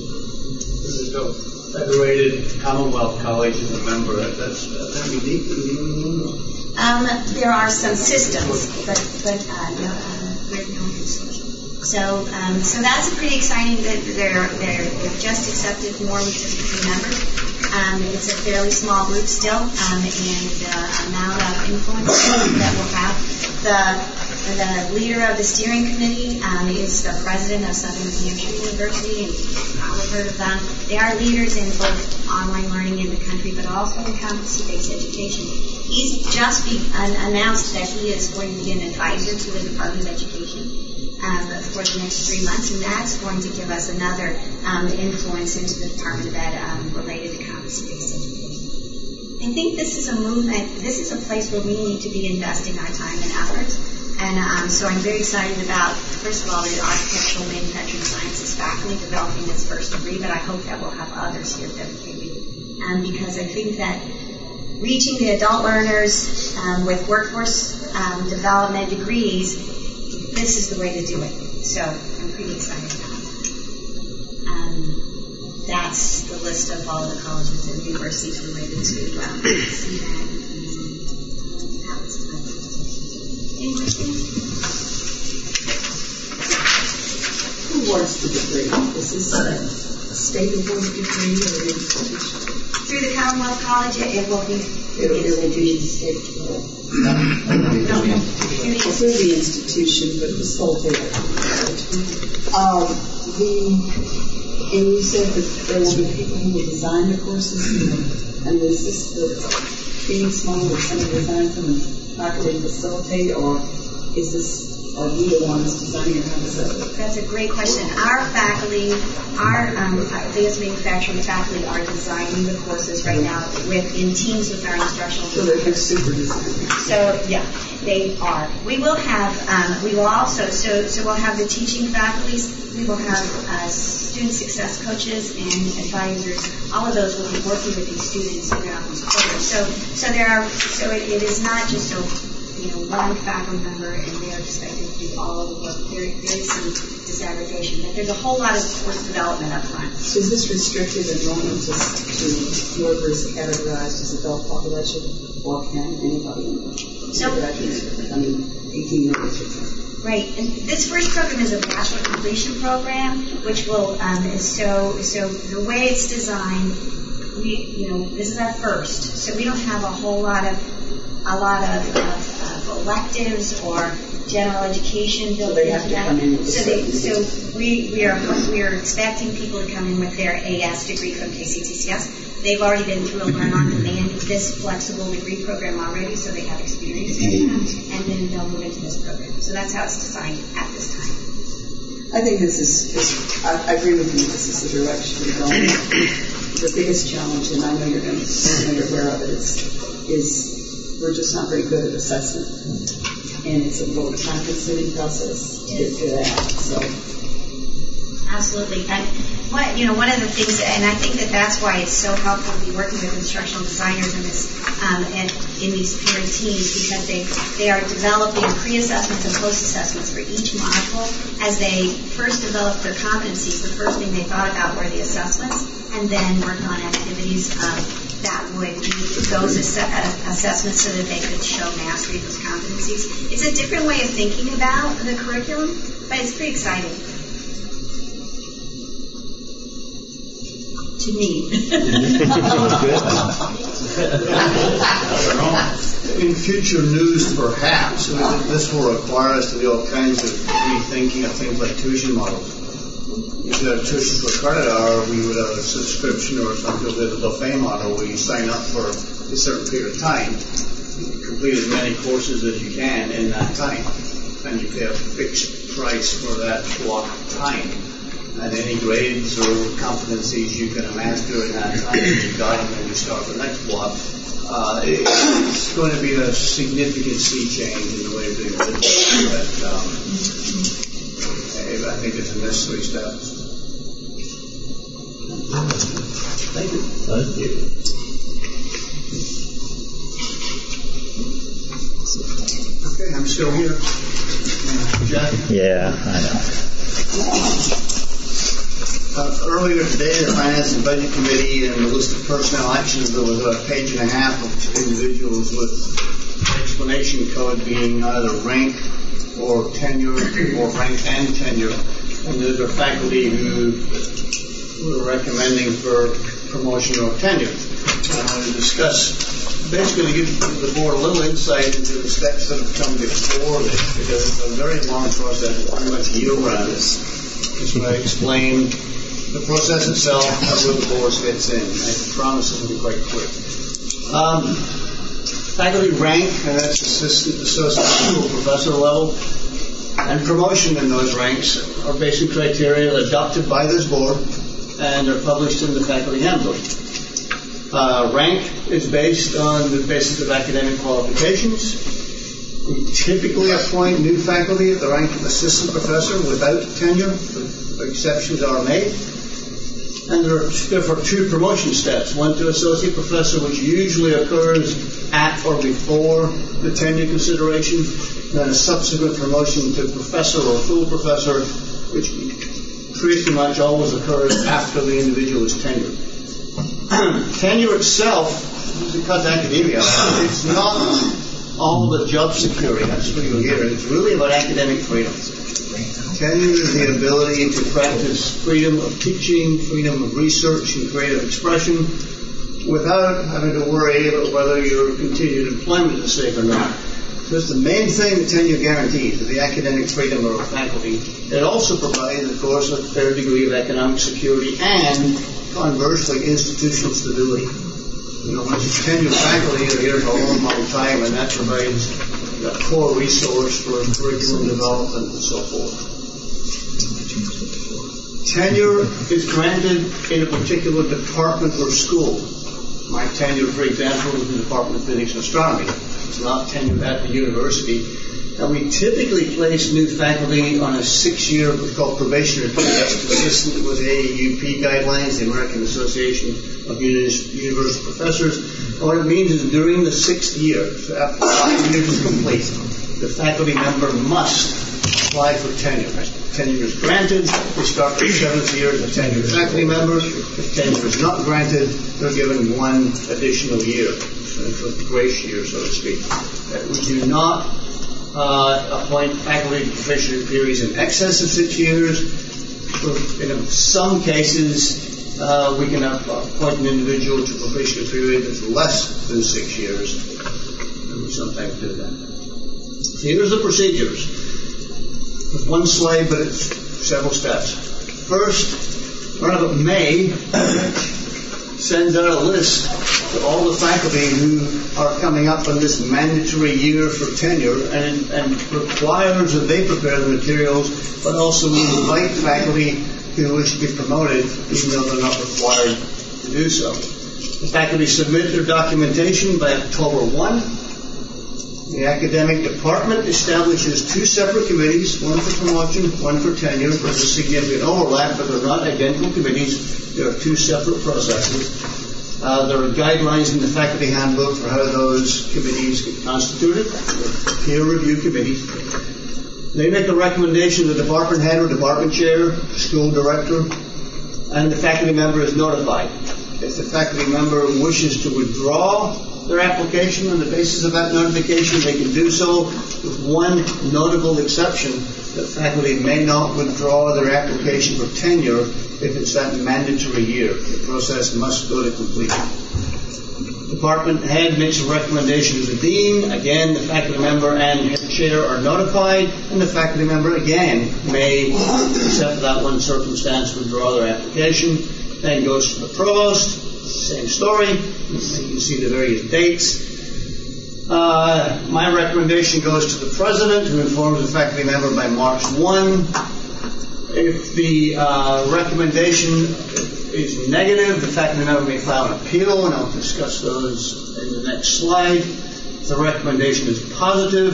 this is a federated Commonwealth College is a member. That's uh, unique. unique. Um, there are some systems, but but uh, no, uh, we're no consortium. So um, so that's pretty exciting. That they're they're they've just accepted more than fifty members. Um, it's a fairly small group still, um, and the amount of influence that we'll have. The the leader of the steering committee um, is the president of Southern New Hampshire University, and you've probably heard of them. They are leaders in both online learning in the country, but also in competency-based education. He's just be, uh, announced that he is going to be an advisor to the Department of Education um, for the next three months, and that's going to give us another um, influence into the Department of Ed um, related to competency-based education. I think this is a movement, this is a place where we need to be investing our time and efforts, and um, so I'm very excited about, first of all, the Architectural Manufacturing Sciences faculty developing this first degree, but I hope that we'll have others here dedicated, um, because I think that reaching the adult learners um, with workforce um, development degrees, this is the way to do it. So I'm pretty excited about it. Um, that's the list of all the colleges and universities related to um, C B E N. Any questions? Who awards the degree? Is this a state awarded degree or an institution? Through the Commonwealth College, it, it will be. It will be the state award. Through the institution, but the sole data. Um, the, and you said that there will be people who will design the courses, and, and is this the being small that someone designs them and faculty facilitate, or is this are we the ones designing your campus? That's a great question. Our faculty, our um, advanced manufacturing faculty are designing the courses right now with in teams with our instructional So they're super designers. So yeah, they are. We will have, um, we will also, so so we'll have the teaching faculties. We will have uh, student success coaches and advisors. All of those will be working with these students throughout these quarters. So so there are. So it, it is not just a you know one faculty member and they're expected to do all of the work. There, there is some disaggregation, but there's a whole lot of course development up front. So is this restricted enrollment to, to whoever is categorized as adult population, or can anybody enroll? So, I mean, eighteen years or something. Right, and this first program is a bachelor completion program, which will um, is so so the way it's designed, we you know this is our first, so we don't have a whole lot of a lot of, of, of electives or general education built so they into have to that. Come in with so they, so we we are we are expecting people to come in with their A S degree from K C T C S. They've already been through a Learn on Demand this flexible degree program already, so they have experience in that, and then they'll move into this program. So that's how it's designed at this time. I think this is, is I, I agree with you, this is the direction we're going. The biggest challenge, and I know you're going to, I know you're aware of it, is, is we're just not very good at assessment. And it's a little time-consuming process to get to that, so. Absolutely. And what, you know, one of the things, and I think that that's why it's so helpful to be working with instructional designers in this, um, and in these peer teams, because they, they are developing pre-assessments and post-assessments for each module. As they first developed their competencies, the first thing they thought about were the assessments, and then worked on activities um, that would meet those ass- assessments so that they could show mastery of those competencies. It's a different way of thinking about the curriculum, but it's pretty exciting. To me. In future news, perhaps, this will require us to do all kinds of rethinking of things like tuition models. If you have tuition for credit hour, we would have a subscription or something like the buffet model where you sign up for a certain period of time, complete as many courses as you can in that time, and you pay a fixed price for that block of time. And any grades or competencies you can amass during that time, you got them when you start the next block. Uh, it's going to be a significant sea change in the way of doing business, but um, I think it's a necessary step. Thank you. Thank you. Okay, I'm still here. Jack? Yeah, I know. Uh, earlier today, the Finance and Budget Committee and the list of personnel actions, there was a page and a half of individuals with explanation code being either rank or tenure, or rank and tenure. And those are faculty who were recommending for promotion or tenure. I want to discuss, basically give the board a little insight into the steps that have come before this, because it's a very long process, pretty much year-round. So I explain the process itself and where the board fits in. I promise it will be quite quick. Um, faculty rank, and that's assistant, associate, school professor level, and promotion in those ranks are basic criteria adopted by this board and are published in the faculty handbook. Uh, rank is based on the basis of academic qualifications. We typically appoint new faculty at the rank of assistant professor without tenure, but exceptions are made. And there are therefore two promotion steps, one to associate professor, which usually occurs at or before the tenure consideration, then a subsequent promotion to professor or full professor, which pretty much always occurs after the individual is tenured. Tenure itself, to cut to academia, it's not all the job security, that's what you'll hear. It's really about academic freedom. Tenure is the ability to practice freedom of teaching, freedom of research, and creative expression without having to worry about whether your continued employment is safe or not. So it's the main thing that tenure guarantees, is the academic freedom of a faculty. It also provides, of course, a fair degree of economic security and, conversely, institutional stability. You know, once it's tenured faculty, they're here for a long, long time, and that provides a core resource for curriculum development and so forth. Tenure is granted in a particular department or school. My tenure, for example, was in the Department of Physics and Astronomy. It's not tenure at the university. And we typically place new faculty on a six-year, what's called probationary period. That's consistent with A A U P guidelines, the American Association of University Professors. And what it means is during the sixth year, so after five years is complete, the faculty member must apply for tenure. Tenure is granted, they start their seventh year as a tenured faculty member. If tenure is not granted, they're given one additional year, so a grace year, so to speak. Uh, we do not uh, appoint faculty to probationary periods in excess of six years. In some cases, uh, we can appoint an individual to a probationary period that's less than six years, and we sometimes do that. So here's the procedures. With one slide, but it's several steps. First, around about May, sends out a list to all the faculty who are coming up on this mandatory year for tenure and, and requires that they prepare the materials, but also invite faculty who wish to be promoted, even though they're not required to do so. The faculty submit their documentation by October first. The academic department establishes two separate committees, one for promotion, one for tenure. There's a significant overlap, but they're not identical committees. There are two separate processes. Uh, there are guidelines in the faculty handbook for how those committees get constituted. They're peer review committees. They make a recommendation to the department head or department chair, school director, and the faculty member is notified. If the faculty member wishes to withdraw their application on the basis of that notification, they can do so, with one notable exception, that faculty may not withdraw their application for tenure if it's that mandatory year. The process must go to completion. Department head makes a recommendation to the dean. Again, the faculty member and head chair are notified, and the faculty member again may, except that one circumstance, withdraw their application. Then goes to the provost. Same story. You can see the various dates. Uh, my recommendation goes to the president, who informs the faculty member by March first. If the uh, recommendation is negative, the faculty member may file an appeal, and I'll discuss those in the next slide. If the recommendation is positive,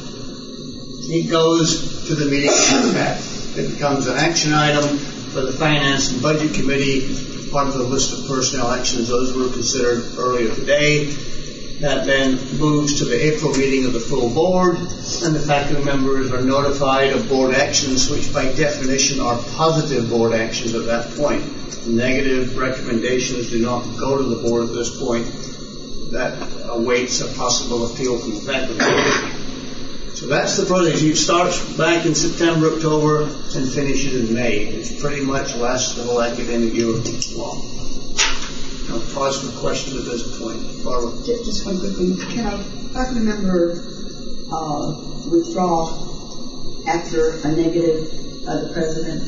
it goes to the meeting of the It becomes an action item for the Finance and Budget Committee, part of the list of personnel actions. Those were considered earlier today. That then moves to the April meeting of the full board, and the faculty members are notified of board actions, which by definition are positive board actions at that point. Negative recommendations do not go to the board at this point. That awaits a possible appeal from the faculty member. So that's the process. It starts back in September, October, and finishes in May. It's pretty much lasts the whole academic year long. I'll pause for questions at this point. Barbara? Just, just one quick thing. Can a faculty member uh, withdraw after a negative of the president?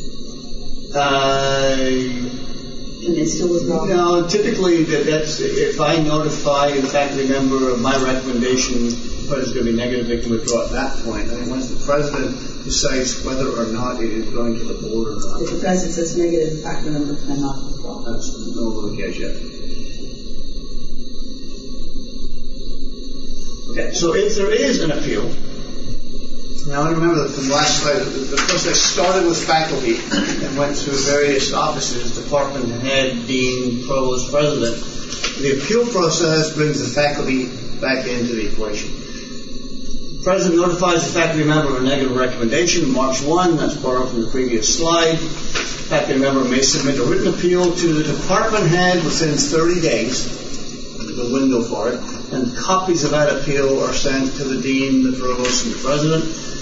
Uh, Can they still withdraw? No, typically that, that's if I notify the faculty member of my recommendation, but it's going to be negative, they can withdraw at that point. I mean, once the president decides whether or not it is going to the board or not. If the president says negative, the faculty member cannot withdraw. That's no the case yet. Okay, so if there is an appeal, now I remember that from last slide, the, the process started with faculty and went through various offices, department head, dean, provost, president. The appeal process brings the faculty back into the equation. The president notifies the faculty member of a negative recommendation, March first, that's borrowed from the previous slide. The faculty member may submit a written appeal to the department head within thirty days, the window for it, and copies of that appeal are sent to the dean, the provost, and the president.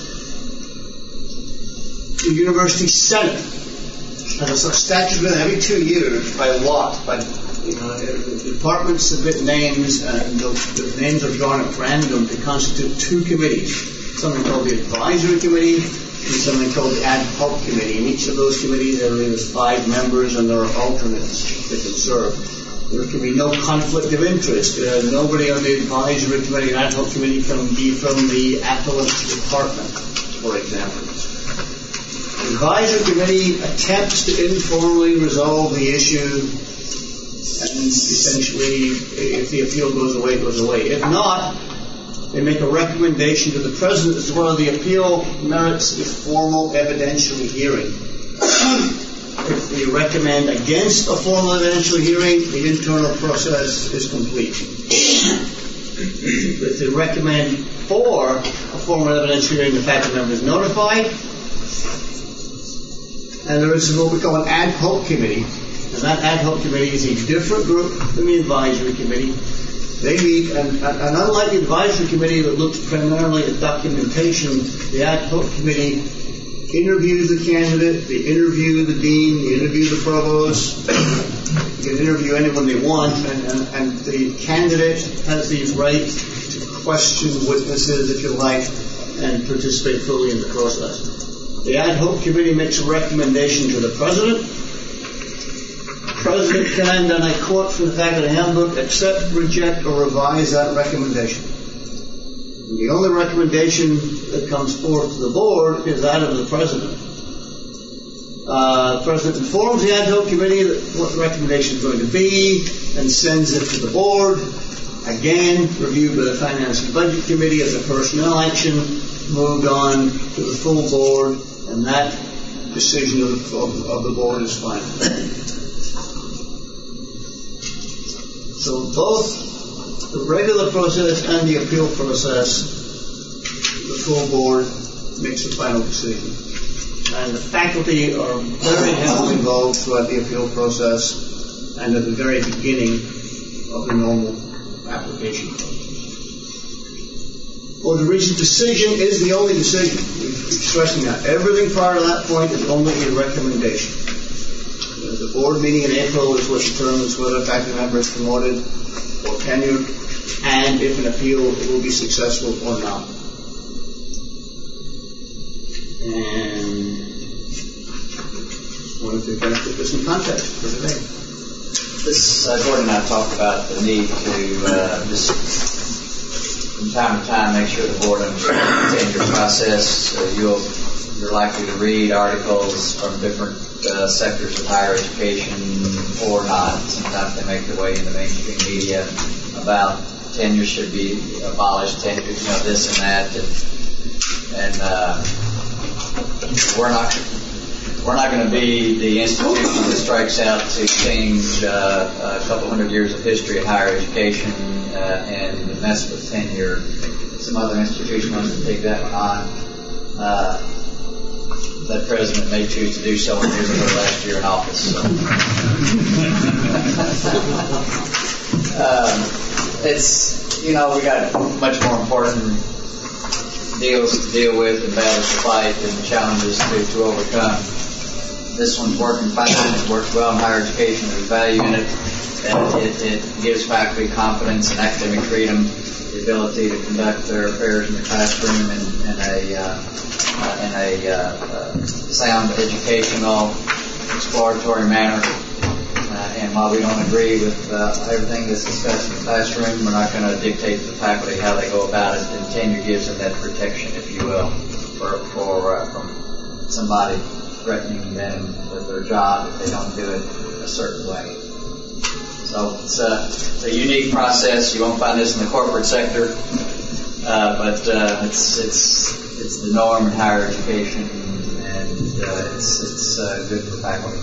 The university senate has a statute that every two years by lot, by you know, the departments submit names, and the, the names are drawn at random to constitute two committees, something called the advisory committee and something called the ad hoc committee. In each of those committees, there is five members, and there are alternates that can serve. There can be no conflict of interest. Uh, nobody on the advisory committee and ad hoc committee can be from the appellate department, for example. The advisory committee attempts to informally resolve the issue, and essentially, if the appeal goes away, it goes away. If not, they make a recommendation to the president as to whether the appeal merits a formal evidentiary hearing. If they recommend against a formal evidentiary hearing, the internal process is complete. If they recommend for a formal evidentiary hearing, the faculty member is notified. And there is what we call an ad hoc committee. And that ad hoc committee is a different group than the advisory committee. They meet, and, and unlike the advisory committee that looks primarily at documentation, the ad hoc committee interviews the candidate, they interview the dean, they interview the provost, they can interview anyone they want, and, and, and the candidate has the right to question witnesses, if you like, and participate fully in the process. The ad hoc committee makes a recommendation to the president. The president can, and I quote from the faculty handbook, accept, reject, or revise that recommendation. And the only recommendation that comes forth to the board is that of the president. Uh, the president informs the ad hoc committee that what the recommendation is going to be and sends it to the board. Again, reviewed by the Finance and Budget Committee as a personnel action, moved on to the full board, and that decision of the, of, of the board is final. So both the regular process and the appeal process, the full board makes the final decision. And the faculty are very heavily involved throughout the appeal process and at the very beginning of the normal application process. Well, the recent decision is the only decision. We're stressing that. Everything prior to that point is only a recommendation. The board meeting in April is what determines whether a faculty member is promoted or tenured, and if an appeal will be successful or not. And just wanted to kind of put this in context for today. This, uh, Gordon and I talked about the need to uh, just from time to time make sure the board understands the tenure process. Uh, you'll, you're likely to read articles from different uh, sectors of higher education or not. Sometimes they make their way into mainstream media about tenure should be abolished, tenure, you know, this and that, and, and uh, we're not we're not going to be the institution that strikes out to change uh, a couple hundred years of history of higher education uh, and mess with tenure. Some other institution wants to take that one on. Uh, that president may choose to do so in his or her last year in office. So. um, it's, you know, we got much more important deals to deal with and battles to fight and challenges to, to overcome. This one's working fine. It works well in higher education. There's value in it. And it, it gives faculty confidence and academic freedom, the ability to conduct their affairs in the classroom in, in a uh, uh, in a uh, uh, sound, educational, exploratory manner. Uh, and while we don't agree with uh, everything that's discussed in the classroom, we're not going to dictate to the faculty how they go about it. And tenure gives them that protection, if you will, for, for uh, from somebody threatening them with their job if they don't do it a certain way. So it's a, it's a unique process. You won't find this in the corporate sector, uh, but uh, it's it's it's the norm in higher education, and uh, it's it's uh, good for faculty.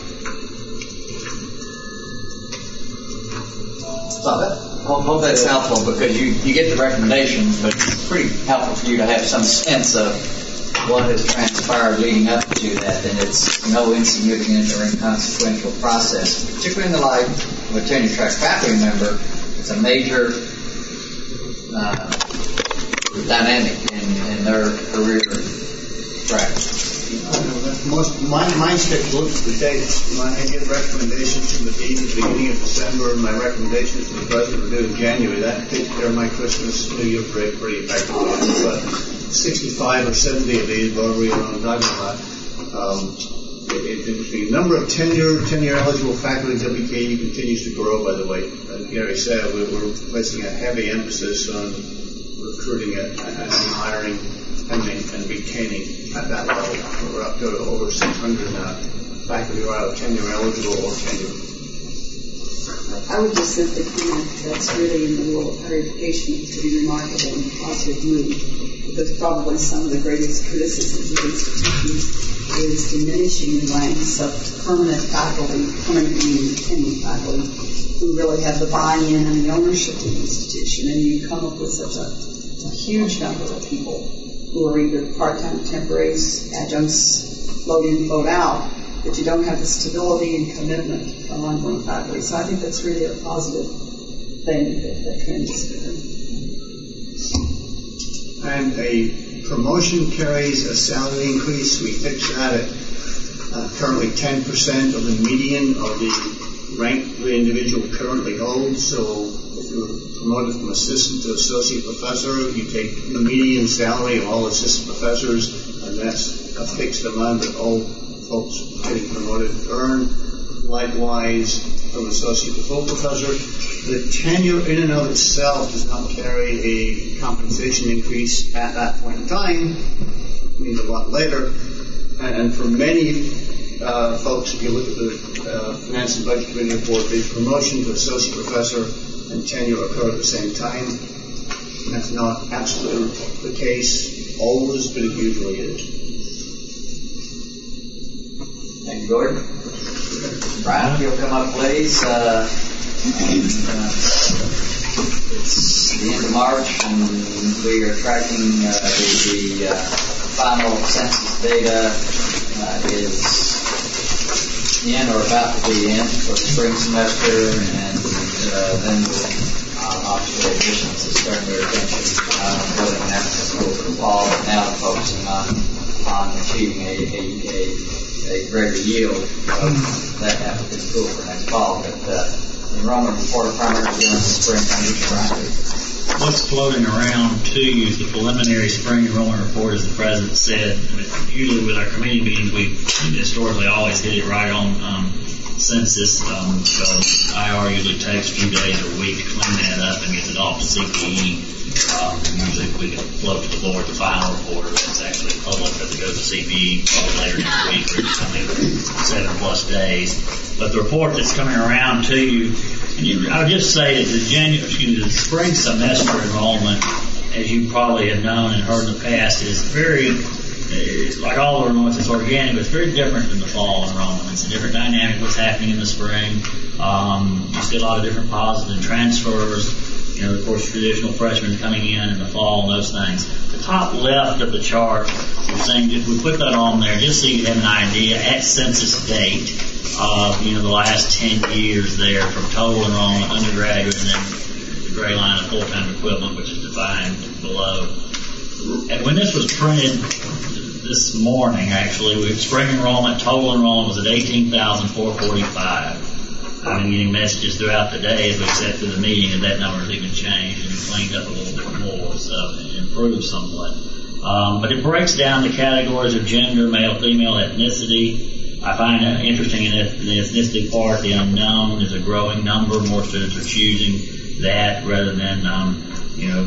So I hope, hope that's helpful, because you, you get the recommendations, but it's pretty helpful for you to have some sense of what has transpired leading up to that, and it's no insignificant or inconsequential process, particularly in the life of a tenure-track faculty member. It's a major uh, dynamic in, in their career track. Most my mindset looks the dates. When I get recommendations from the dean at the beginning of December, and my recommendations to the president are due in January, that takes care of my Christmas, New Year break pretty effectively. But sixty-five or seventy of these, whatever you want to talk about, um, It, it, the number of tenure, tenure eligible faculty at W K U continues to grow, by the way. As Gary said, we're, we're placing a heavy emphasis on recruiting and, and hiring and, and retaining at that level. We're up to over six hundred now. Faculty are either tenure eligible or tenure. I would just simply comment that's really in the world of higher education a pretty remarkable and positive move, because probably some of the greatest criticisms of institutions is diminishing the ranks of permanent faculty, permanently tenured faculty, who really have the buy-in and the ownership of the institution, and you come up with such a, a huge number of people who are either part-time temporaries, adjuncts, float in, float out, that you don't have the stability and commitment from ongoing faculty. So I think that's really a positive thing that that trend is given. And a promotion carries a salary increase. We fix that at uh, currently ten percent of the median of the rank the individual currently holds. So if you're promoted from assistant to associate professor, you take the median salary of all assistant professors, and that's a fixed amount that all folks getting promoted earn. Likewise, from associate to full professor, the tenure in and of itself does not carry a compensation increase at that point in time. It means a lot later. And, and for many uh, folks, if you look at the uh, Finance and Budget Committee report, the promotion to associate professor and tenure occur at the same time. And that's not absolutely the case always, but it usually is. Thank you, Gordon. Brian, if you'll come up, please. Uh, and, uh, it's the end of March, and we are tracking uh, the, the uh, final census data uh, is in or about to be in for the spring semester, and uh, then uh, obviously additions is turning their attention on uh, building an after school for the fall, and now focusing on on achieving a, a, a a greater yield of that applicant school for next fall. But uh, the enrollment report are primarily due in the spring. What's floating around to you is the preliminary spring enrollment report, as the president said. Usually with our committee meetings, we historically always hit it right on um, census. Um, so I R usually takes a few days or a week to clean that up and get it off to C P E. Um, usually we can float to the board the final report that's actually public as it goes to C P E probably later next week, or something seven plus days. But the report that's coming around to you, and you I would just say that the January, excuse me, the spring semester enrollment, as you probably have known and heard in the past, is very, it's like all the enrollments, it's organic, but it's very different than the fall enrollment. It's a different dynamic what's happening in the spring. Um, you see a lot of different positives and transfers. You know, of course, traditional freshmen coming in in the fall and those things. The top left of the chart, you're saying, if we put that on there, just so you have an idea, at census date, of, you know, the last ten years there from total enrollment, undergraduate, and then the gray line of full-time equivalent, which is defined below. And when this was printed this morning, actually, we spring enrollment, total enrollment was at eighteen thousand four hundred forty-five. I've been getting messages throughout the day as we sat through the meeting that that number has even changed and cleaned up a little bit more, so it improved somewhat. Um, but it breaks down the categories of gender, male, female, ethnicity. I find it interesting in the ethnicity part, the unknown is a growing number. More students are choosing that rather than, um, you know,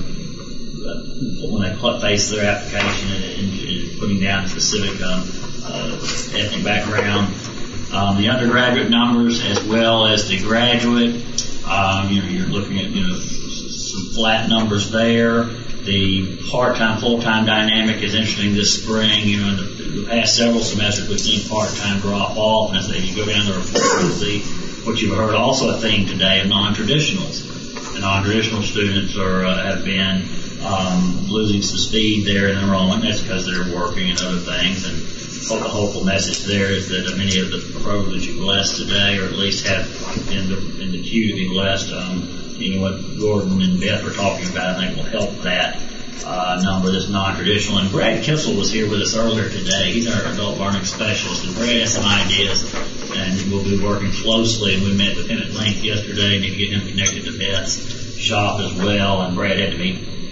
when they face their application and, and, and putting down specific um, uh, ethnic background. Um, the undergraduate numbers as well as the graduate, um, you know, you're looking at, you know, some flat numbers there. The part-time, full-time dynamic is interesting this spring. You know, in the, the past several semesters we've seen part-time drop off, and as you go down the report, you'll see what you've heard also a theme today of non-traditionals. The non-traditional students are uh, have been um, losing some speed there in enrollment. That's because they're working and other things, and the hopeful message there is that many of the programs that you blessed today, or at least have in the in the queue to be blessed, um, you know, what Gordon and Beth were talking about, I think will help that uh, number that's non-traditional. And Brad Kissel was here with us earlier today. He's our adult learning specialist, and Brad has some ideas, and we'll be working closely. And we met with him at length yesterday, need to get him connected to Beth's shop as well. And Brad had to be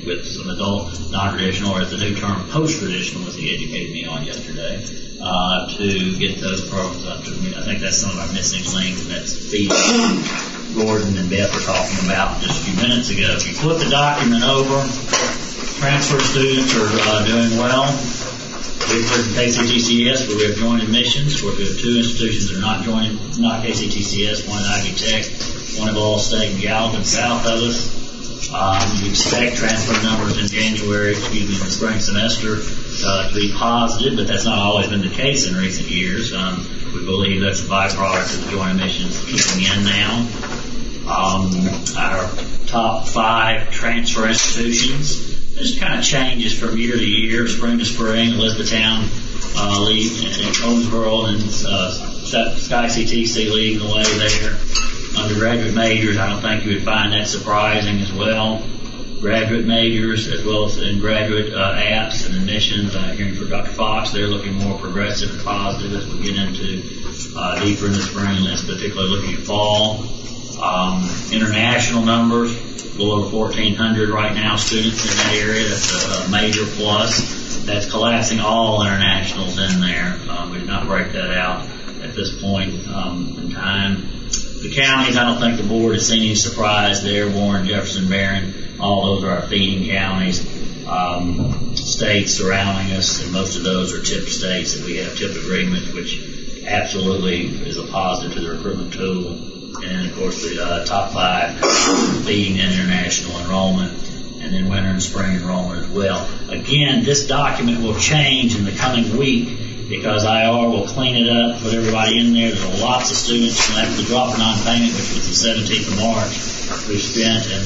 with some adult non-traditional, or as the new term, post-traditional, as he educated me on yesterday, uh, to get those programs up to me. I think that's some of our missing links, and that's feeding Gordon and Beth were talking about just a few minutes ago. If you flip the document over, transfer students are uh, doing well. We've heard from K C T C S where we have joint admissions. Where we have two institutions that are not joining, not K C T C S, one at Ivy Tech, one at Ball State and Gallatin south of us. Um, we expect transfer numbers in January, excuse me, in the spring semester uh, to be positive, but that's not always been the case in recent years. Um, we believe that's a byproduct of the joint admissions kicking in now. Um, our top five transfer institutions, this kind of changes from year to year, spring to spring. Elizabethtown uh, lead and Owensboro and uh, Sky C T C leading the way there. Undergraduate majors, I don't think you would find that surprising as well. Graduate majors, as well as in graduate uh, apps and admissions, uh, hearing from Doctor Fox, they're looking more progressive and positive as we get into uh, deeper in the spring, and that's particularly looking at fall. Um, international numbers, a little over fourteen hundred right now students in that area. That's a, a major plus. That's collapsing all internationals in there. Um, we did not break that out at this point um, in time. The counties, I don't think the board has seen any surprise there. Warren, Jefferson, Barron, all those are our feeding counties. Um, states surrounding us, and most of those are T I P states that we have T I P agreements, which absolutely is a positive to the recruitment tool. And of course the uh, top five feeding and international enrollment, and then winter and spring enrollment as well. Again, this document will change in the coming week because I R will clean it up, put everybody in there. There's lots of students, and after the drop of non-payment, which was the seventeenth of March, we spent a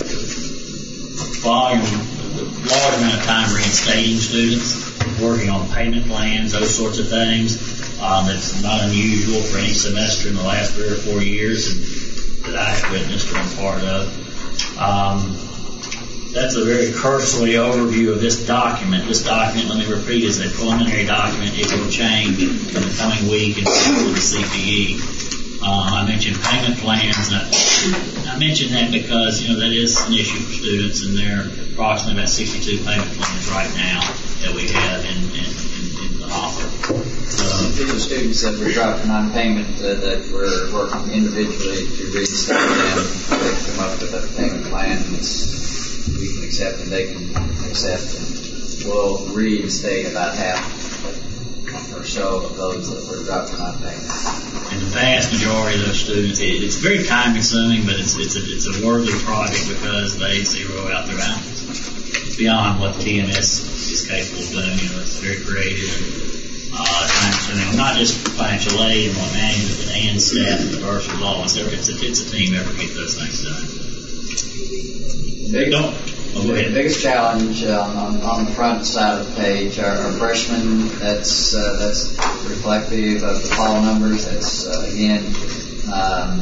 volume, a large amount of time reinstating students, working on payment plans, those sorts of things. Um, that's not unusual for any semester in the last three or four years and that I have witnessed or been part of. Um, that's a very cursory overview of this document. This document, let me repeat, is a preliminary document. It will change in the coming week and with the C P E. Uh, I mentioned payment plans. And I, I mentioned that because, you know, that is an issue for students, and there are approximately about sixty-two payment plans right now that we have in, in, in, in the offer. These are students that were dropped non-payment uh, that we're working individually to reinstate them, they come up with a payment plan that we can accept and they can accept, and we'll reinstate about half or so of those that were dropped non-payment. And the vast majority of those students, it, it's very time consuming, but it's it's a, it's a worthy project because they zero out their balances. It's beyond what the T M S is capable of doing. You know, it's very creative and Uh, time consuming, not just financial aid and what management, but and staff and diverse law. It's a, it's a, it's a team effort to get those things done. Big, don't. Oh, go ahead. The biggest challenge uh, on, on the front side of the page are, are freshmen. That's uh, that's reflective of the fall numbers. That's uh, again um,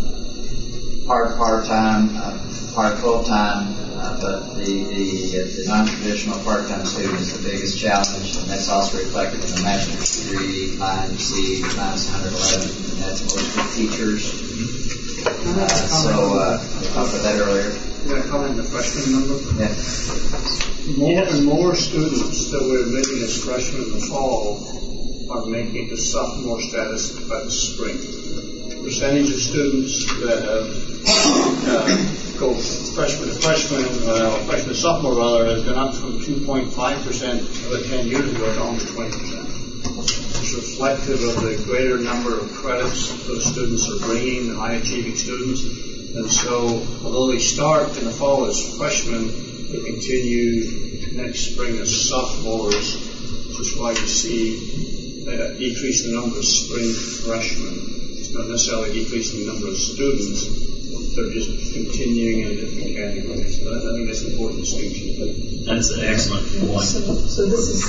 part part time, uh, part full time. Uh, but the the, uh, the non-traditional part-time student is the biggest challenge, and that's also reflected in the master's degree line. You see minus one hundred eleven, and that's mostly teachers. Uh, so uh, we talked about that earlier. Can I comment on the freshman number? Yeah. More and more students that we're admitting as freshmen in the fall are making the sophomore status by the spring. The percentage of students that have uh, go freshman to freshman, uh, freshman to sophomore rather, has gone up from two point five percent about ten years ago to almost twenty percent. It's reflective of the greater number of credits those students are bringing, the high achieving students. And so, although they start in the fall as freshmen, they continue next spring as sophomores, which is why you see a decrease in the number of spring freshmen. It's not necessarily decreasing the number of students. They're just continuing in a different category. So that, I think that's an important distinction. That's an excellent point. So, so this is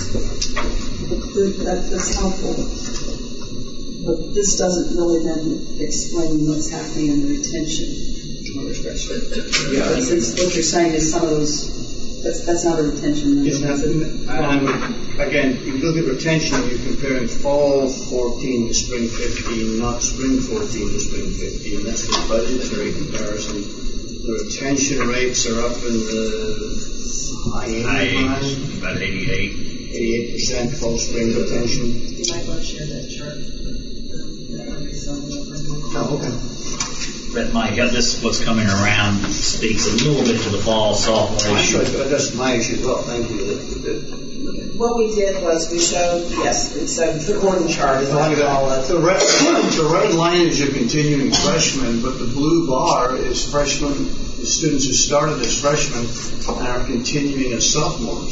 that, that's helpful, but this doesn't really then explain what's happening in the retention. Yeah, since what you're saying is some of those. That's, that's not a retention. It's not, and again, if you look at retention, you're comparing fall fourteen to spring fifteen, not spring fourteen to spring fifteen. That's the budgetary comparison. The retention rates are up in the high eighties. About eighty-eight. eighty-eight percent post-spring retention. You might want to share that chart. That might be something. Oh, okay. That might help. This what's coming around speaks a little bit to the fall sophomore issue. That's my issue as well. Thank you. What we did was we showed, yes, it's a the Gordon chart, is what we call it. The red, the red line is your continuing freshman, but the blue bar is freshmen, the students who started as freshmen and are continuing as sophomores.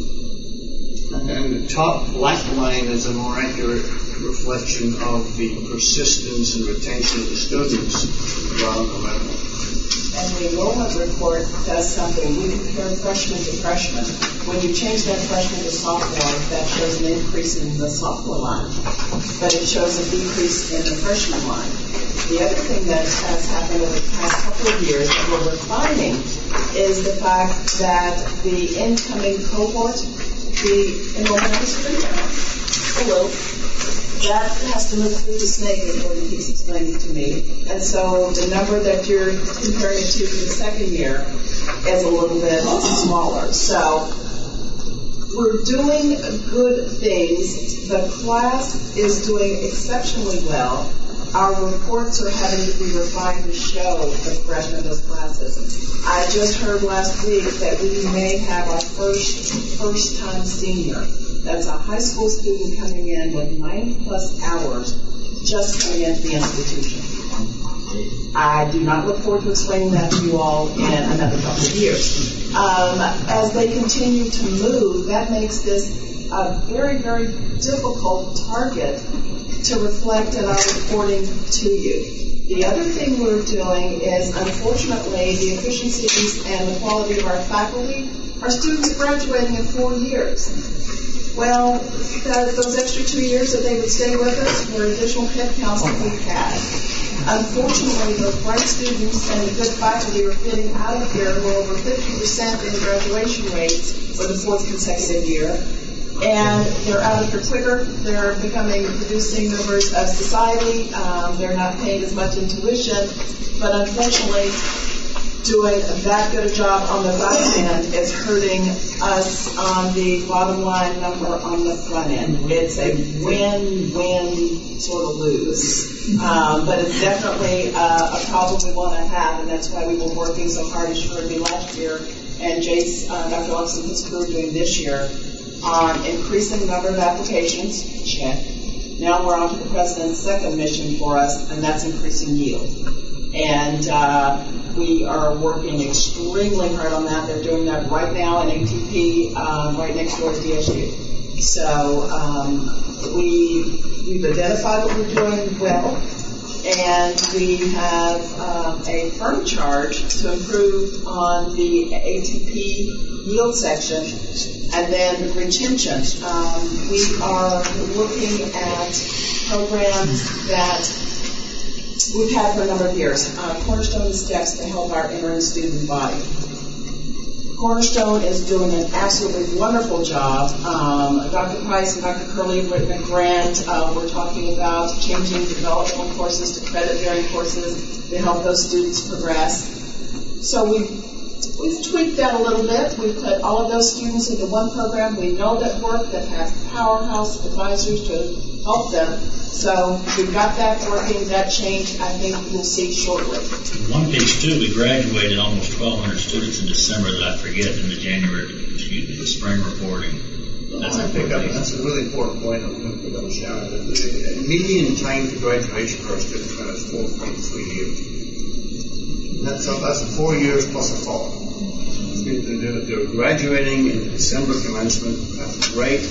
And the top black line is a more accurate reflection of the persistence and retention of the students rather than the red one. And the enrollment report does something. We compare freshman to freshman. When you change that freshman to sophomore, that shows an increase in the sophomore line, but it shows a decrease in the freshman line. The other thing that has happened over the past couple of years that we're refining is the fact that the incoming cohort, the enrollment has been down a little. That has to move through the snake, as Gordon keeps explaining to me. And so the number that you're comparing it to for the second year is a little bit smaller. So we're doing good things. The class is doing exceptionally well. Our reports are having to be refined to show the progression of those classes. I just heard last week that we may have our first first-time senior. That's a high school student coming in with ninety plus hours just coming into the institution. I do not look forward to explaining that to you all in another couple of years. Um, as they continue to move, that makes this a very, very difficult target to reflect in our reporting to you. The other thing we're doing is, unfortunately, the efficiencies and the quality of our faculty, our students are graduating in four years. Well, that, those extra two years that they would stay with us were additional headcounts that we had. Unfortunately, those bright students and the good faculty are getting out of here. We're over fifty percent in graduation rates for the fourth consecutive year. And they're out of here quicker. They're becoming producing members of society. Um, they're not paying as much in tuition. But unfortunately, doing that good a job on the back end is hurting us on the bottom line number on the front end. It's a win-win sort of lose. Um, but it's definitely uh, a problem we want to have, and that's why we were working so hard, as sure me last year, and Jace, uh, Doctor Lux and his crew doing this year, on increasing the number of applications, check. Now we're on to the President's second mission for us, and that's increasing yield. And uh, we are working extremely hard on that. They're doing that right now in A T P, um, right next door to D S U. So um, we, we've identified what we're doing well, and we have um, a firm charge to improve on the A T P yield section, and then retention. Um, we are looking at programs that we've had for a number of years. Uh, Cornerstone Steps to help our entering student body. Cornerstone is doing an absolutely wonderful job. Um, Doctor Price and Doctor Curley have written a grant. Uh, we're talking about changing developmental courses to credit-bearing courses to help those students progress. So we've, we've tweaked that a little bit. We've put all of those students into one program we know that work, that has powerhouse advisors to help them. So we've got that working. That change, I think, we'll see shortly. One piece, too, we graduated almost twelve hundred students in December that I forget in the January, excuse me, the spring reporting. That's, I pick up, that's a really important point I'm going to pick up, Sharon. The median time to graduation for our students is four point three years. That's, a, that's four years plus a fall. They're, they're graduating in December commencement. That's great.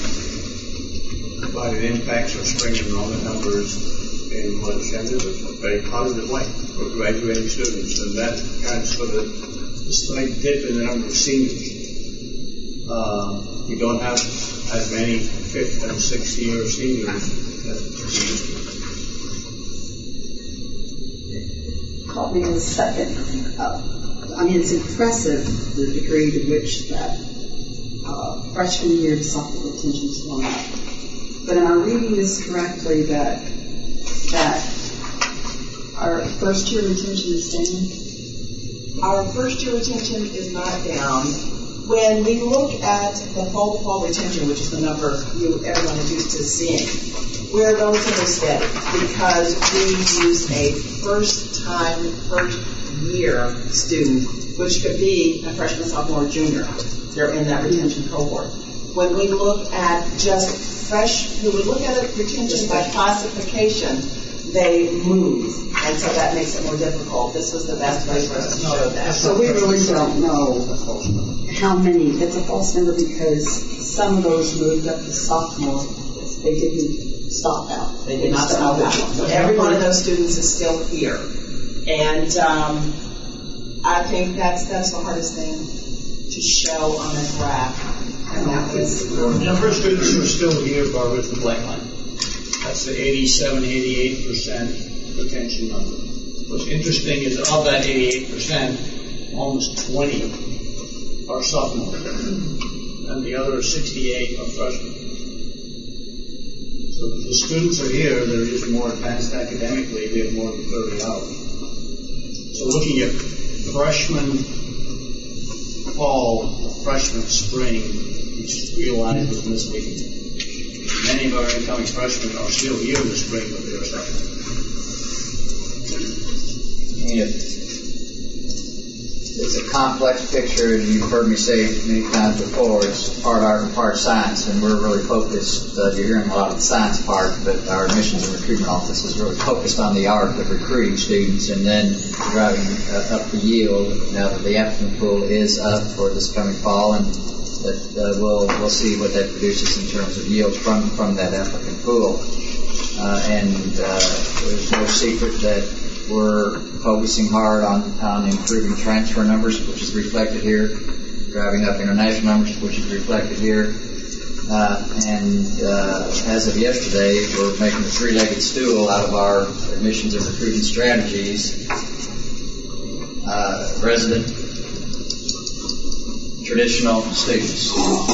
But it impacts our spring enrollment numbers in what is a very positive way for graduating students, and that kind of sort of a slight dip in the number of seniors. Uh, we don't have as many fifth and sixth year seniors as we used to. Caught me in a second. Uh, I mean, it's impressive the degree to which that uh, freshman year to sophomore retention is going up. But am I reading this correctly that that our first year retention is down? our first-year retention is not down. When we look at the fall-to-fall retention, which is the number you everyone is used to seeing, we're relatively steady because we use a first-time, first-year student, which could be a freshman, sophomore, or junior. They're in that retention cohort. When we look at just fresh, when we look at a retention by classification, they move, and so that makes it more difficult. This was the best way for us to show that. So we really don't know how many. It's a false number because some of those moved up to sophomore. They didn't stop out. They did not stop out. So every one of those students is still here, and um, I think that's that's the hardest thing to show on a graph. And that was the number of students who are still here, Barbara, is the black line. That's the eighty-seven, eighty-eight percent retention number. What's interesting is of that eighty-eight percent, almost twenty are sophomores, and the other sixty-eight are freshmen. So the students are here, they're just more advanced academically, they have more than thirty hours. So looking at freshman fall, freshman spring, we just realized within this week. Many of our incoming freshmen are still here in the spring, but they are freshmen. It's a complex picture, and you've heard me say many times before, it's part art and part science, and we're really focused, uh, you're hearing a lot of the science part, but our admissions and recruitment office is really focused on the art of recruiting students and then driving uh, up the yield. Now that the applicant pool is up for this coming fall, and that uh, we'll we'll see what that produces in terms of yield from, from that applicant pool. Uh, and uh, there's no secret that we're focusing hard on, on improving transfer numbers, which is reflected here, driving up international numbers, which is reflected here. Uh, and uh, as of yesterday, we're making a three-legged stool out of our admissions and recruiting strategies. Uh, resident traditional students,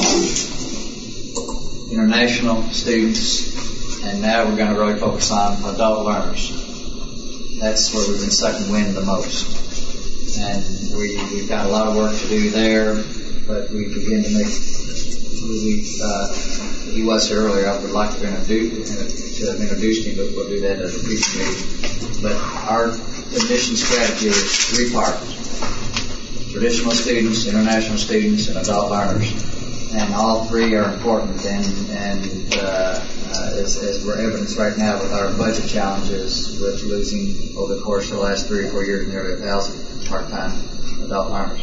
international students, and now we're going to really focus on adult learners. That's where we've been sucking wind the most. And we, we've got a lot of work to do there, but we begin to make, we, uh, he was here earlier, I would like to introduce, to have introduced him, but we'll do that at a future meeting. But our admission strategy is three parts. Traditional students, international students, and adult learners. And all three are important, and, and uh, uh, as, as we're evidenced right now with our budget challenges with losing over the course of the last three or four years nearly a thousand part-time adult learners.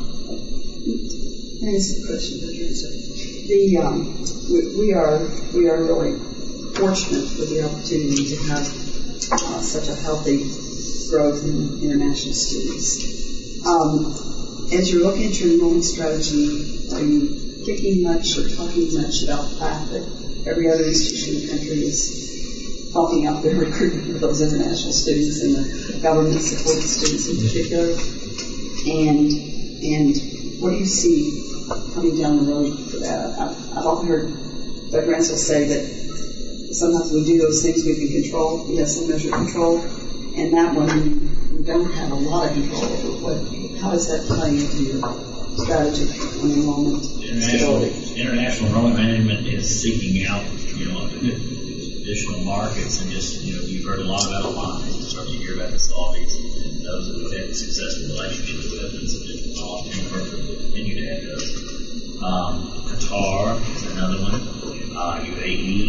Can I ask a question, Doctor The um, we, we are we are really fortunate with the opportunity to have uh, such a healthy growth in international students. Um, As you're looking at your enrollment strategy, are you thinking much or talking much about the fact that every other institution in the country is talking up their recruitment of those international students and the government-supported students in particular? And and what do you see coming down the road for that? I've, I've often heard Doctor Ansel say that sometimes we do those things we can control, we have some measure of control, and that one we don't have a lot of control over. What, how does that play into your strategy on enrollment international, stability? International enrollment management is seeking out, you know, additional markets, and just, you know, you've heard a lot about alliance. You start to hear about the Saudis and, and those that we've had successful relationships with, and some different opportunity for us to continue to have those. Um, Qatar is another one. Uh, U A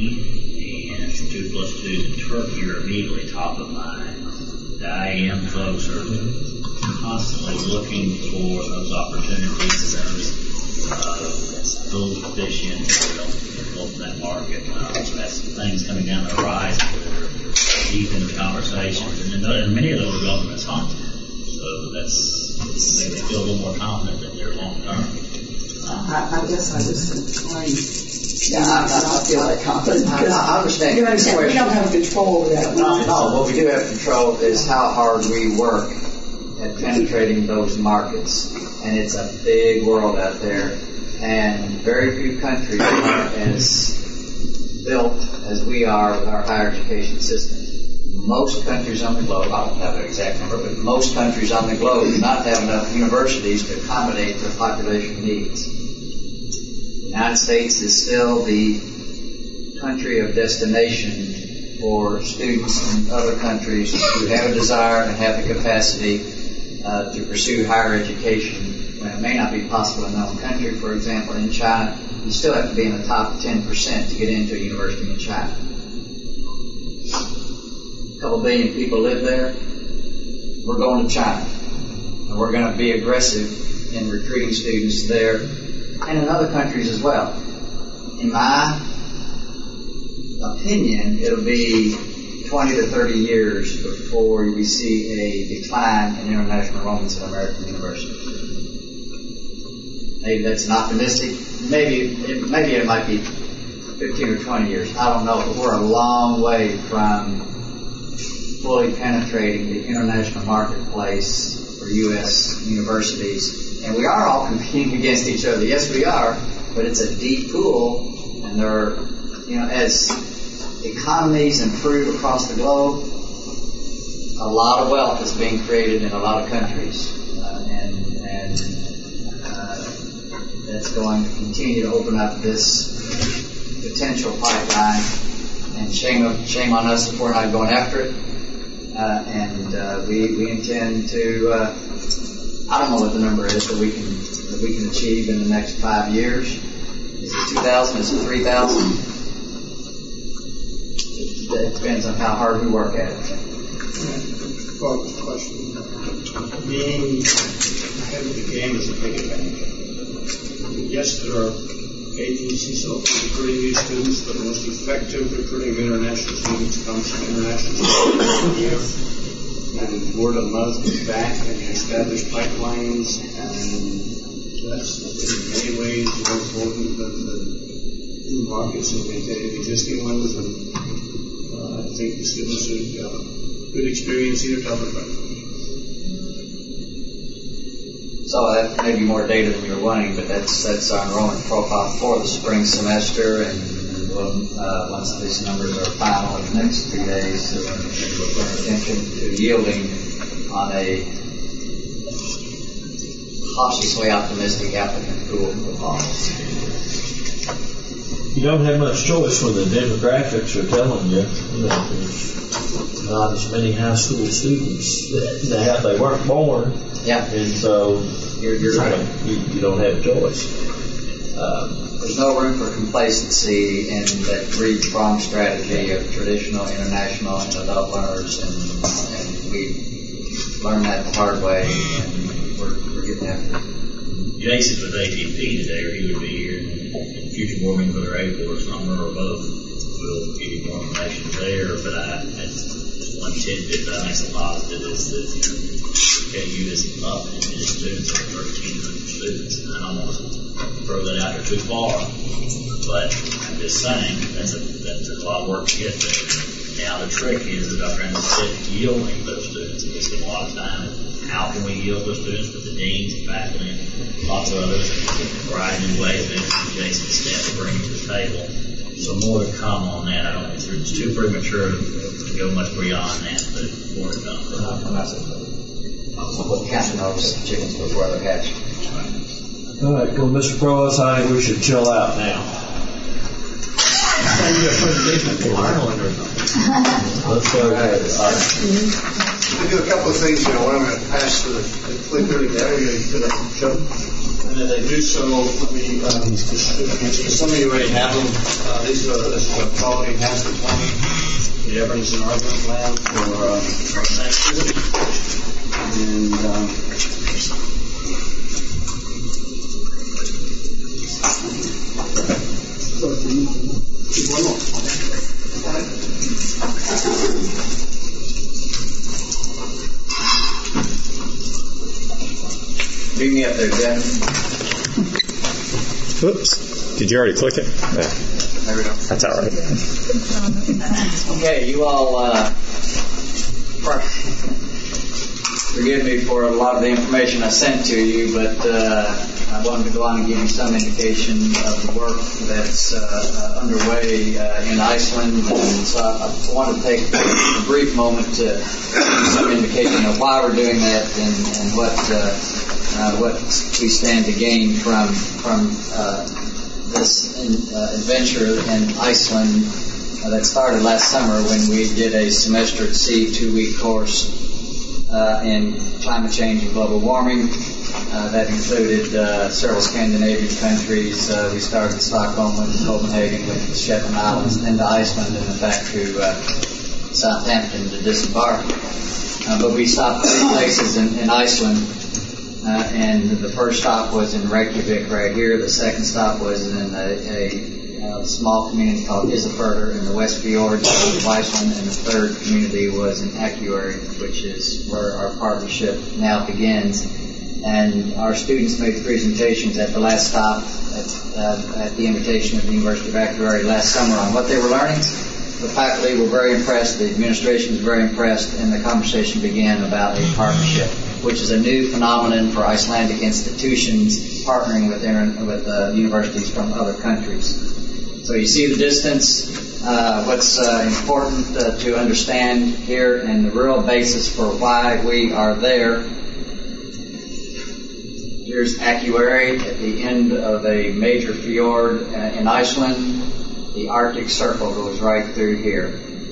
E and two plus two in Turkey are immediately top of mind. The I A M folks are constantly looking for those opportunities, those uh, those positions to build that market. Uh, so that's things coming down the horizon that are deep in the conversations, and, then, and many of those are government sponsored. So that's, that's maybe they feel a little more confident that they're long term. I, I guess I was trying. Yeah, I, I don't feel that confident. I, I understand. You understand? We don't have control over that. No, no. What we do have control is how hard we work at penetrating those markets, and it's a big world out there, and very few countries are as built as we are with our higher education system. most countries on the globe, I don't have an exact number, but most countries on the globe do not have enough universities to accommodate their population needs. The United States is still the country of destination for students from other countries who have a desire and have the capacity uh, to pursue higher education when it may not be possible in their own country. For example, in China, you still have to be in the top ten percent to get into a university in China. A couple billion people live there. We're going to China. And we're going to be aggressive in recruiting students there and in other countries as well. In my opinion, it'll be twenty to thirty years before we see a decline in international enrollments in American universities. Maybe that's optimistic. Maybe it, maybe it might be fifteen or twenty years. I don't know, but we're a long way from fully penetrating the international marketplace for U S universities. And we are all competing against each other. Yes, we are, but it's a deep pool, and there are, you know, as economies improve across the globe, a lot of wealth is being created in a lot of countries, uh, and, and uh, that's going to continue to open up this potential pipeline. And shame, shame on us if we're not going after it. Uh, and uh, we, we intend to, uh, I don't know what the number is that we can that we can achieve in the next five years. Is it two thousand? Is it three thousand? It, it depends on how hard we work at it. Well, question. Being ahead of the game is a big advantage. Yes, there are agencies of recruiting these students, but the most effective recruiting of international students comes from international students here. And word of mouth is back, and you establish pipelines, and that's in many ways more important than the new markets and maintaining existing ones. And uh, I think the students should have a good experience here to other countries. So that may be more data than you're wanting, but that's that's our enrollment profile for the spring semester, and, and we'll, uh, once these numbers are final in the next few days, uh, we'll pay attention to yielding on a cautiously optimistic applicant pool for the fall. You don't have much choice when the demographics are telling you, you know, there's not as many high school students that have, they weren't born. Yeah. And so you're, you're right. You, you don't have a choice. Um, There's no room for complacency in that three-pronged strategy of traditional, international, and adult learners, and, and we learned that the hard way, and we're, we're getting after it. Jason's with A T P today, or he would be here. In future board meetings, whether A or number or both, we'll give you more information there. But I, that's just one tidbit that I think is a positive is that K U is up in its students over thirteen hundred students, and I don't want to throw that out there too far, but I'm just saying that's a that's a lot of work to get there. Now the trick is, as Doctor Anderson said, yielding those students. And we spend a lot of time. How can we yield those students with the deans and faculty and lots of others, a variety of ways that Jason staff bring to the table. So more to come on that. I don't think it's too premature to, to go much beyond that, but more to come. We'll count those chickens before they're hatched. All right, well, Mister Provost, I think we should chill out now. Let's go ahead. We do a couple of things here. One, I'm going to pass the, the clicker to Gary to the show. And then they do so, let me, um, some of you already have them. Uh, these are, this is a quality hazard plan, the evidence and argument plan for, uh, for sexism. And, um, one more. Beat me up there, Jeff. Oops. Did you already click it? Yeah. There we go. That's all right. Okay, you all, uh, forgive me for a lot of the information I sent to you, but uh, I wanted to go on and give you some indication of the work that's uh, uh, underway uh, in Iceland. And so I, I wanted to take a brief moment to give you some indication of why we're doing that and, and what uh, uh, what we stand to gain from from uh, this in, uh, adventure in Iceland uh, that started last summer when we did a semester at sea two-week course uh, in climate change and global warming. Uh, that included uh, several Scandinavian countries. Uh, we started in Stockholm, went to Copenhagen, went to the Shetland Islands, then to Iceland, and then back to uh, Southampton to disembark. Uh, but we stopped three places in, in Iceland, uh, and the first stop was in Reykjavik right here. The second stop was in a, a, a small community called Isafjörður in the West Fjords of Iceland, and the third community was in Akureyri, which is where our partnership now begins. And our students made presentations at the last stop at, uh, at the invitation of the University of Akureyri last summer on what they were learning. The faculty were very impressed, the administration was very impressed, and the conversation began about a partnership, which is a new phenomenon for Icelandic institutions partnering with, inter- with uh, universities from other countries. So you see the distance. Uh, what's uh, important uh, to understand here and the real basis for why we are there. Here's Akureyri at the end of a major fjord uh, in Iceland. The Arctic Circle goes right through here.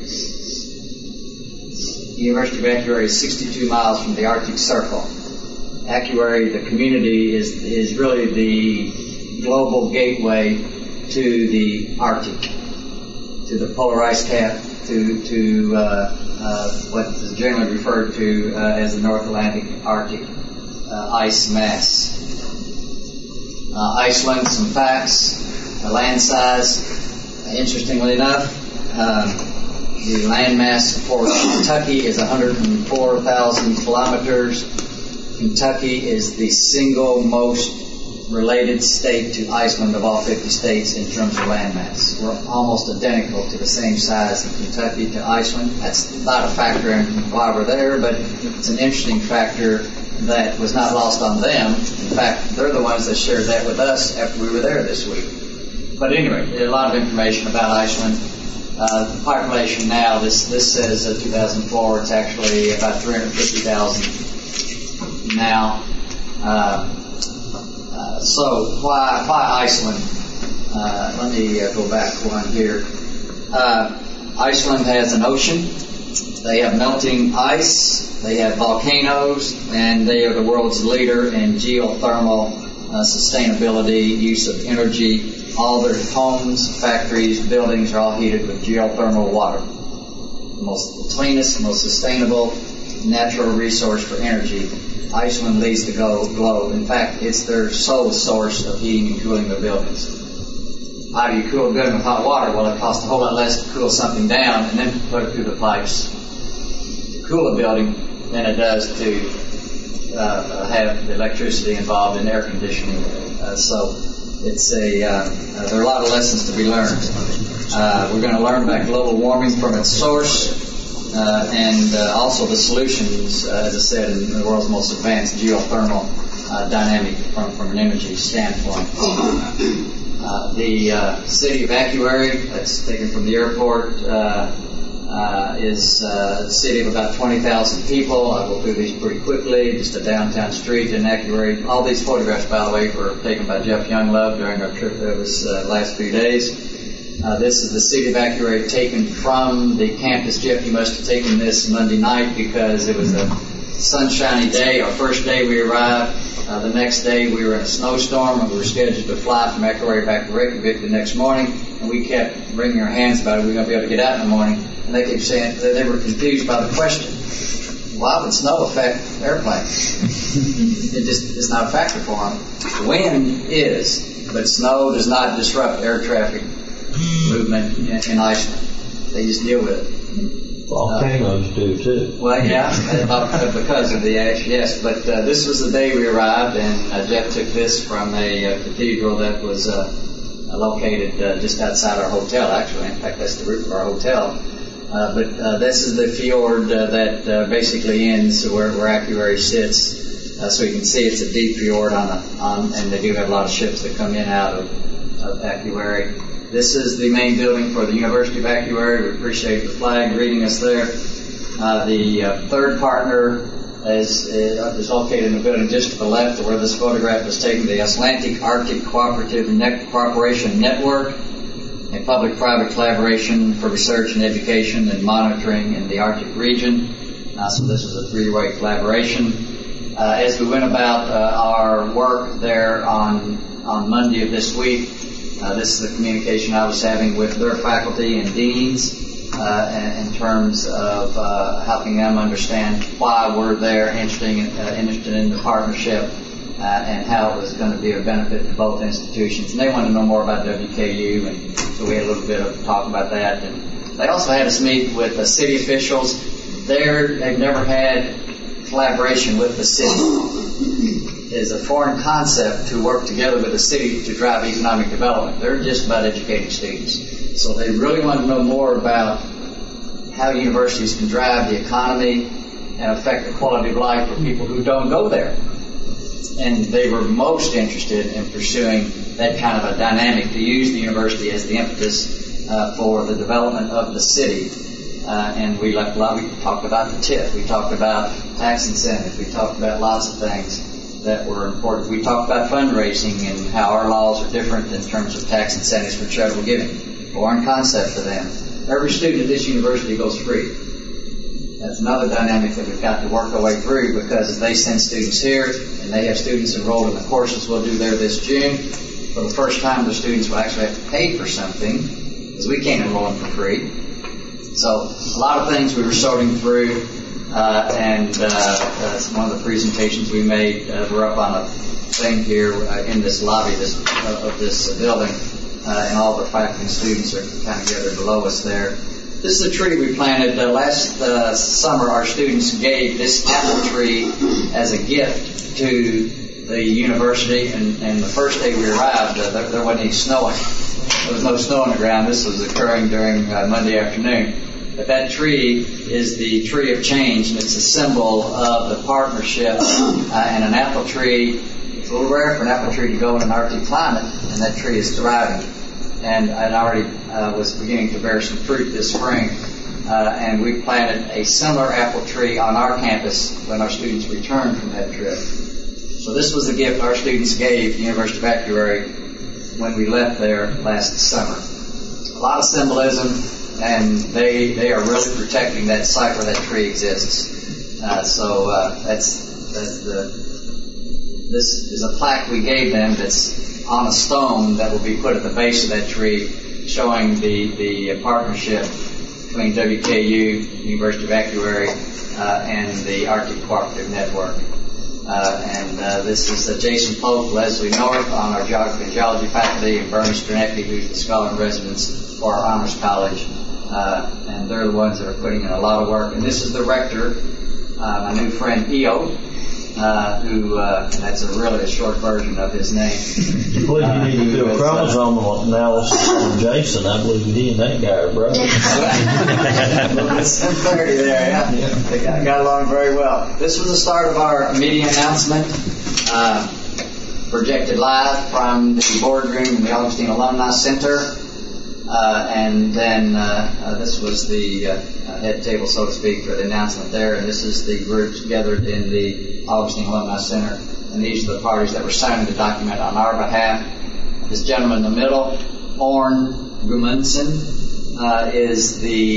The University of Akureyri is sixty-two miles from the Arctic Circle. Akureyri, the community, is is really the global gateway to the Arctic, to the polar ice cap, to to uh, uh, what is generally referred to uh, as the North Atlantic Arctic uh, ice mass. Uh, Iceland, some facts, uh, land size. Interestingly enough, um, the landmass for Kentucky is one hundred four thousand kilometers. Kentucky is the single most related state to Iceland of all fifty states in terms of landmass. We're almost identical to the same size in Kentucky to Iceland. That's not a factor in why we're there, but it's an interesting factor that was not lost on them. In fact, they're the ones that shared that with us after we were there this week. But anyway, there's a lot of information about Iceland. Uh, the population now, this this says uh, two thousand four, it's actually about three hundred fifty thousand now. Uh, uh, so why why Iceland? Uh, let me uh, go back one here. Uh, Iceland has an ocean. They have melting ice. They have volcanoes, and they are the world's leader in geothermal uh, sustainability, use of energy. All their homes, factories, buildings are all heated with geothermal water. The most cleanest, most sustainable natural resource for energy. Iceland leads the globe. In fact, it's their sole source of heating and cooling their buildings. How do you cool a building with hot water? Well, it costs a whole lot less to cool something down and then put it through the pipes to cool a building than it does to uh, have the electricity involved in air conditioning. Uh, so It's a, uh, uh, there are a lot of lessons to be learned. Uh, we're going to learn about global warming from its source, uh, and uh, also the solutions, uh, as I said, in the world's most advanced geothermal uh, dynamic from, from an energy standpoint. Uh, the uh, city of Akureyri, that's taken from the airport, uh, uh, is uh, a city of about twenty thousand people. I'll go through these pretty quickly. Just a downtown street in Akureyri. All these photographs, by the way, were taken by Jeff Younglove during our trip there this uh, last few days. Uh, this is the city of Akureyri taken from the campus. Jeff, you must have taken this Monday night because it was a sunshiny day. Our first day we arrived. Uh, the next day we were in a snowstorm and we were scheduled to fly from Akureyri back to Reykjavik the next morning. And we kept wringing our hands about it. We were going to be able to get out in the morning. And they kept saying that they were confused by the question. Why would snow affect airplanes? It just is not a factor for them. Wind is, but snow does not disrupt air traffic movement in, in Iceland. They just deal with it. Volcanoes uh, do too. Well, yeah, because of the ash, yes. But uh, this was the day we arrived, and uh, Jeff took this from a uh, cathedral that was uh, located uh, just outside our hotel, actually. In fact, that's the roof of our hotel. Uh, but uh, this is the fjord uh, that uh, basically ends where, where Akureyri sits. Uh, so you can see it's a deep fjord on, a, on, and they do have a lot of ships that come in and out of, of Acuary. This is the main building for the University of Acuary. We appreciate the flag greeting us there. Uh, the uh, third partner is, is located in the building just to the left of where this photograph was taken, the Atlantic Arctic Cooperative Net- Cooperation Network, a public-private collaboration for research and education and monitoring in the Arctic region. Uh, so this is a three-way collaboration. Uh, as we went about uh, our work there on on Monday of this week, uh, this is the communication I was having with their faculty and deans uh, in, in terms of uh, helping them understand why we're there, interested in, uh, interested in the partnership, uh, and how it was going to be a benefit to both institutions. And they wanted to know more about W K U, and so we had a little bit of talk about that. And they also had us meet with the city officials. They're, they've never had collaboration with the city. It is a foreign concept to work together with the city to drive economic development. They're just about educating students. So they really want to know more about how universities can drive the economy and affect the quality of life for people who don't go there. And they were most interested in pursuing that kind of a dynamic, to use the university as the impetus uh, for the development of the city. Uh, and we left a lot. We talked about the T I F. We talked about tax incentives. We talked about lots of things that were important. We talked about fundraising and how our laws are different in terms of tax incentives for charitable giving. Foreign concept for them. Every student at this university goes free. That's another dynamic that we've got to work our way through, because they send students here and they have students enrolled in the courses we'll do there this June. For the first time, the students will actually have to pay for something, because we can't enroll them for free. So a lot of things we were sorting through, uh, and uh, that's one of the presentations we made. Uh, we're up on a thing here uh, in this lobby this, uh, of this uh, building, uh, and all of our faculty and students are kind of gathered below us there. This is a tree we planted. Uh, last uh, summer, our students gave this apple tree as a gift to the university, and, and the first day we arrived, uh, there, there wasn't any snow. There was no snow on the ground. This was occurring during uh, Monday afternoon. But that tree is the tree of change, and it's a symbol of the partnership. Uh, and an apple tree, it's a little rare for an apple tree to go in an Arctic climate, and that tree is thriving. And it already uh, was beginning to bear some fruit this spring. Uh, and we planted a similar apple tree on our campus when our students returned from that trip. So this was the gift our students gave the University of Acuary when we left there last summer. A lot of symbolism, and they they are really protecting that site where that tree exists. Uh, so uh, that's, that's the this is a plaque we gave them that's on a stone that will be put at the base of that tree, showing the the partnership between W K U, University of Acuary, uh, and the Arctic Cooperative Network. Uh, and uh, this is uh, Jason Pope, Leslie North on our geography and geology faculty, and Bernie Sternecki, who's the scholar in residence for our honors college. Uh, and they're the ones that are putting in a lot of work. And this is the rector, uh, my new friend Eo, uh, who, uh, that's a really a short version of his name. I believe you need to do a chromosome analysis on Jason. I believe he and that guy are brothers. A little bit similarity there, yeah. yeah. They got, got along very well. This was the start of our media announcement, uh, projected live from the boardroom in the Augustine Alumni Center. Uh, and then uh, uh, this was the uh, head table, so to speak, for the announcement there. And this is the groups gathered in the Augustine Alumni Center. And these are the parties that were signing the document on our behalf. This gentleman in the middle, Orn Gudmundsson, uh, is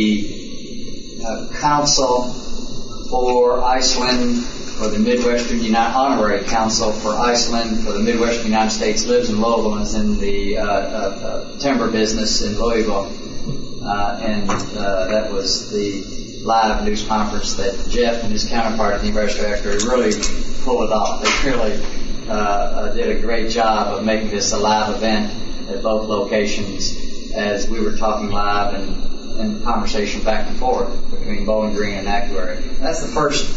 the uh, counsel for Iceland, for the Midwestern United, honorary counsel for Iceland for the Midwestern United States, lives in Louisville and is in the uh, uh, uh, timber business in Louisville. Uh, and uh, that was the live news conference that Jeff and his counterpart at the University of Acuary really pulled it off. They really uh, uh, did a great job of making this a live event at both locations, as we were talking live and, and conversation back and forth between Bowling Green and Acuary. That's the first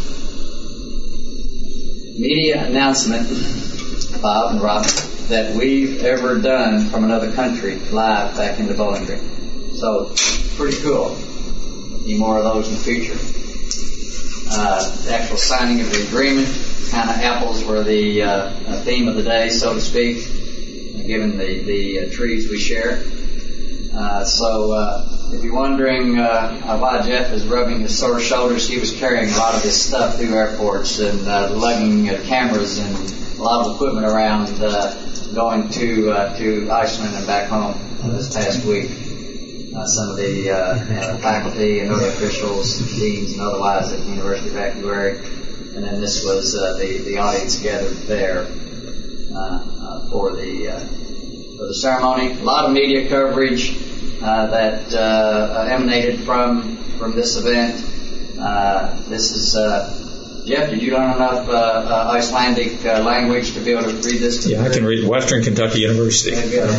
media announcement, Bob and Robin, that we've ever done from another country live back into Bowling Green. So, pretty cool. Need more of those in the future. Uh, the actual signing of the agreement kind of apples were the uh, theme of the day, so to speak, given the, the uh, trees we share. Uh, so uh, if you're wondering uh, why Jeff is rubbing his sore shoulders, he was carrying a lot of his stuff through airports and uh, lugging uh, cameras and a lot of equipment around uh, going to uh, to Iceland and back home this past week. Uh, some of the uh, uh, faculty and other officials, deans and otherwise at the University of Actuary. And then this was uh, the, the audience gathered there uh, uh, for the uh, for the ceremony. A lot of media coverage uh, that uh, emanated from from this event. Uh, this is uh, Jeff. Did you learn enough uh, uh, Icelandic uh, language to be able to read this? To yeah, I can read Western Kentucky University.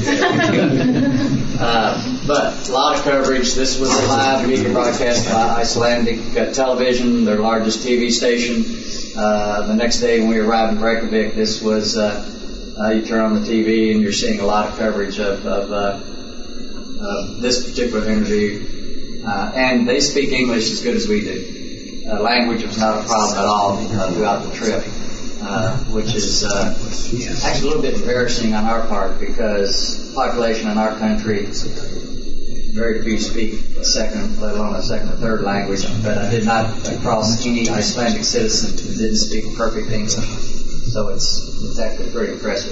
uh, but a lot of coverage. This was a live media broadcast by Icelandic uh, television, their largest T V station. Uh, the next day when we arrived in Reykjavik, this was, uh, uh, you turn on the T V and you're seeing a lot of coverage of, of, uh, of this particular interview. Uh, and they speak English as good as we do. Uh, language was not a problem at all uh, throughout the trip, uh, which is uh, actually a little bit embarrassing on our part because the population in our country, very few speak a second, let alone a second or third language, but I did not cross any Icelandic citizen who didn't speak perfect English. So it's, it's actually pretty impressive.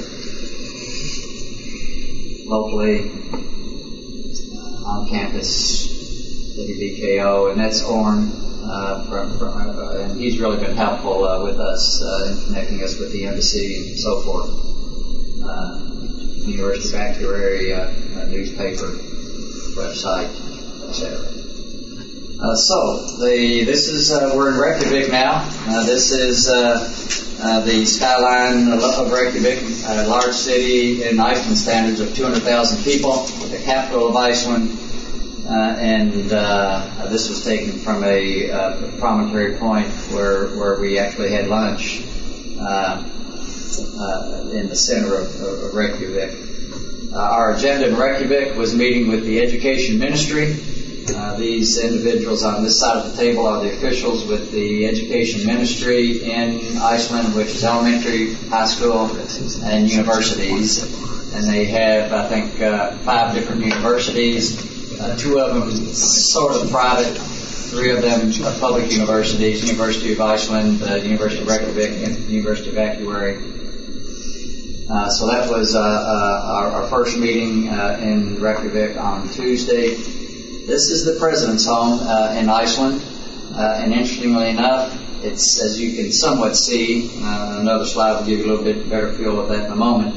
Locally, uh, on campus, W B K O, and that's Orn, uh, from, from, uh, and he's really been helpful uh, with us uh, in connecting us with the embassy and so forth. Uh, University of Actuary uh, newspaper, website, et cetera. Uh, so, the this is uh, we're in Reykjavik now. Uh, this is uh, uh, the skyline of Reykjavik, a large city in Iceland standards of two hundred thousand people, the capital of Iceland, uh, and uh, this was taken from a uh, promontory point where where we actually had lunch uh, uh, in the center of, of Reykjavik. Uh, our agenda in Reykjavik was meeting with the education ministry. Uh, these individuals on this side of the table are the officials with the education ministry in Iceland, which is elementary, high school, and universities. And they have, I think, uh, five different universities. Uh, two of them sort of private, three of them are public universities, University of Iceland, uh, University of Reykjavik, and University of Actuary. Uh, so that was uh, uh, our, our first meeting uh, in Reykjavik on Tuesday. This is the president's home uh, in Iceland, uh, and interestingly enough, it's, as you can somewhat see, uh, another slide will give you a little bit better feel of that in a moment.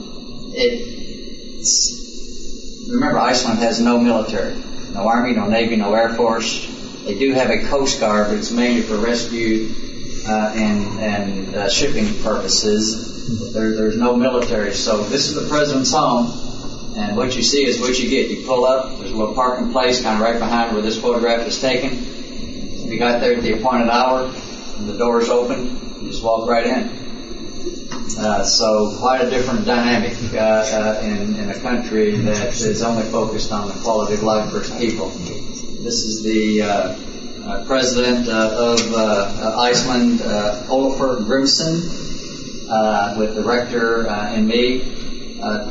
It's, remember, Iceland has no military, no army, no navy, no air force. They do have a coast guard, but it's mainly for rescue uh, and, and uh, shipping purposes. There, there's no military, so this is the president's home, and what you see is what you get. You pull up, there's a little parking place kind of right behind where this photograph was taken. We got there at the appointed hour, and the doors open, you just walk right in. Uh, so quite a different dynamic uh, uh, in, in a country that is only focused on the quality of life for its people. This is the uh, uh, president uh, of uh, Iceland, uh, Olafur Grimsson. Uh, with the rector uh, and me. Uh,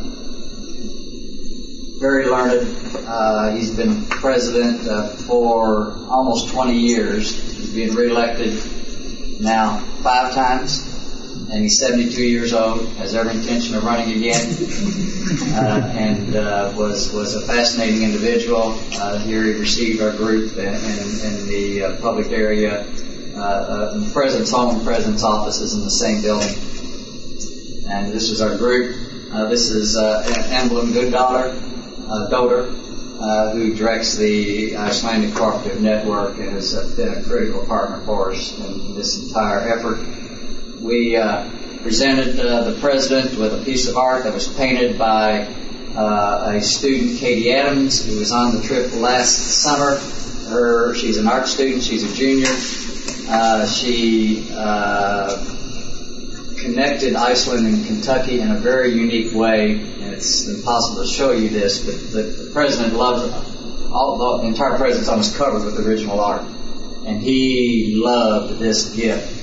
very learned. Uh, he's been president uh, for almost twenty years. He's been reelected now five times, and he's seventy-two years old, has every intention of running again, uh, and uh, was was a fascinating individual. Uh, here he received our group in, in, in the uh, public area. Uh, uh, the president's home and president's office is in the same building. And this is our group. Uh, this is uh, Emblem Gooddollar, uh, Doder, uh, who directs the Icelandic Cooperative Network and has uh, been a critical partner for us in this entire effort. We uh, presented uh, the president with a piece of art that was painted by uh, a student, Katie Adams, who was on the trip last summer. Her, she's an art student. She's a junior. Uh, she uh, connected Iceland and Kentucky in a very unique way, and it's impossible to show you this, but the, the president loved it. All, the entire president's almost covered with original art, and he loved this gift. It's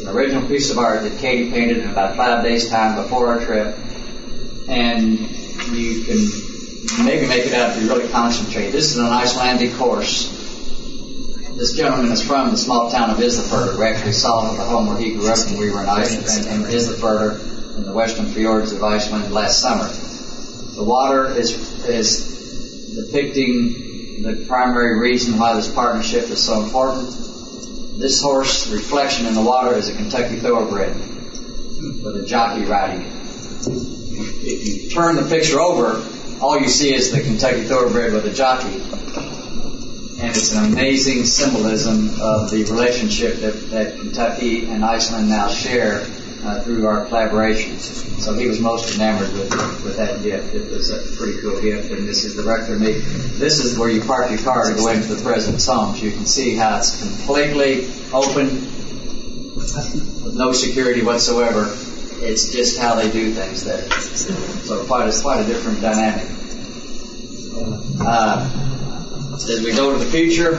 an original piece of art that Katie painted in about five days' time before our trip. And you can maybe make it out if you really concentrate. This is an Icelandic horse. This gentleman is from the small town of Isafjörður. We actually saw the home where he grew up when we were in Iceland, in Isafjörður, in the western fjords of Iceland last summer. The water is is depicting the primary reason why this partnership is so important. This horse reflection in the water is a Kentucky Thoroughbred with a jockey riding it. If you turn the picture over, all you see is the Kentucky Thoroughbred with a jockey. And it's an amazing symbolism of the relationship that, that Kentucky and Iceland now share uh, through our collaboration. So he was most enamored with with that gift. It was a pretty cool gift, and this is directly me. This is where you park your car to go into the president's home. So you can see how it's completely open, with no security whatsoever. It's just how they do things there. So quite a, quite a different dynamic. Uh, As we go to the future,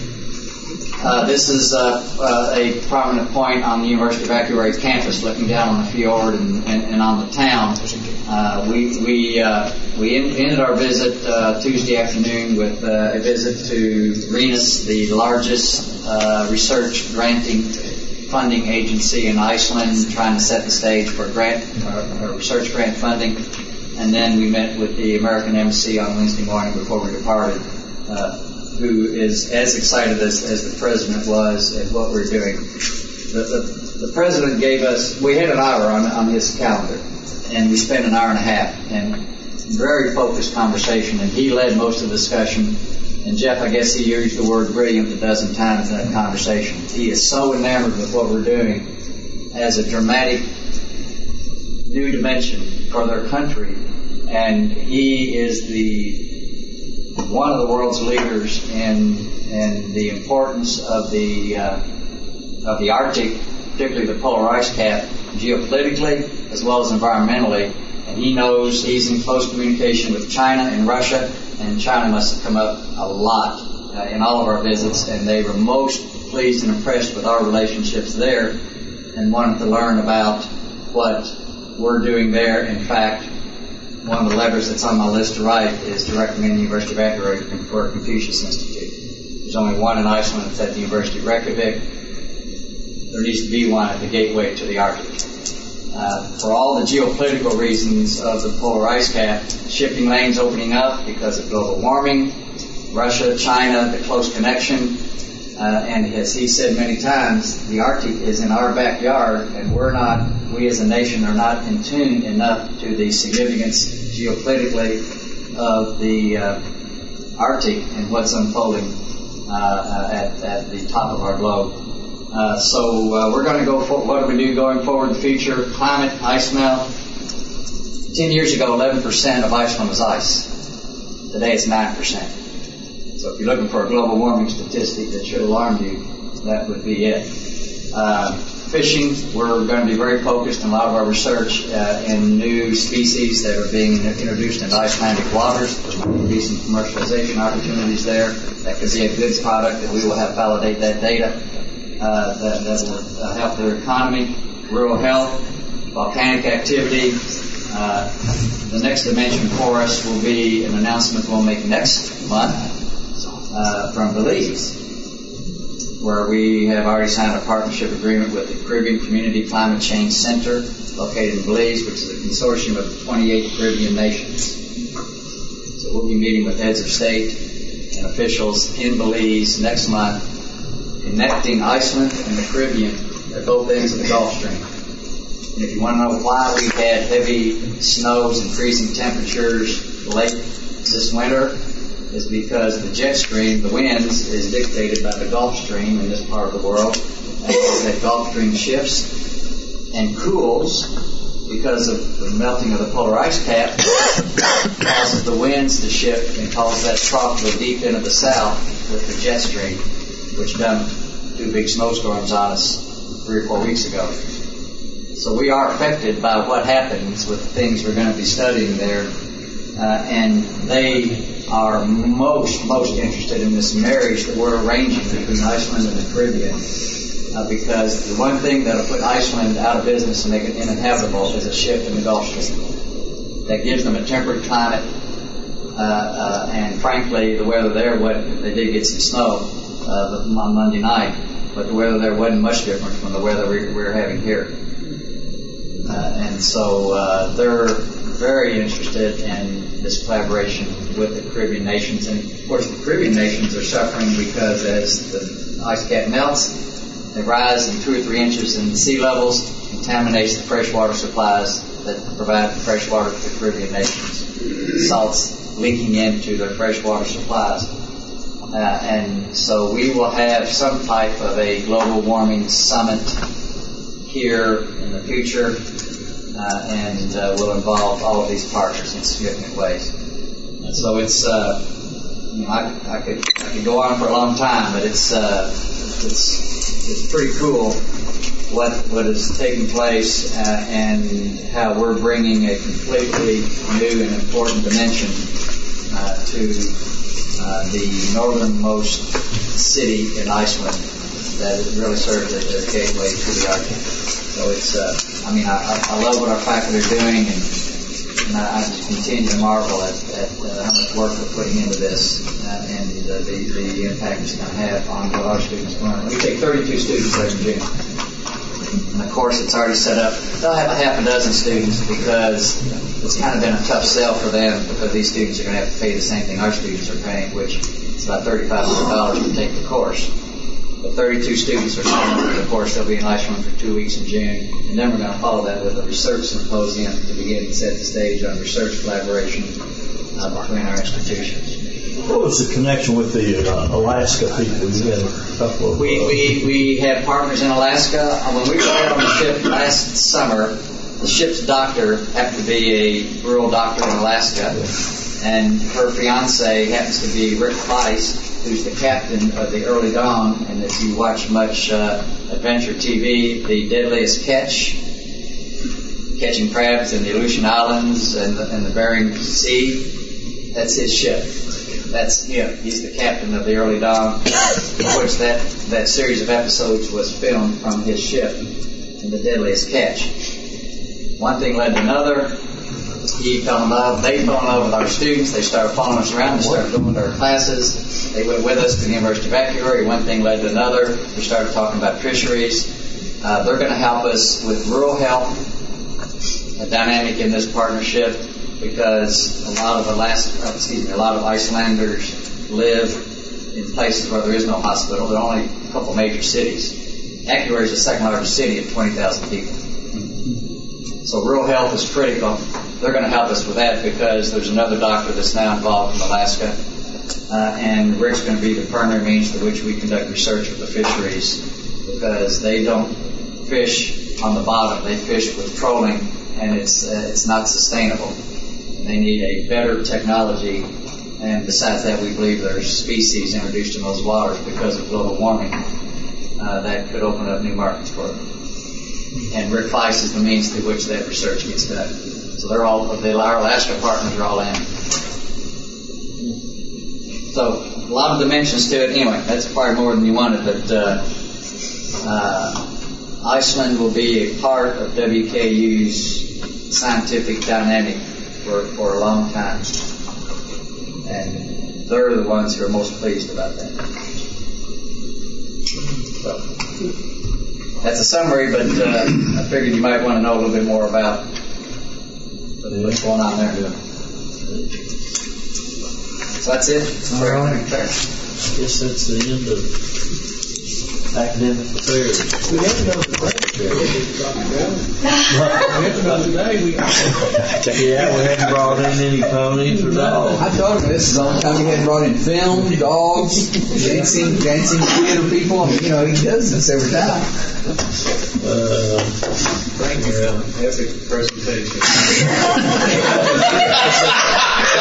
uh, this is uh, uh, a prominent point on the University of Akureyri campus, looking down on the fjord and, and, and on the town. Uh, we we uh, we ended our visit uh, Tuesday afternoon with uh, a visit to RENAS, the largest uh, research granting funding agency in Iceland, trying to set the stage for grant uh, research grant funding. And then we met with the American Embassy on Wednesday morning before we departed. Uh, who is as excited as, as the president was at what we're doing. The, the, the president gave us, we had an hour on, on his calendar, and we spent an hour and a half, and very focused conversation, and he led most of the discussion. And Jeff, I guess he used the word brilliant a dozen times in that conversation. He is so enamored with what we're doing as a dramatic new dimension for their country, and he is the one of the world's leaders in in the importance of the uh, of the Arctic, particularly the polar ice cap, geopolitically as well as environmentally. And he knows he's in close communication with China and Russia, and China must have come up a lot uh, in all of our visits, and they were most pleased and impressed with our relationships there and wanted to learn about what we're doing there. In fact, one of the letters that's on my list to write is to recommend the University of Akureyri for a Confucius Institute. There's only one in Iceland. It's at the University of Reykjavik. There needs to be one at the gateway to the Arctic. Uh, for all the geopolitical reasons of the polar ice cap, shipping lanes opening up because of global warming, Russia, China, the close connection, uh, and as he said many times, the Arctic is in our backyard, and we're not, we as a nation are not in tune enough to the significance geopolitically of the uh, Arctic and what's unfolding uh, at, at the top of our globe. Uh, so uh, we're going to go for what do we do going forward in the future? Climate, ice melt. Ten years ago, eleven percent of Iceland was ice. Today it's nine percent. So if you're looking for a global warming statistic that should alarm you, that would be it. Uh, fishing, we're going to be very focused in a lot of our research uh, in new species that are being introduced into Icelandic waters. There might be some commercialization opportunities there. That could be a goods product that we will have validate that data. Uh, that, that will uh, help their economy, rural health, volcanic activity. Uh, the next dimension for us will be an announcement we'll make next month uh, from Belize, where we have already signed a partnership agreement with the Caribbean Community Climate Change Center, located in Belize, which is a consortium of twenty-eight Caribbean nations. So we'll be meeting with heads of state and officials in Belize next month, connecting Iceland and the Caribbean at both ends of the Gulf Stream. And if you want to know why we've had heavy snows and freezing temperatures late this winter, is because the jet stream, the winds, is dictated by the Gulf Stream in this part of the world. And as that Gulf Stream shifts and cools because of the melting of the polar ice cap, causes the winds to shift and cause that trough to go deep into the south with the jet stream, which dumped two big snowstorms on us three or four weeks ago. So we are affected by what happens with the things we're going to be studying there. Uh, and they are most, most interested in this marriage that we're arranging between Iceland and the Caribbean. Uh, because the one thing that'll put Iceland out of business and make it uninhabitable is a shift in the Gulf Stream. That gives them a temperate climate, uh, uh, and frankly, the weather there, wasn't, they did get some snow uh, on Monday night, but the weather there wasn't much different from the weather we, we're having here. Uh, and so uh, they're very interested in this collaboration with the Caribbean nations. And of course, the Caribbean nations are suffering because as the ice cap melts, they rise in two or three inches in sea levels, contaminates the freshwater supplies that provide fresh water to the Caribbean nations. Salts leaking into their freshwater supplies. Uh, and so we will have some type of a global warming summit here in the future, uh, and uh, will involve all of these partners in significant ways. And so it's, uh, you know, I, I could I could go on for a long time, but it's uh, it's it's pretty cool what what is taking place, uh, and how we're bringing a completely new and important dimension uh, to uh, the northernmost city in Iceland that really serves as a gateway to the Arctic. So it's, uh, I mean, I, I love what our faculty are doing, and, and I, I just continue to marvel at, at uh, how much work we're putting into this, uh, and uh, the, the impact it's going to have on what our students learn. We take thirty-two students there in June. And of course, it's already set up. They'll have a half a dozen students because it's kind of been a tough sell for them, because these students are going to have to pay the same thing our students are paying, which is about thirty-five hundred dollars to take the course. But thirty-two students are signed up for the course. They'll be in Iceland for two weeks in June. And then we're going to follow that with a research symposium to begin to set the stage on research collaboration uh, between our institutions. What was the connection with the uh, Alaska people? You had a couple of, we, we, we have partners in Alaska. When we were there on the ship last summer, the ship's doctor happened to be a rural doctor in Alaska, and her fiance happens to be Rick Weiss, who's the captain of the Early Dawn, and if you watch much uh, adventure T V, the Deadliest Catch, catching crabs in the Aleutian Islands and the, and the Bering Sea, that's his ship. That's him. He's the captain of the Early Dawn, which that, that series of episodes was filmed from his ship in the Deadliest Catch. One thing led to another. He fell in love. They fell in love with our students. They started following us around. They started going to our classes. They went with us to the University of Akureyri. One thing led to another. We started talking about fisheries. Uh, they're going to help us with rural health, a dynamic in this partnership, because a lot of Alaska, excuse me, a lot of Icelanders live in places where there is no hospital. There are only a couple major cities. Akureyri is the second largest city of twenty thousand people. So rural health is critical. They're going to help us with that because there's another doctor that's now involved from Alaska, uh, and Rick's going to be the primary means through which we conduct research with the fisheries, because they don't fish on the bottom. They fish with trolling, and it's uh, it's not sustainable. They need a better technology, and besides that, we believe there's species introduced in those waters because of global warming uh, that could open up new markets for them. And Rick Weiss is the means through which that research gets done. So they're all, the, our Alaska partners are all in. So a lot of dimensions to it. Anyway, that's probably more than you wanted, but uh, uh, Iceland will be a part of W K U's scientific dynamic For, for a long time, and they're the ones who are most pleased about that. So, that's a summary, but uh, I figured you might want to know a little bit more about what's going on there. So that's it. All right. I guess that's the end of academic affairs. We have to go to the break. We have to go today. We yeah, we hadn't brought in any ponies or dogs. I told him this is the only time he hadn't brought in film, dogs, dancing, dancing theater people. I mean, you know, he does this every time. Uh, Thank you. Epic presentation.